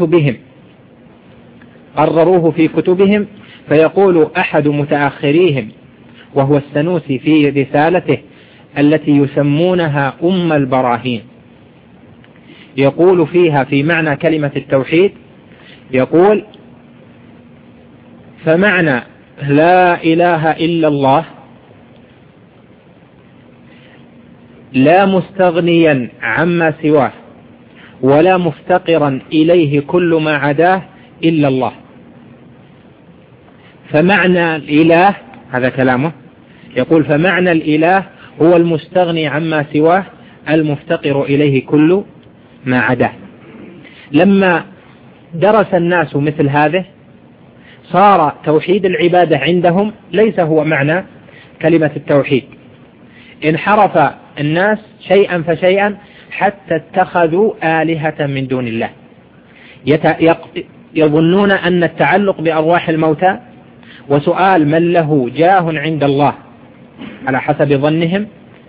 في كتبهم، فيقول أحد متأخريهم وهو السنوسي في رسالته التي يسمونها أم البراهين، يقول فيها في معنى كلمة التوحيد، يقول: فمعنى لا إله إلا الله لا مستغنيا عما سواه ولا مفتقرا إليه كل ما عداه إلا الله. فمعنى الإله، هذا كلامه، يقول: فمعنى الإله هو المستغني عما سواه المفتقر إليه كل ما عداه. لما درس الناس مثل هذه صار توحيد العبادة عندهم ليس هو معنى كلمة التوحيد. انحرف الناس شيئا فشيئا حتى اتخذوا آلهة من دون الله، يظنون أن التعلق بأرواح الموتى وسؤال من له جاه عند الله على حسب ظنهم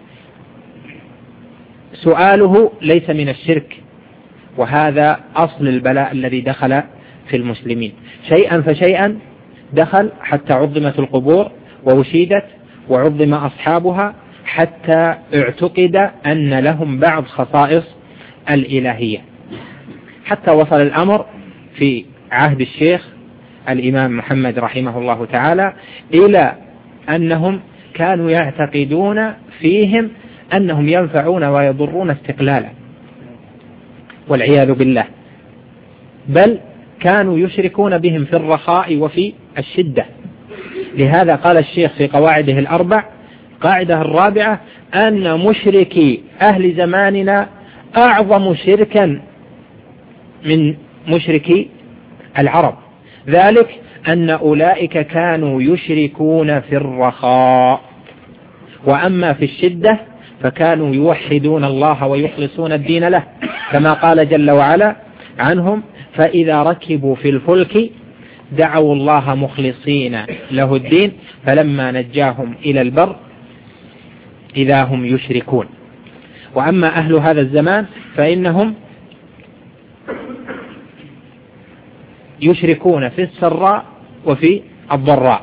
سؤاله ليس من الشرك. وهذا أصل البلاء الذي دخل في المسلمين. شيئا فشيئا دخل حتى عظمت القبور ووشيدت وعظم أصحابها، حتى اعتقد أن لهم بعض خصائص الإلهية، حتى وصل الأمر في عهد الشيخ الإمام محمد رحمه الله تعالى إلى أنهم كانوا يعتقدون فيهم أنهم ينفعون ويضرون استقلالا والعياذ بالله، بل كانوا يشركون بهم في الرخاء وفي الشدة. لهذا قال الشيخ في قواعده الأربع قاعدة الرابعة أن مشركي أهل زماننا أعظم شركا من مشركي العرب، ذلك أن أولئك كانوا يشركون في الرخاء، وأما في الشدة فكانوا يوحدون الله ويخلصون الدين له، كما قال جل وعلا عنهم: فإذا ركبوا في الفلك دعوا الله مخلصين له الدين فلما نجاهم إلى البر إذا هم يشركون. وأما أهل هذا الزمان فإنهم يشركون في السراء وفي الضراء،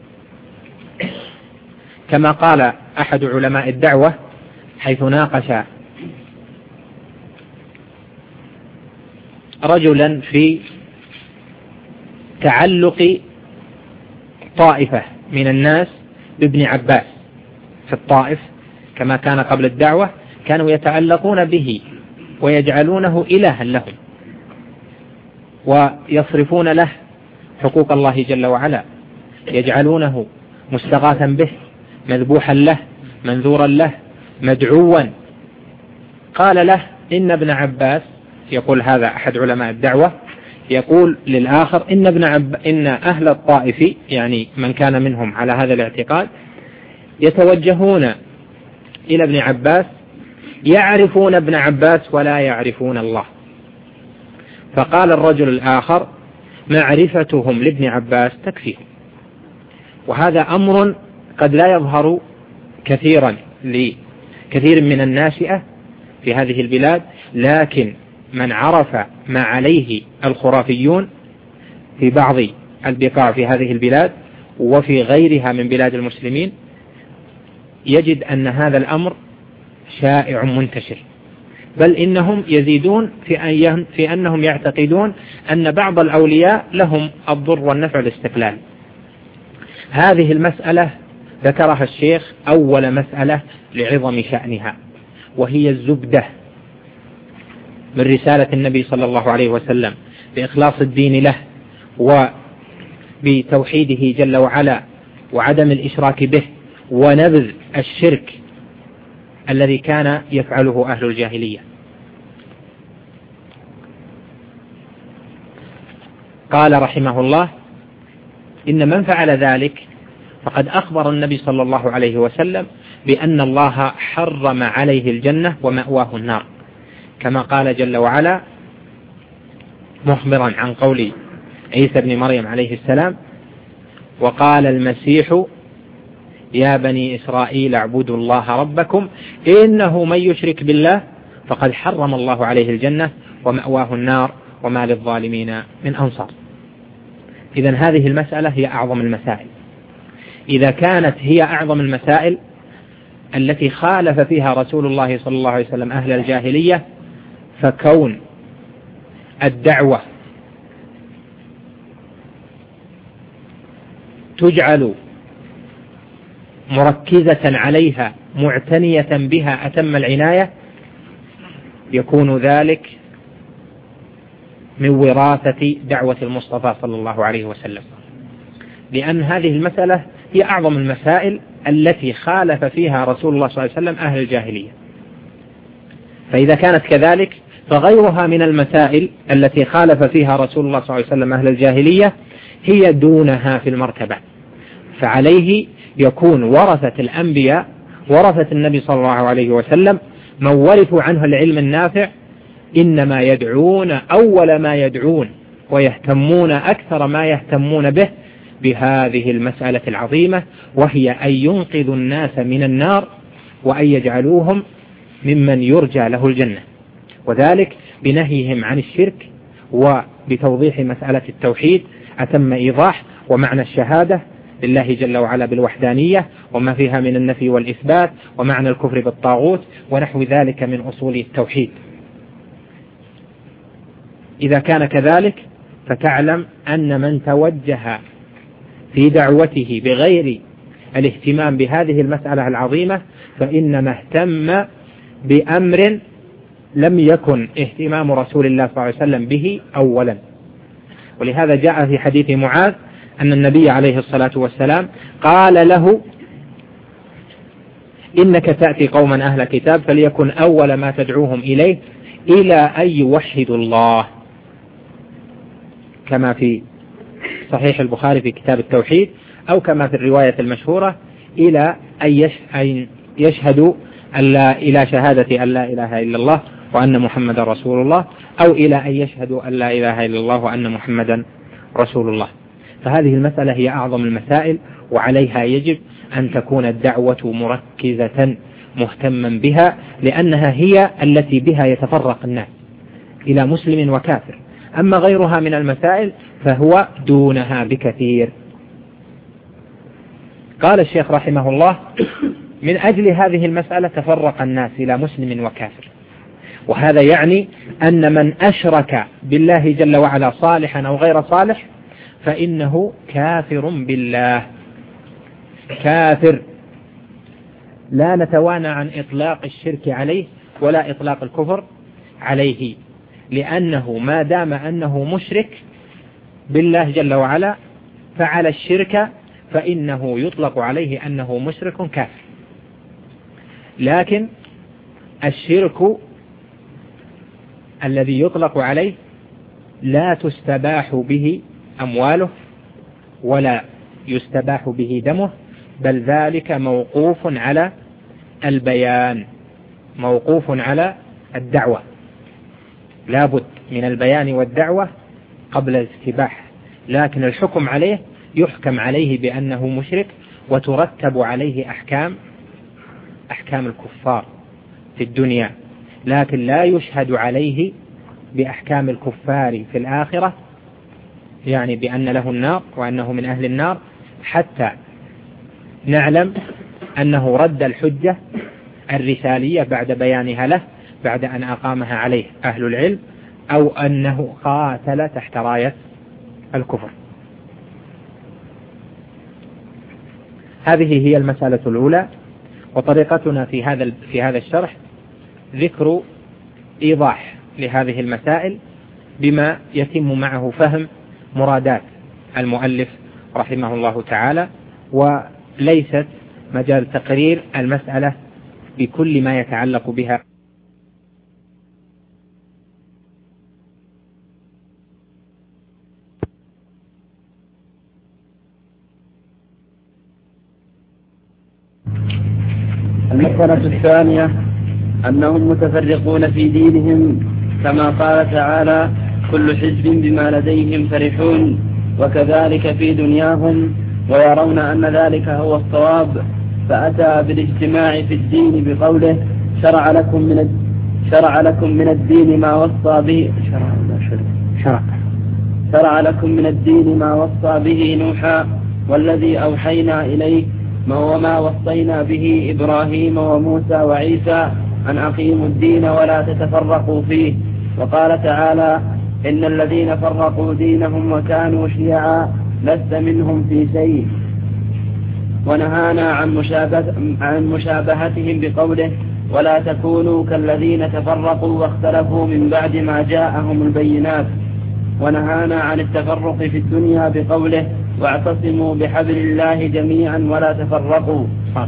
كما قال أحد علماء الدعوة حيث ناقش رجلا في تعلق طائفة من الناس بابن عباس في الطائف، كما كان قبل الدعوة كانوا يتعلقون به ويجعلونه إلها لهم ويصرفون له حقوق الله جل وعلا، يجعلونه مستغاثا به، مذبوحا له، منذورا له، مدعوا. قال له إن ابن عباس، يقول هذا أحد علماء الدعوة، يقول للآخر إن أهل الطائف، يعني من كان منهم على هذا الاعتقاد، يتوجهون إلى ابن عباس يعرفون ابن عباس ولا يعرفون الله. فقال الرجل الآخر: معرفتهم لابن عباس تكفيهم. وهذا أمر قد لا يظهر كثيرا لكثير من الناشئة في هذه البلاد، لكن من عرف ما عليه الخرافيون في بعض البقاع في هذه البلاد وفي غيرها من بلاد المسلمين يجد أن هذا الأمر شائع منتشر، بل إنهم يزيدون في أنهم يعتقدون أن بعض الأولياء لهم الضر والنفع الاستقلال. هذه المسألة ذكرها الشيخ أول مسألة لعظم شأنها، وهي الزبدة من رسالة النبي صلى الله عليه وسلم بإخلاص الدين له وبتوحيده جل وعلا وعدم الإشراك به ونبذ الشرك الذي كان يفعله أهل الجاهلية. قال رحمه الله: إن من فعل ذلك فقد أخبر النبي صلى الله عليه وسلم بأن الله حرم عليه الجنة ومأواه النار، كما قال جل وعلا مخبرا عن قول عيسى بن مريم عليه السلام: وقال المسيح يا بني إسرائيل اعبدوا الله ربكم إنه من يشرك بالله فقد حرم الله عليه الجنة ومأواه النار وما للظالمين من أنصار. إذن هذه المسألة هي أعظم المسائل. إذا كانت هي أعظم المسائل التي خالف فيها رسول الله صلى الله عليه وسلم أهل الجاهلية، فكون الدعوة تجعل مركزة عليها معتنية بها أتم العناية يكون ذلك من وراثة دعوة المصطفى صلى الله عليه وسلم، لأن هذه المسألة هي أعظم المسائل التي خالف فيها رسول الله صلى الله عليه وسلم أهل الجاهلية. فإذا كانت كذلك فغيرها من المسائل التي خالف فيها رسول الله صلى الله عليه وسلم أهل الجاهلية هي دونها في المرتبة، فعليه يكون ورثة الأنبياء ورثة النبي صلى الله عليه وسلم من ورثوا عنه العلم النافع إنما يدعون أول ما يدعون ويهتمون أكثر ما يهتمون به بهذه المسألة العظيمة، وهي أن ينقذوا الناس من النار وأن يجعلوهم ممن يرجى له الجنة، وذلك بنهيهم عن الشرك وبتوضيح مسألة التوحيد أتم إيضاح، ومعنى الشهادة لله جل وعلا بالوحدانية وما فيها من النفي والإثبات، ومعنى الكفر بالطاغوت ونحو ذلك من أصول التوحيد. إذا كان كذلك فتعلم أن من توجه في دعوته بغير الاهتمام بهذه المسألة العظيمة فإنما اهتم بأمر لم يكن اهتمام رسول الله صلى الله عليه وسلم به أولا. ولهذا جاء في حديث معاذ أن النبي عليه الصلاة والسلام قال له: إنك تأتي قوما أهل كتاب فليكن أول ما تدعوهم إليه إلى أن يوحدوا الله، كما في صحيح البخاري في كتاب التوحيد، أو كما في الرواية المشهورة إلى أن يشهدوا إلى شهادة أن لا إله إلا الله وأن محمد رسول الله، أو إلى أن يشهدوا أن لا إله إلا الله وأن محمدا رسول الله. فهذه المسألة هي أعظم المسائل، وعليها يجب أن تكون الدعوة مركزة مهتما بها، لأنها هي التي بها يتفرق الناس إلى مسلم وكافر. أما غيرها من المسائل فهو دونها بكثير. قال الشيخ رحمه الله: من أجل هذه المسألة تفرق الناس إلى مسلم وكافر. وهذا يعني أن من أشرك بالله جل وعلا صالحا أو غير صالح فإنه كافر بالله، كافر. لا نتوانى عن إطلاق الشرك عليه ولا إطلاق الكفر عليه، لأنه ما دام أنه مشرك بالله جل وعلا فعل الشرك فإنه يطلق عليه أنه مشرك كافر. لكن الشرك الذي يطلق عليه لا تستباح به أمواله ولا يستباح به دمه، بل ذلك موقوف على البيان، موقوف على الدعوة. لا بد من البيان والدعوة قبل الاستباحة، لكن الحكم عليه يحكم عليه بأنه مشرك، وترتب عليه أحكام الكفار في الدنيا، لكن لا يشهد عليه بأحكام الكفار في الآخرة، يعني بأن له النار وأنه من أهل النار، حتى نعلم أنه رد الحجة الرسالية بعد بيانها له، بعد أن أقامها عليه أهل العلم، أو أنه قاتل تحت راية الكفر. هذه هي المسألة الأولى. وطريقتنا في هذا الشرح ذكر إيضاح لهذه المسائل بما يتم معه فهم مرادات المؤلف رحمه الله تعالى، وليست مجال تقرير المسألة بكل ما يتعلق بها. المسألة الثانية أنهم متفرقون في دينهم، كما قال تعالى: كل حزب بما لديهم فرحون، وكذلك في دنياهم، ويرون أن ذلك هو الصواب، فأتى بالاجتماع في الدين بقوله: شرع لكم من الدين ما وصى به شرع لكم من الدين ما وصى به نوحا والذي أوحينا إليه وما وصينا به إبراهيم وموسى وعيسى أن أقيموا الدين ولا تتفرقوا فيه. وقال تعالى: إن الذين فرقوا دينهم وكانوا شيعا لست منهم في شيء. ونهانا عن مشابهتهم بقوله: ولا تكونوا كالذين تفرقوا واختلفوا من بعد ما جاءهم البينات. ونهانا عن التفرق في الدنيا بقوله: واعتصموا بحبل الله جميعا ولا تفرقوا.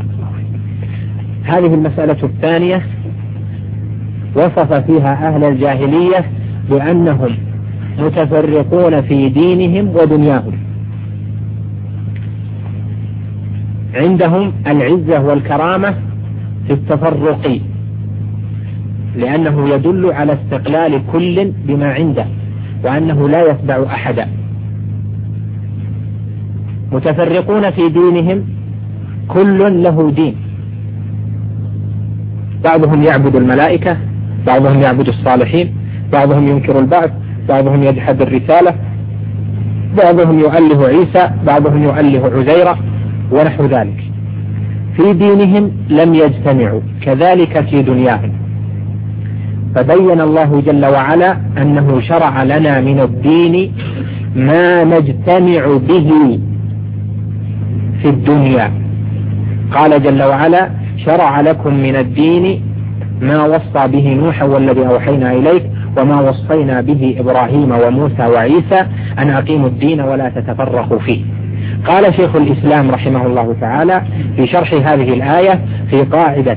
هذه المسألة الثانية وصف فيها أهل الجاهلية بأنهم متفرقون في دينهم ودنياهم. عندهم العزة والكرامة في التفرق، لأنه يدل على استقلال كل بما عنده، وأنه لا يتبع أحدا. متفرقون في دينهم، كل له دين، بعضهم يعبد الملائكة، بعضهم يعبد الصالحين، بعضهم ينكر البعث، بعضهم يجحد الرسالة، بعضهم يؤله عيسى، بعضهم يؤله عزيرة ونحو ذلك. في دينهم لم يجتمعوا، كذلك في دنياهم. فبين الله جل وعلا أنه شرع لنا من الدين ما نجتمع به في الدنيا. قال جل وعلا: شرع لكم من الدين ما وصى به نوحا والذي أوحينا إليك وما وصينا به إبراهيم وموسى وعيسى أن أقيموا الدين ولا تتفرقوا فيه. قال شيخ الإسلام رحمه الله تعالى في شرح هذه الآية في قاعدة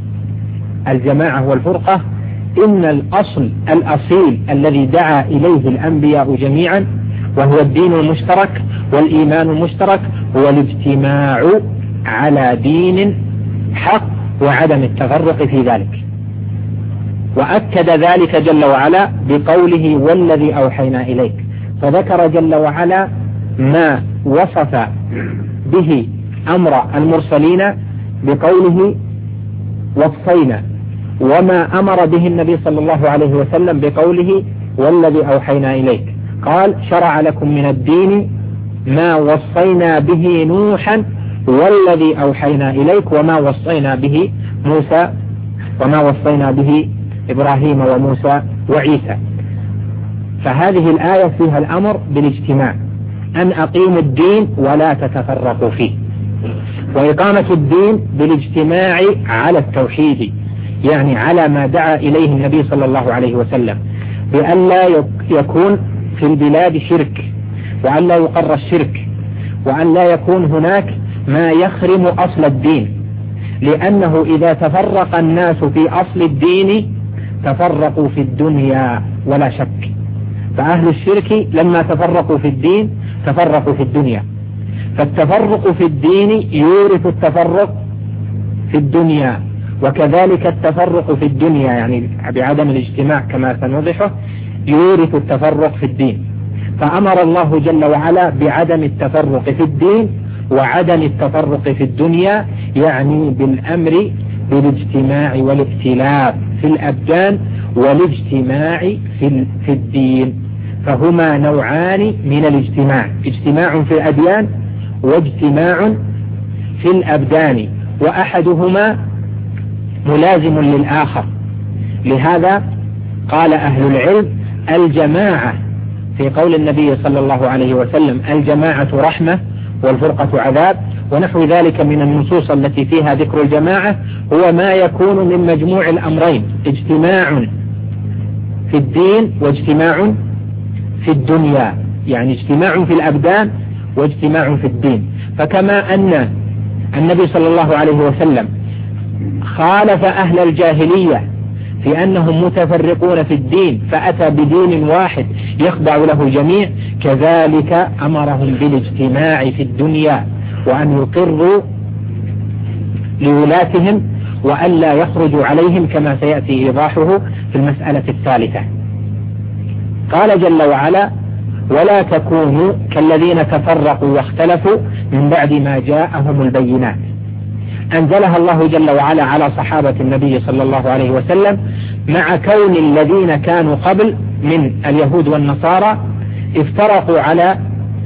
الجماعة والفرقة: إن الأصل الأصيل الذي دعا إليه الأنبياء جميعا وهو الدين المشترك والإيمان المشترك هو الاجتماع على دين حق وعدم التفرق في ذلك. وأكد ذلك جل وعلا بقوله: والذي أوحينا إليك، فذكر جل وعلا ما وصف به أمر المرسلين بقوله: وصينا، وما أمر به النبي صلى الله عليه وسلم بقوله: والذي أوحينا إليك. قال: شرع لكم من الدين ما وصينا به نوحا والذي أوحينا إليك وما وصينا به موسى وما وصينا به إبراهيم وموسى وعيسى. فهذه الآية فيها الأمر بالاجتماع، أن أقيموا الدين ولا تتفرقوا فيه، وإقامة الدين بالاجتماع على التوحيد، يعني على ما دعا إليه النبي صلى الله عليه وسلم، بأن لا يكون في البلاد شرك، وأن لا يقر الشرك، وأن لا يكون هناك ما يخرم أصل الدين، لأنه إذا تفرق الناس في أصل الدين تفرقوا في الدنيا ولا شك. فأهل الشرك لما تفرقوا في الدين تفرقوا في الدنيا، فالتفرق في الدين يورث التفرق في الدنيا، وكذلك التفرق في الدنيا يعني بعدم الاجتماع كما سنوضحه يورث التفرق في الدين. فأمر الله جل وعلا بعدم التفرق في الدين وعدم التفرق في الدنيا، يعني بالأمر بالاجتماع والائتلاف في الأبدان والاجتماع في الدين. فهما نوعان من الاجتماع: اجتماع في الأديان واجتماع في الأبدان، وأحدهما ملازم للآخر. لهذا قال أهل العلم: الجماعة في قول النبي صلى الله عليه وسلم: الجماعة رحمة والفرقة عذاب، ونحو ذلك من النصوص التي فيها ذكر الجماعة، هو ما يكون من مجموع الأمرين: اجتماع في الدين واجتماع في الدنيا، يعني اجتماع في الأبدان واجتماع في الدين. فكما أن النبي صلى الله عليه وسلم خالف أهل الجاهلية في أنهم متفرقون في الدين فأتى بدين واحد يخضع له الجميع، كذلك أمرهم بالاجتماع في الدنيا وأن يقروا لولاتهم وألا يخرجوا عليهم كما سيأتي إيضاحه في المسألة الثالثة. قال جل وعلا: ولا تكونوا كالذين تفرقوا واختلفوا من بعد ما جاءهم البينات. أنزلها الله جل وعلا على صحابة النبي صلى الله عليه وسلم، مع كون الذين كانوا قبل من اليهود والنصارى افترقوا على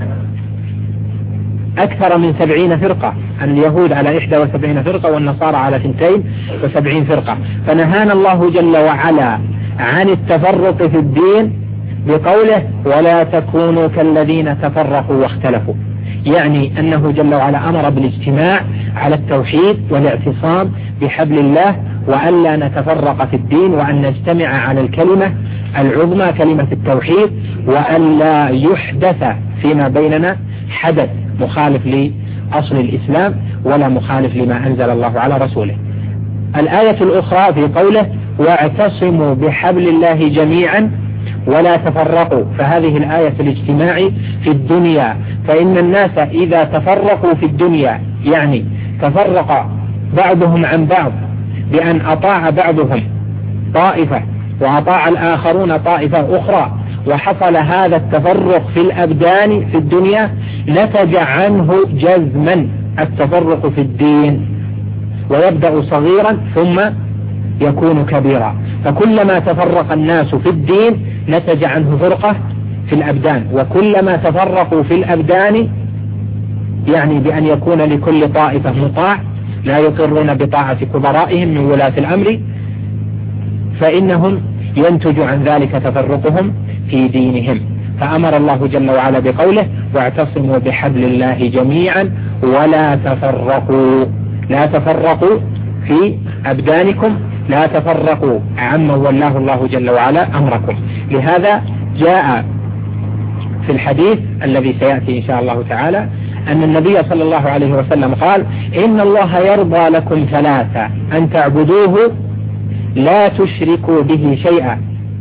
أكثر من 70 فرقة، اليهود على 71 فرقة والنصارى على 72 فرقة. فنهانا الله جل وعلا عن التفرق في الدين بقوله: ولا تكونوا كالذين تفرقوا واختلفوا، يعني أنه جل وعلا أمر بالاجتماع على التوحيد والاعتصام بحبل الله، وألا نتفرق في الدين، وأن نجتمع على الكلمة العظمى كلمة التوحيد، وألا يحدث فيما بيننا حدث مخالف لأصل الإسلام ولا مخالف لما أنزل الله على رسوله. الآية الأخرى في قوله: واعتصموا بحبل الله جميعا ولا تفرقوا، فهذه الآية في الاجتماع في الدنيا. فإن الناس إذا تفرقوا في الدنيا، يعني تفرق بعضهم عن بعض بأن أطاع بعضهم طائفة وأطاع الآخرون طائفة أخرى، وحصل هذا التفرق في الأبدان في الدنيا، نتج عنه جزما التفرق في الدين، ويبدأ صغيرا ثم يكون كبيرا. فكلما تفرق الناس في الدين نتج عنه فرقة في الأبدان، وكلما تفرقوا في الأبدان يعني بأن يكون لكل طائفة مطاع لا يقرون بطاعة كبرائهم من ولاة الأمر، فإنهم ينتج عن ذلك تفرقهم في دينهم. فأمر الله جل وعلا بقوله واعتصموا بحبل الله جميعا ولا تفرقوا. لا تفرقوا في أبدانكم، لا تفرقوا عمن ولاه الله جل وعلا أمركم. لهذا جاء في الحديث الذي سيأتي إن شاء الله تعالى أن النبي صلى الله عليه وسلم قال إن الله يرضى لكم ثلاثة: أن تعبدوه لا تشركوا به شيئا،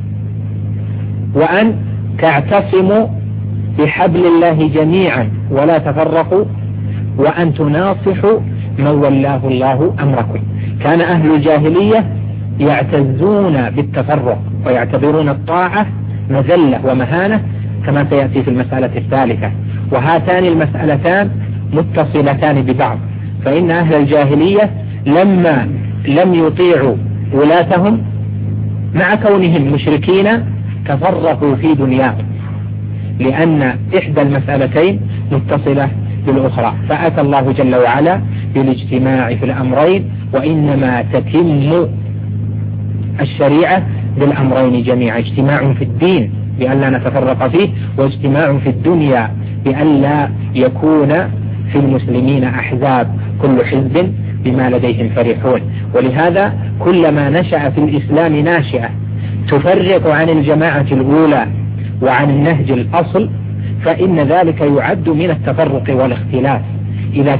وأن تعتصموا بحبل الله جميعا ولا تفرقوا، وأن تناصحوا من ولاه الله أمركم. كان أهل الجاهلية يعتزون بالتفرق ويعتبرون الطاعة مذلة ومهانة كما سيأتي في المسألة الثالثة، وهاتان المسألتان متصلتان ببعض. فإن أهل الجاهلية لما لم يطيعوا ولاتهم مع كونهم مشركين تفرقوا في دنياهم، لأن إحدى المسألتين متصلة بالأخرى، فأتى الله جل وعلا بالاجتماع في الأمرين، وإنما تتم الشريعة بالأمرين جميعا: اجتماع في الدين بأن لا نتفرق فيه، واجتماع في الدنيا بأن لا يكون في المسلمين أحزاب كل حزب بما لديهم فرحون. ولهذا كلما نشأ في الإسلام ناشئة تفرق عن الجماعة الأولى وعن النهج الأصل فإن ذلك يعد من التفرق والاختلاف، إذا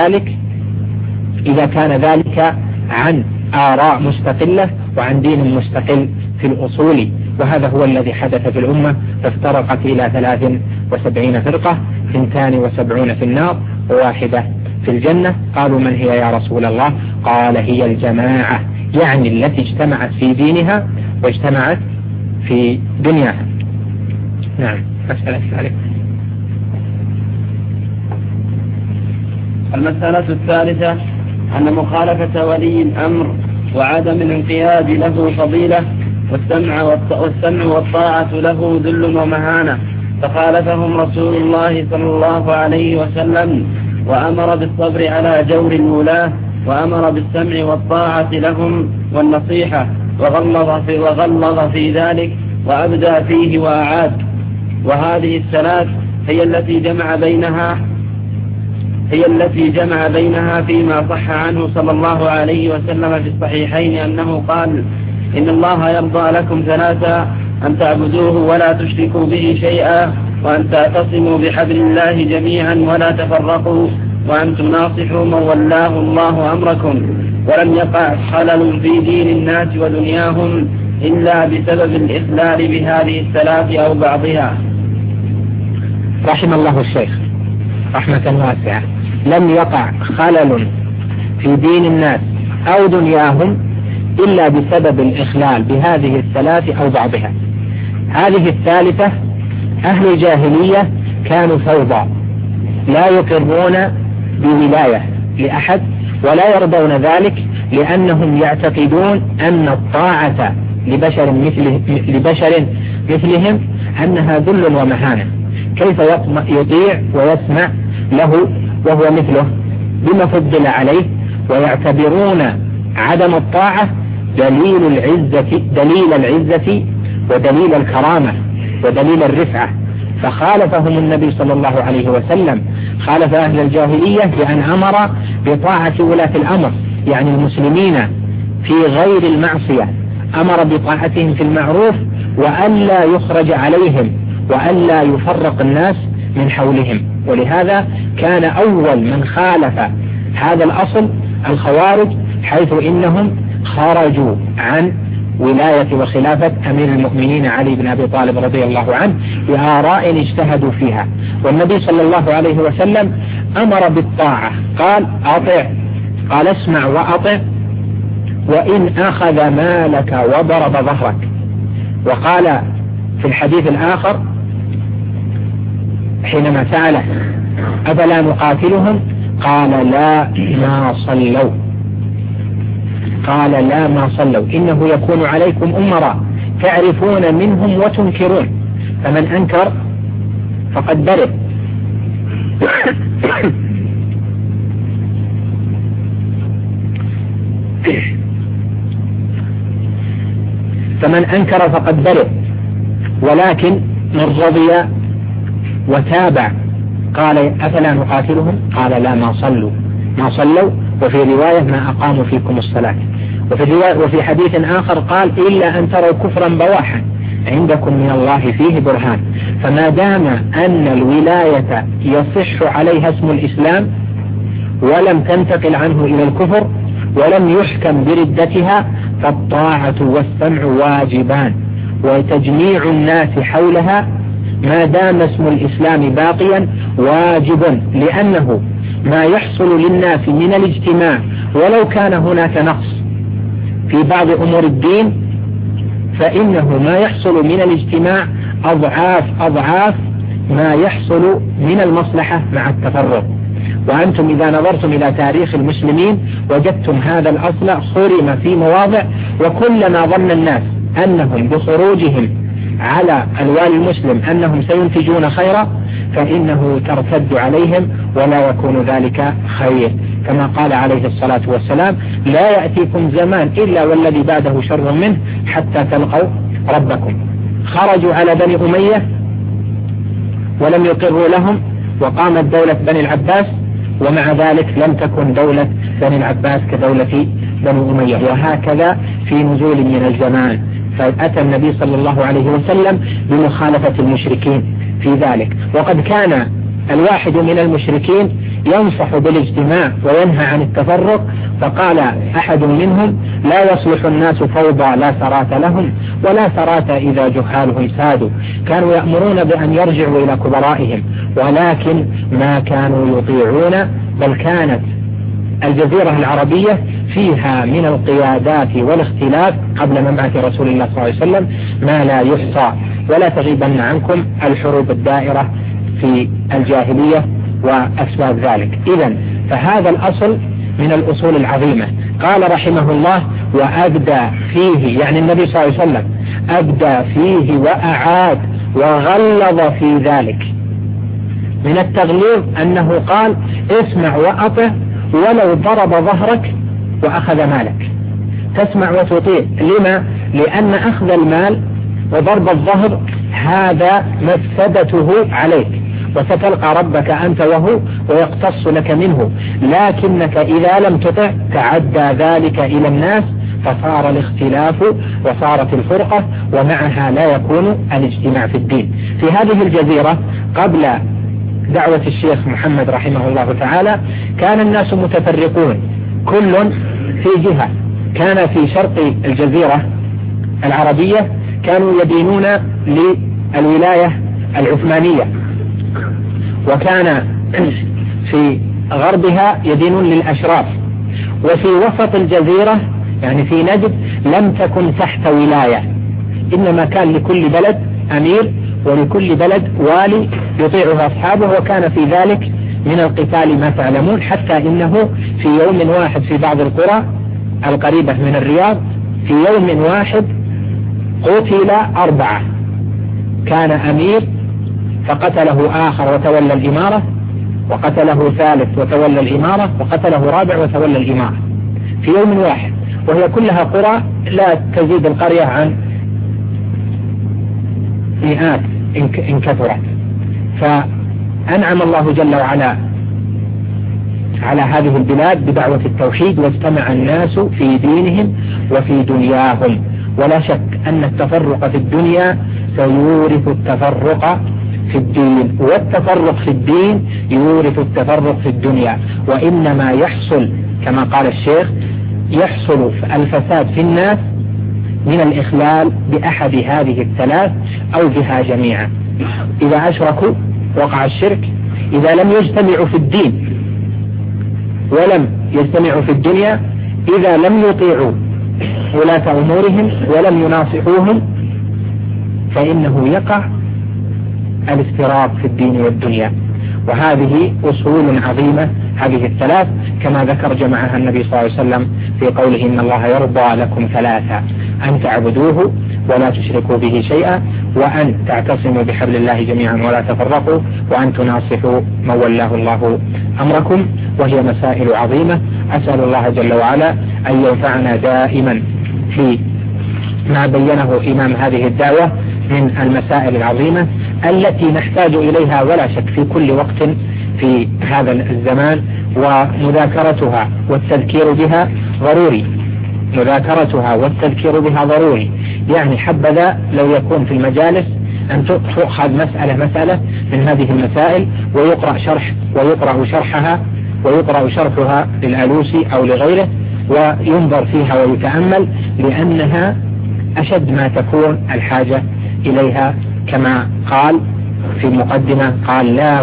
كان ذلك عن آراء مستقلة وعن دين مستقل في الأصول. وهذا هو الذي حدث في الأمة، فافترقت إلى 73 فرقة، 72 في النار وواحدة في الجنة. قالوا من هي يا رسول الله؟ قال هي الجماعة، يعني التي اجتمعت في دينها واجتمعت في دنياها. نعم. مسألة الثالثة. المسألة الثالثة أن مخالفة ولي الأمر وعدم الانقياد له فضيلة، والسمع والطاعة له ذل ومهانة، فخالفهم رسول الله صلى الله عليه وسلم وأمر بالصبر على جور الولاة، وأمر بالسمع والطاعة لهم والنصيحة، وغلظ في ذلك وأبدى فيه وأعاد. وهذه الثلاث هي التي جمع بينها فيما صح عنه صلى الله عليه وسلم في الصحيحين أنه قال إن الله يرضى لكم ثلاثة: أن تعبدوه ولا تشركوا به شيئا، وأن تعتصموا بحبل الله جميعا ولا تفرقوا، وأن تناصحوا من ولاه الله أمركم. ولم يقع خلل في دين الناس ودنياهم إلا بسبب الإخلال بهذه الثلاث أو بعضها. رحم الله الشيخ رحمة واسعة. لم يقع خلل في دين الناس أو دنياهم إلا بسبب الإخلال بهذه الثلاث أو بعضها. هذه الثالثة: أهل الجاهلية كانوا فوضى، لا يقرون بولاية لأحد ولا يرضون ذلك، لأنهم يعتقدون أن الطاعة لبشر مثلهم أنها ذل ومهانة. كيف يطيع ويسمع له وهو مثله؟ بما فضل عليه، ويعتبرون عدم الطاعة دليل العزة ودليل الكرامة ودليل الرفعة. فخالفهم النبي صلى الله عليه وسلم، خالف أهل الجاهلية بأن أمر بطاعة ولاة الأمر، يعني المسلمين في غير المعصية، أمر بطاعتهم في المعروف وألا يخرج عليهم وألا يفرق الناس من حولهم. ولهذا كان أول من خالف هذا الأصل الخوارج، حيث إنهم خرجوا عن ولاية وخلافة أمير المؤمنين علي بن أبي طالب رضي الله عنه بآراء اجتهدوا فيها. والنبي صلى الله عليه وسلم أمر بالطاعة، قال أطع، قال اسمع وأطع، وإن أخذ مالك وضرب ظهرك. وقال في الحديث الآخر حينما سأله أفلا نقاتلهم؟ قال لا ما صلوا، قال لا ما صلوا، إنه يكون عليكم أمراء تعرفون منهم وتنكرون، فمن أنكر فقد برئ. فمن أنكر فقد برئ، ولكن من رضي وتابع قال أفلا نقاتلهم؟ قال لا، ما صلوا، وفي رواية ما أقاموا فيكم الصلاة. وفي حديث آخر قال إلا أن تروا كفرا بواحا عندكم من الله فيه برهان. فما دام أن الولاية يصح عليها اسم الإسلام ولم تنتقل عنه إلى الكفر ولم يحكم بردتها فالطاعة والسمع واجبان، وتجميع الناس حولها ما دام اسم الإسلام باقيا واجب، لأنه ما يحصل للناس من الاجتماع ولو كان هناك نقص في بعض أمور الدين فإنه ما يحصل من الاجتماع أضعاف ما يحصل من المصلحة مع التفرق. وأنتم إذا نظرتم إلى تاريخ المسلمين وجدتم هذا الأصل خرم في مواضع، وكلما ظن الناس أنهم بخروجهم على الوالي المسلم أنهم سينتجون خيرا فإنه ترتد عليهم ولا يكون ذلك خير، كما قال عليه الصلاة والسلام لا يأتيكم زمان إلا والذي بعده شر منه حتى تلقوا ربكم. خرجوا على بني أمية ولم يقروا لهم وقامت دولة بني العباس، ومع ذلك لم تكن دولة بني العباس كدولة بني أمية، وهكذا في نزول من الزمان. فأتى النبي صلى الله عليه وسلم بمخالفة المشركين في ذلك، وقد كان الواحد من المشركين ينصح بالاجتماع وينهى عن التفرق، فقال أحد منهم لا يصلح الناس فوضى لا سرات لهم ولا سرات إذا جهالهم سادوا. كانوا يأمرون بأن يرجعوا إلى كبرائهم ولكن ما كانوا يطيعون، بل كانت الجزيرة العربية فيها من القيادات والاختلاف قبل مبعث رسول الله صلى الله عليه وسلم ما لا يحصى. ولا تغيبن عنكم الحروب الدائرة في الجاهلية وأسباب ذلك. إذن فهذا الأصل من الأصول العظيمة. قال رحمه الله وأبدى فيه، يعني النبي صلى الله عليه وسلم أبدى فيه وأعاد وغلظ في ذلك. من التغليظ أنه قال اسمع وأطع ولو ضرب ظهرك وأخذ مالك، تسمع وتطيع. لما؟ لأن أخذ المال وضرب الظهر هذا مفسدته عليك، وستلقى ربك أنت وهو ويقتص لك منه، لكنك إذا لم تطع تعدى ذلك إلى الناس فصار الاختلاف وصارت الفرقة، ومعها لا يكون الاجتماع في الدين. في هذه الجزيرة قبل دعوة الشيخ محمد رحمه الله تعالى كان الناس متفرقون كل في جهة. كان في شرق الجزيرة العربية كانوا يدينون للولاية العثمانية، وكان في غربها يدينون للأشراف، وفي وسط الجزيرة يعني في نجد لم تكن تحت ولاية، إنما كان لكل بلد أمير ولكل بلد والي يطيعه أصحابه، وكان في ذلك من القتال ما تعلمون، حتى إنه في يوم واحد في بعض القرى القريبة من الرياض في يوم واحد قتل 4، كان أمير فقتله آخر وتولى الإمارة، وقتله ثالث وتولى الإمارة، وقتله رابع وتولى الإمارة في يوم واحد، وهي كلها قرى لا تزيد القرية عن مئات إن كثرت. فأنعم الله جل وعلا على هذه البلاد بدعوة التوحيد، واجتمع الناس في دينهم وفي دنياهم. ولا شك أن التفرق في الدنيا سيورث التفرق في الدين، والتفرق في الدين يورث التفرق في الدنيا. وإنما يحصل كما قال الشيخ يحصل الفساد في الناس من الإخلال بأحد هذه الثلاث أو بها جميعا. إذا أشركوا وقع الشرك، إذا لم يجتمعوا في الدين ولم يجتمعوا في الدنيا، إذا لم يطيعوا ولاة أمورهم ولم يناصحوهم، فإنه يقع الافتراق في الدين والدنيا. وهذه أصول عظيمة هذه الثلاث، كما ذكر جمعها النبي صلى الله عليه وسلم في قوله إن الله يرضى لكم ثلاثة: أن تعبدوه ولا تشركوا به شيئا، وأن تعتصموا بحبل الله جميعا ولا تفرقوا، وأن تناصحوا من ولاه الله أمركم. وهي مسائل عظيمة، أسأل الله جل وعلا أن ينفعنا دائما في ما بينه إمام هذه الدعوة من المسائل العظيمة التي نحتاج إليها ولا شك في كل وقت في هذا الزمان، ومذاكرتها والتذكير بها ضروري. مذاكرتها والتذكير بها ضروري، يعني حبذا لو يكون في المجالس أن تؤخذ مسألة من هذه المسائل ويقرأ شرحها للألوسي أو لغيره، وينظر فيها ويتأمل، لأنها أشد ما تكون الحاجة إليها. كما قال في المقدمة، قال: لا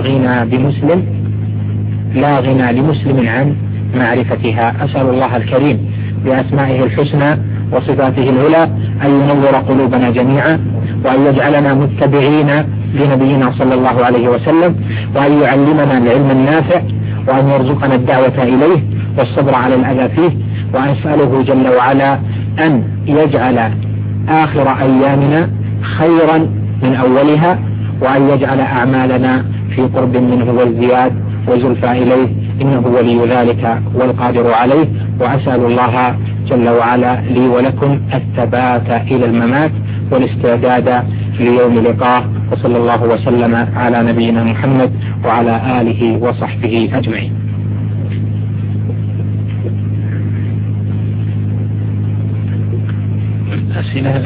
غنى لمسلم عن معرفتها. أسأل الله الكريم بأسمائه الحسنى وصفاته العلى أن ينور قلوبنا جميعا، وأن يجعلنا متبعين لنبينا صلى الله عليه وسلم، وأن يعلمنا العلم النافع، وأن يرزقنا الدعوة إليه والصبر على الأذى فيه، وأسأله جل وعلا أن يجعل آخر أيامنا خيرا من أولها، وأن يجعل أعمالنا في قرب منه والزياد وزلفى إليه، إنه ولي ذلك والقادر عليه. وأسأل الله جل وعلا لي ولكم الثبات إلى الممات والاستعداد ليوم لقاه، وصلى الله وسلم على نبينا محمد وعلى آله وصحبه أجمعين. أسئلة؟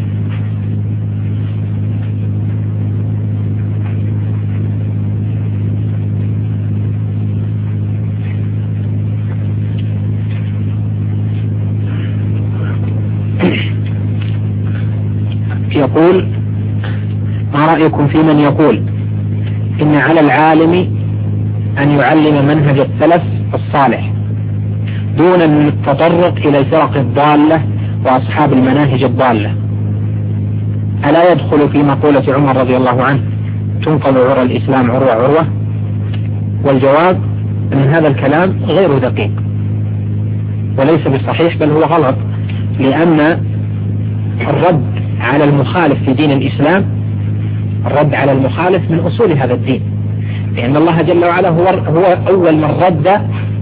يقول: ما رأيكم في من يقول إن على العالم أن يعلم منهج السلف الصالح دون التطرق إلى الفرق الضالة وأصحاب المناهج الضالة؟ ألا يدخل في مقولة عمر رضي الله عنه: تنقض عرى الإسلام عروة عروة؟ والجواب أن هذا الكلام غير دقيق وليس بصحيح، بل هو غلط، لأن الرد على المخالف في دين الإسلام، الرد على المخالف من أصول هذا الدين، لأن الله جل وعلا هو أول من رد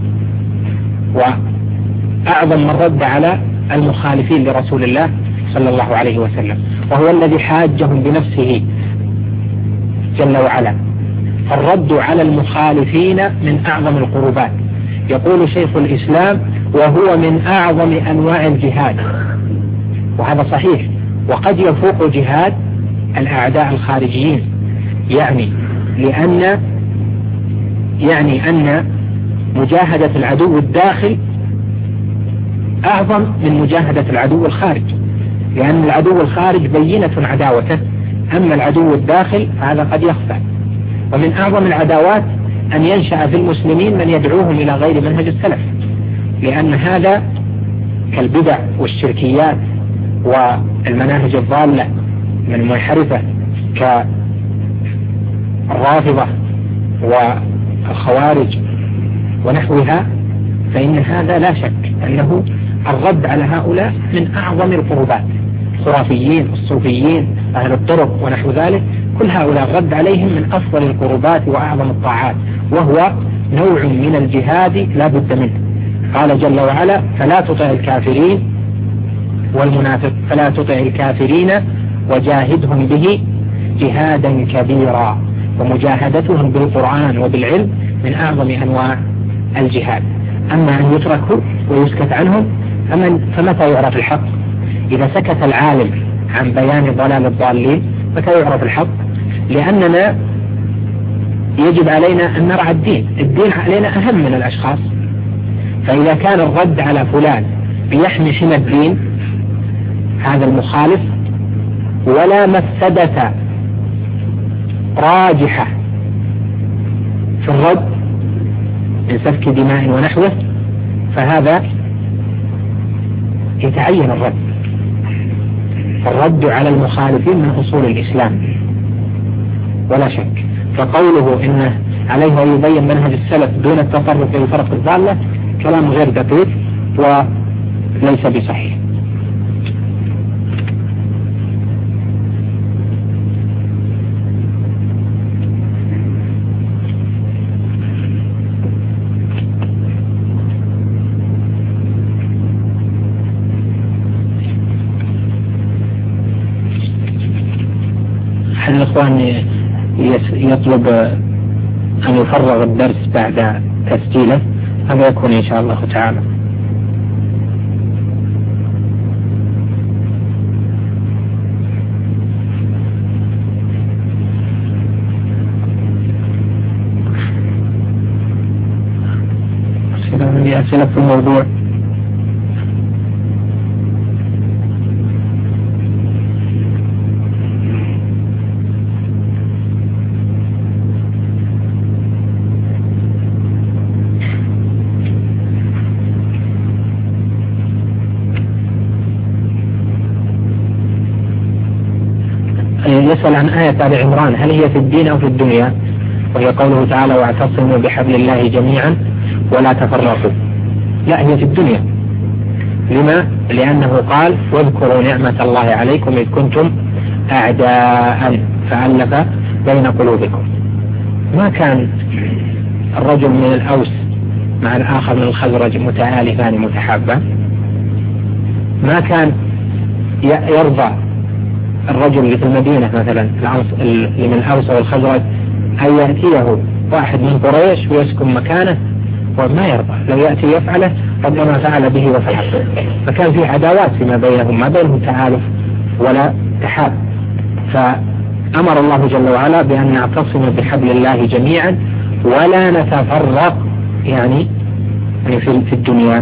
وأعظم من رد على المخالفين لرسول الله صلى الله عليه وسلم، وهو الذي حاجهم بنفسه جل وعلا. الرد على المخالفين من أعظم القربات. يقول شيخ الإسلام: وهو من أعظم أنواع الجهاد. وهذا صحيح، وقد يفوق جهاد الأعداء الخارجيين، يعني أن مجاهدة العدو الداخل أعظم من مجاهدة العدو الخارج، لأن العدو الخارج بينة عداوته، أما العدو الداخل هذا قد يخفى. ومن أعظم العداوات أن ينشأ في المسلمين من يدعوهم إلى غير منهج السلف، لأن هذا كالبدع والشركيات والمناهج الضالة من المنحرفة كالرافضة والخوارج ونحوها، فإن هذا لا شك أنه الرد على هؤلاء من أعظم القربات. الخرافيين، الصوفيين، أهل الطرق ونحو ذلك، كل هؤلاء الرد عليهم من أفضل القربات وأعظم الطاعات، وهو نوع من الجهاد لا بد منه. قال جل وعلا: فلا تطع الكافرين وجاهدهم به جهادا كبيرا. ومجاهدتهم بالقرآن وبالعلم من أعظم أنواع الجهاد. أما أن يتركوا ويسكت عنهم فمتى يعرف الحق؟ إذا سكت العالم عن بيان ضلال الضالين متى يعرف الحق؟ لأننا يجب علينا أن نرعى الدين علينا أهم من الأشخاص. فإذا كان الرد على فلان بيحمي حمى الدين هذا المخالف، ولا مفسدة راجحة في الرد من سفك دماء ونحوه، فهذا يتعين الرد على المخالفين من أصول الإسلام ولا شك. فقوله إنه عليه أن يبين منهج السلف دون التطرق إلى الفرق الضالة كلام غير دقيق وليس بصحيح. أحد الإخوان يطلب أن يفرغ الدرس بعد تسجيله، هذا يكون إن شاء الله تعالى. أسئلة في الموضوع. يسأل عن آية آل عمران، هل هي في الدين أو في الدنيا؟ وهي قوله تعالى: واعتصموا بحبل الله جميعا ولا تفرقوا. لا، هي في الدنيا. لما؟ لأنه قال: واذكروا نعمة الله عليكم إذ كنتم أعداء فألف بين قلوبكم. ما كان الرجل من الأوس مع الآخر من الخزرج متآلفان متحابان. ما كان يرضى الرجل اللي في المدينة مثلا اللي من الأوس والخزرج أن يأتيه واحد من قريش ويسكن مكانه، وما يرضى. لو يأتي يفعله ربما فعل به وفعله. فكان في عداوات فيما بينهم، ما بينهم تعالف ولا تحاب. فأمر الله جل وعلا بأن نعتصم بحبل الله جميعا ولا نتفرق، يعني في الدنيا.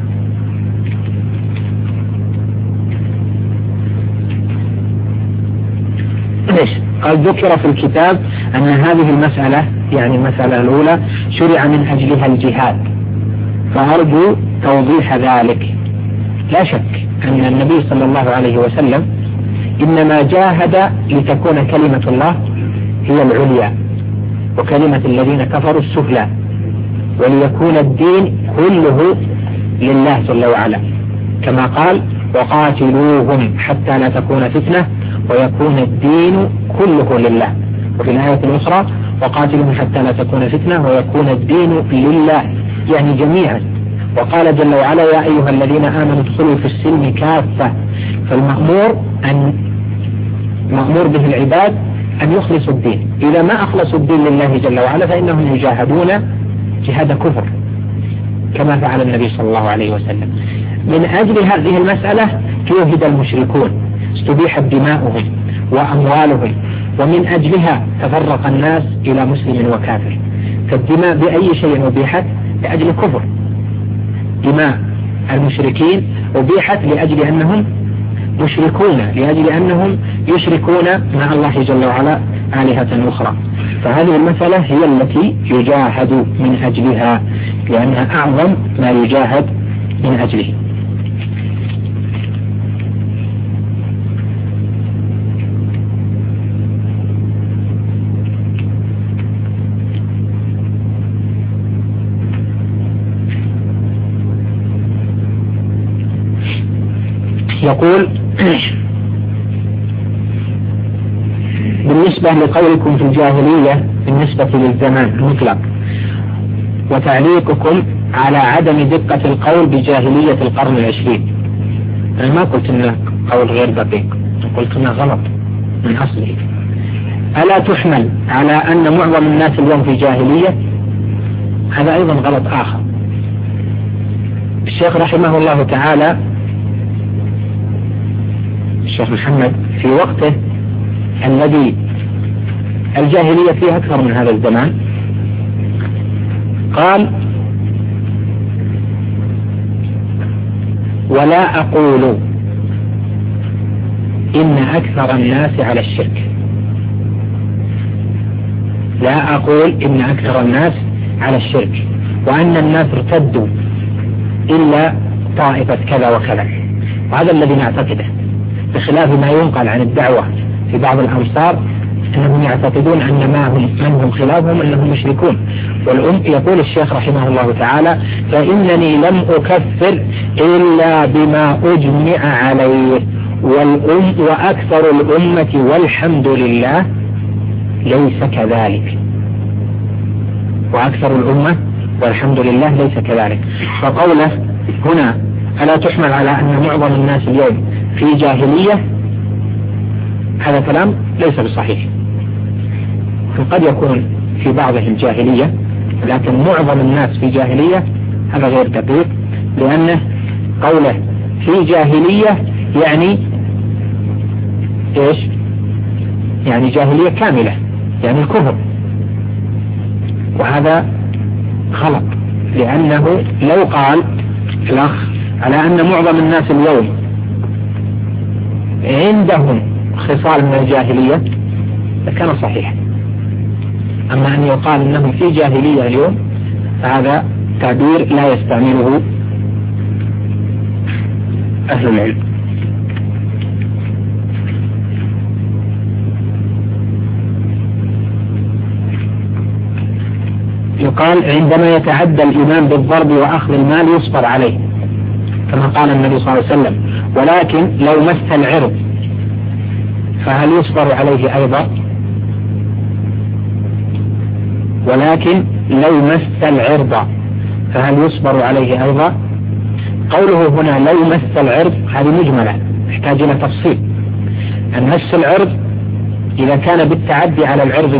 قال: ذكر في الكتاب أن هذه المسألة، يعني المسألة الأولى، شرع من أجلها الجهاد، فأرجو توضيح ذلك. لا شك أن النبي صلى الله عليه وسلم إنما جاهد لتكون كلمة الله هي العليا وكلمة الذين كفروا السفلى، وليكون الدين كله لله جل وعلا، كما قال: وقاتلوهم حتى لا تكون فتنة ويكون الدين كله لله. وفي الآية الأخرى: وقاتلوهم حتى لا تكون فتنة ويكون الدين لله، يعني جميعا. وقال جل وعلا: يا أيها الذين آمنوا ادخلوا في السلم كافة. فالمأمور مأمور به العباد أن يخلصوا الدين. إذا ما أخلصوا الدين لله جل وعلا فإنهم يجاهدون جهاد كفر، كما فعل النبي صلى الله عليه وسلم. من أجل هذه المسألة جوهد المشركون، استبيحت دماؤهم وأموالهم، ومن أجلها تفرق الناس إلى مسلم وكافر. فالدماء بأي شيء أبيحت؟ لأجل كفر. دماء المشركين أبيحت لأجل أنهم مشركون، لأجل أنهم يشركون مع الله جل وعلا آلهة أخرى. فهذه المسألة هي التي يجاهد من أجلها، لأنها أعظم ما يجاهد من أجله. يقول: بالنسبة لقولكم في الجاهلية بالنسبة للزمان المطلق، وتعليقكم على عدم دقة القول بجاهلية القرن العشرين، أنا ما قلت إنه قول غير دقيق، قلت إنه غلط من أصله. ألا تحمل على أن معظم الناس اليوم في جاهلية؟ هذا أيضا غلط آخر. الشيخ رحمه الله تعالى، الشيخ محمد، في وقته الذي الجاهلية فيه أكثر من هذا الزمان، قال: ولا أقول إن أكثر الناس على الشرك، لا أقول إن أكثر الناس على الشرك وأن الناس ارتدوا إلا طائفة كذا وكذا، وهذا الذي نعتقده، بخلاف ما ينقل عن الدعوة في بعض الأمصار أنهم يعتقدون أن من هم خلافهم أنهم مشركون. يقول الشيخ رحمه الله تعالى: فإنني لم أكفر إلا بما أجمع عليه، وأكثر الأمة والحمد لله ليس كذلك. وأكثر الأمة والحمد لله ليس كذلك. فقوله هنا: ألا تحمل على أن معظم الناس اليوم في جاهلية، هذا كلام ليس بصحيح. قد يكون في بعضهم جاهلية، لكن معظم الناس في جاهلية هذا غير دقيق، لأنه قوله في جاهلية يعني إيش؟ يعني جاهلية كاملة، يعني الكفر، وهذا غلط. لأنه لو قال الأخ على أن معظم الناس اليوم عندهم خصال من الجاهلية لكان صحيح. أما أن يقال أنهم في جاهلية اليوم فهذا تعبير لا يستعمله أهل العلم. يقال عندما يتعدى الإمام بالضرب وأخذ المال يصبر عليه كما قال النبي صلى الله عليه وسلم، ولكن لو مس العرض فهل يصبر عليه أيضا؟ ولكن لو مس العرض فهل يصبر عليه أيضا؟ قوله هنا لو مس العرض هذه مجملة تحتاج إلى تفصيل. أن مس العرض إذا كان بالتعدي على العرض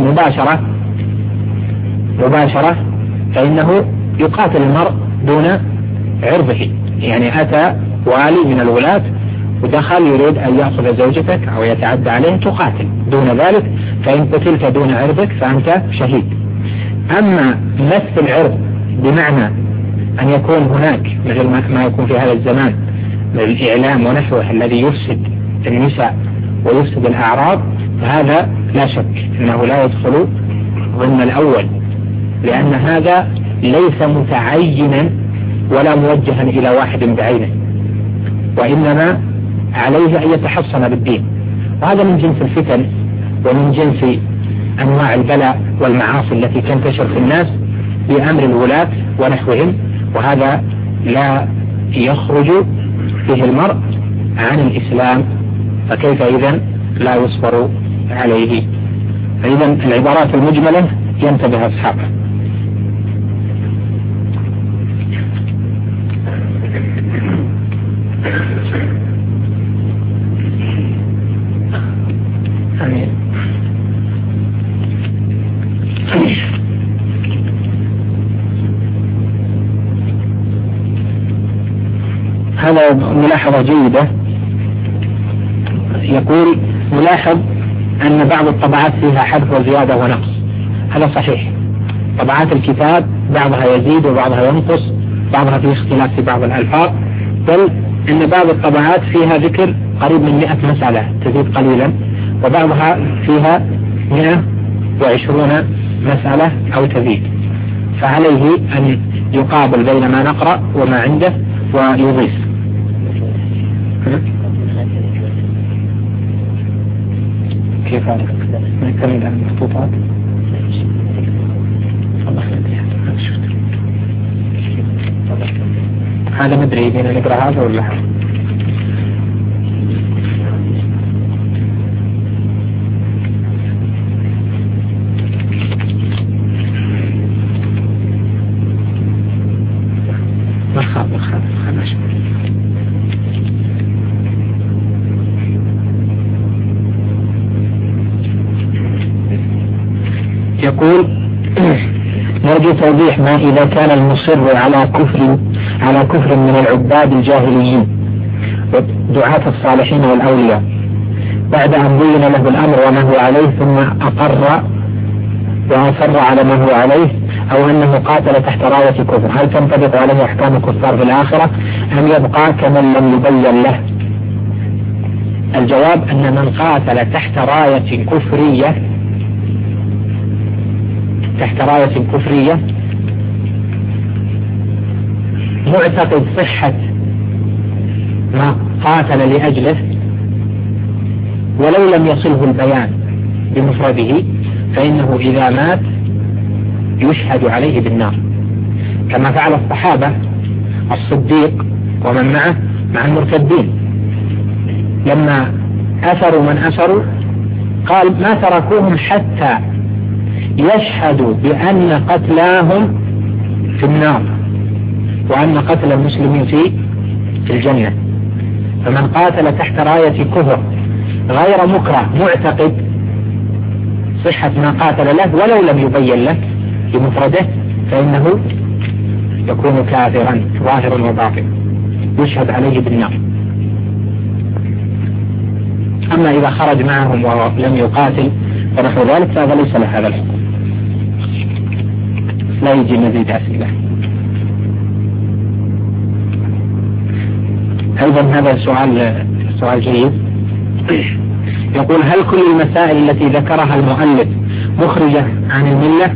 مباشرة فإنه يقاتل المرء دون عرضه، يعني أتى والي من الولاة ودخل يريد أن يأخذ زوجتك أو يتعدى عليه تقاتل، دون ذلك فإن قتلت دون عرضك فأنت شهيد. أما مس العرض بمعنى أن يكون هناك مثل ما يكون في هذا الزمان من الإعلام ونحوه الذي يفسد النساء ويفسد الأعراض، فهذا لا شك أنه لا يدخل ضمن الأول، لأن هذا ليس متعينا ولا موجها إلى واحد بعينه، وإنما عليه أن يتحصن بالدين، وهذا من جنس الفتن ومن جنس أنواع البلاء والمعاصي التي تنتشر في الناس بأمر الولاة ونحوهم، وهذا لا يخرج به المرء عن الإسلام، فكيف إذن لا يصبر عليه؟ فإذن العبارات المجملة ينتبه أصحابها. آمين. هذا ملاحظة جيدة. يقول ملاحظ أن بعض الطبعات فيها حذف وزيادة ونقص، هذا صحيح. طبعات الكتاب بعضها يزيد وبعضها ينقص، بعضها فيه اختلاف في بعض الألفاظ، بل أن بعض الطبعات فيها ذكر قريب من 100 مسألة تزيد قليلا، وبعضها فيها 120 مسألة أو تزيد، فعليه أن يقابل بين ما نقرأ وما عنده ويضيف. كيف هذا؟ ما يكمل عن المخطوطات؟ هذا مدري بين نقرأ هذا ولا هذا؟ يقول نرجو توضيح ما إذا كان المصر على كفر من العباد الجاهليين ودعاة الصالحين والأولياء بعد أن بين له الأمر وما هو عليه ثم أقر وأصر على ما هو عليه، أو أنه قاتل تحت راية كفر، هل تنطبق عليه أحكام الكفار في الآخرة أم يبقى كمن لم يبين له؟ الجواب أن من قاتل تحت راية كفرية معتقد صحة ما قاتل لأجله ولو لم يصله البيان بمفرده، فإنه إذا مات يشهد عليه بالنار، كما فعل الصحابة الصديق ومن معه مع المرتدين لما أثروا من أثروا قال ما تركوهم حتى يشهدوا بأن قتلاهم في النار وأن قتل المسلمين في الجنة. فمن قاتل تحت راية كفر غير مكره معتقد صحة ما قاتل له ولو لم يبين له بمفرده فإنه يكون كافرا ظاهرا وباطنا يشهد عليه بالنار. أما إذا خرج معهم ولم يقاتل ونحو ذلك فهذا ليس له هذا الحكم. لا يجي مزيد أسئلة. أيضا هذا سؤال جيد. يقول: هل كل المسائل التي ذكرها المؤلف مخرجة عن الملة؟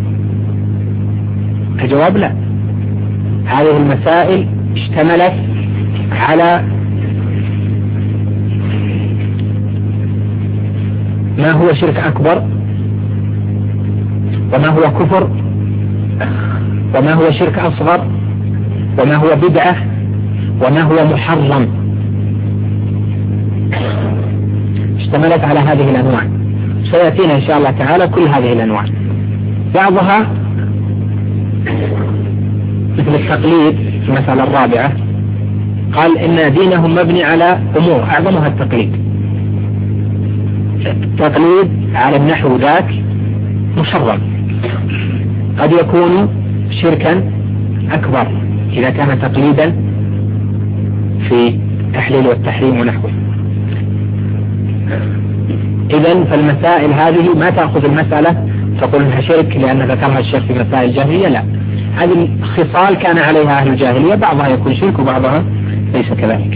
الجواب لا. هذه المسائل اشتملت على ما هو شرك أكبر، وما هو كفر، وما هو شرك أصغر، وما هو بدعة، وما هو محرم. اشتملت على هذه الأنواع. سيأتينا إن شاء الله تعالى كل هذه الأنواع. بعضها مثل التقليد في المسألة الرابعة، قال إن دينهم مبني على أمور أعظمها التقليد. التقليد على النحو ذاك محرم، قد يكون شركا أكبر إذا كان تقليدا في التحليل والتحريم ونحوه. إذن فالمسائل هذه ما تأخذ المسألة تقول انها شرك لأن ذكرها الشيخ في مسائل الجاهلية، لا، هذه الخصال كان عليها أهل الجاهلية، بعضها يكون شرك وبعضها ليس كذلك.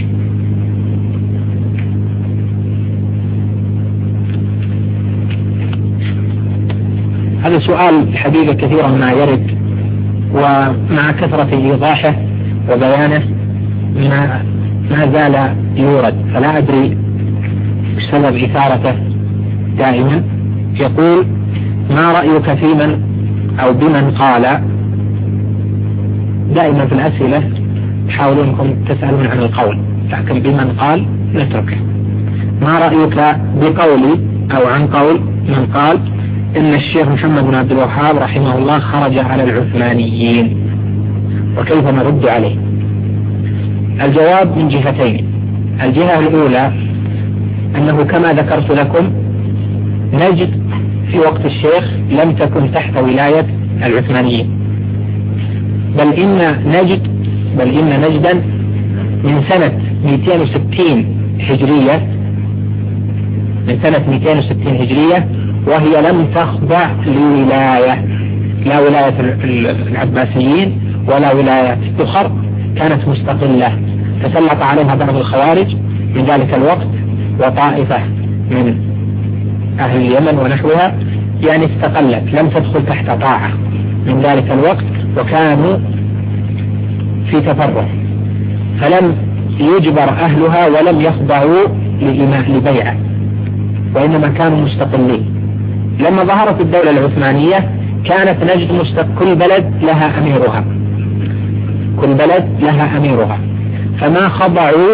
هذا سؤال حقيقة كثيرا ما يرد، ومع كثرة إيضاحه وبيانه ما زال يورد، فلا أدري سبب إثارته دائما. يقول: ما رأيك في من أو بمن قال، دائما في الأسئلة تحاولون أنكم تسألون عن القول، لكن بمن قال نتركه. ما رأيك بقولي أو عن قول من قال إن الشيخ محمد بن عبد الوهاب رحمه الله خرج على العثمانيين، وكيف نرد عليه؟ الجواب من جهتين. الجهة الأولى أنه كما ذكرت لكم نجد في وقت الشيخ لم تكن تحت ولاية العثمانيين، بل إن نجدا من سنة 260 هجرية، من سنة 260 هجرية وهي لم تخضع لولاية، لا ولاية العباسيين ولا ولاية أخرى، كانت مستقلة. تسلط عليها بعض الخوارج من ذلك الوقت وطائفة من أهل اليمن ونحوها، يعني استقلت، لم تدخل تحت طاعة من ذلك الوقت، وكانوا في تفرع، فلم يجبر أهلها ولم يخضعوا لبيعة، وإنما كانوا مستقلين. لما ظهرت الدولة العثمانية كانت نجد كل بلد لها أميرها، كل بلد لها أميرها، فما خضعوا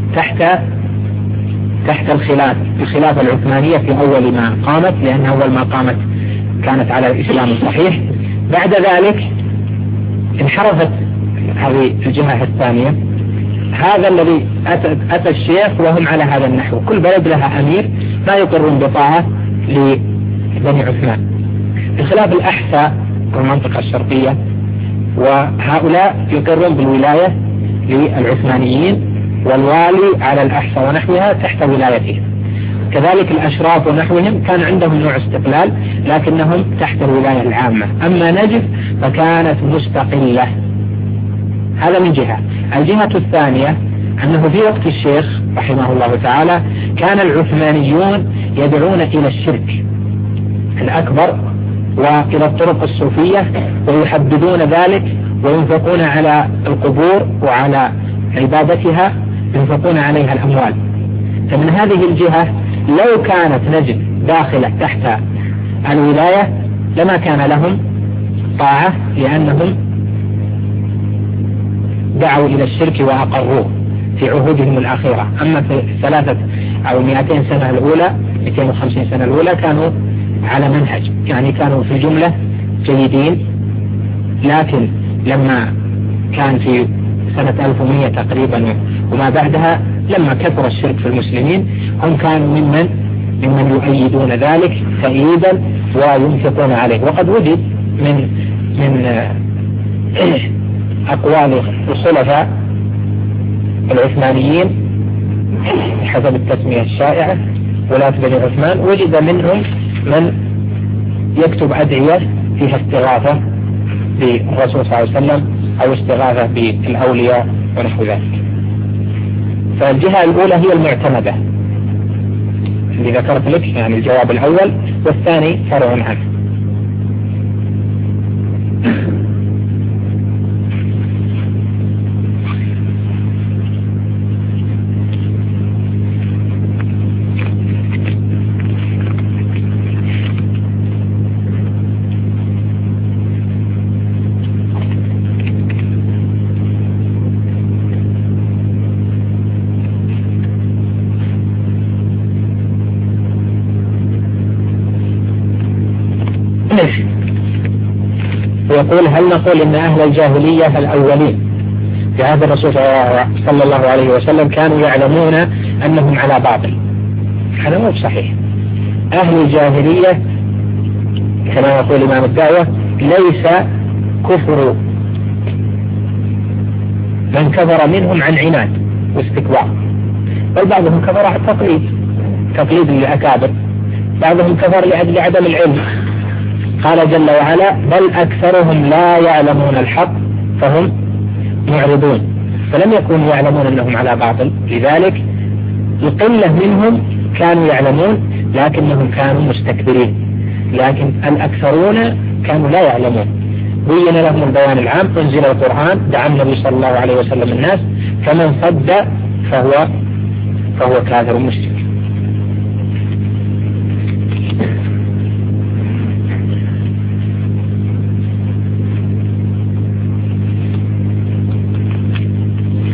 تحت الخلافة العثمانية في أول ما قامت، لأن أول ما قامت كانت على الإسلام الصحيح. بعد ذلك انحرفت هذه الجهة الثانية، هذا الذي أتى الشيخ وهم على هذا النحو، كل بلد لها أمير لا يقرون بطاعة لبني عثمان، بخلاف الأحساء والمنطقة الشرقية، وهؤلاء يقرون بالولاية للعثمانيين، والوالي على الأحساء ونحوها تحت ولايته. كذلك الأشراف ونحوهم كان عندهم نوع استقلال لكنهم تحت الولاية العامة. أما نجد فكانت مستقلة. هذا من جهة. الجهة الثانية أنه في وقت الشيخ رحمه الله تعالى كان العثمانيون يدعون إلى الشرك الأكبر وإلى الطرق الصوفية، ويحددون ذلك وينفقون على القبور وعلى عبادتها، ينفقون عليها الأموال. فمن هذه الجهة لو كانت نجد داخلة تحت الولاية لما كان لهم طاعة، لأنهم دعوا إلى الشرك وأقروه في عهودهم الأخيرة. أما في 300 أو 200 سنة الأولى، 250 سنة الأولى كانوا على منهج، يعني كانوا في الجملة جيدين، لكن لما كان في سنة 1100 تقريبا وما بعدها لما كثر الشرك في المسلمين هم كانوا ممن يؤيدون ذلك تأييدا وينفقون عليه. وقد وجد من أقوال الخلفاء العثمانيين حسب التسمية الشائعة ولاة بني عثمان، وجد منهم من يكتب أدعية فيها استغاثة بالرسول صلى الله عليه وسلم أو استغاثة بالأولياء ونحو ذلك. فالجهة الأولى هي المعتمدة اللي ذكرت لك، يعني الجواب الأول، والثاني فرع عنه. ويقول: هل نقول إن أهل الجاهلية الأولين في عهد الرسول صلى الله عليه وسلم كانوا يعلمون أنهم على باطل؟ هذا مو صحيح. أهل الجاهلية كما يقول إمام الدعوة ليس كفر من كفر منهم عن عناد واستكبار، بل بعضهم كفر عن تقليد للأكابر، بعضهم كفر لأجل عدم العلم. قال جل وعلا: بل أكثرهم لا يعلمون الحق فهم معرضون. فلم يكونوا يعلمون أنهم على باطل، لذلك القلة منهم كانوا يعلمون لكنهم كانوا مستكبرين، لكن الأكثرون كانوا لا يعلمون. بين لهم البيان العام، أنزل القرآن، دعا النبي صلى الله عليه وسلم الناس، فمن صد فهو كافر مشرك.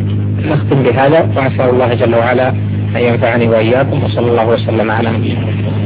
نختم بهذا، وأسأل الله جل وعلا أن ينفعني وإياكم، وصلى الله وسلم على نبينا محمد.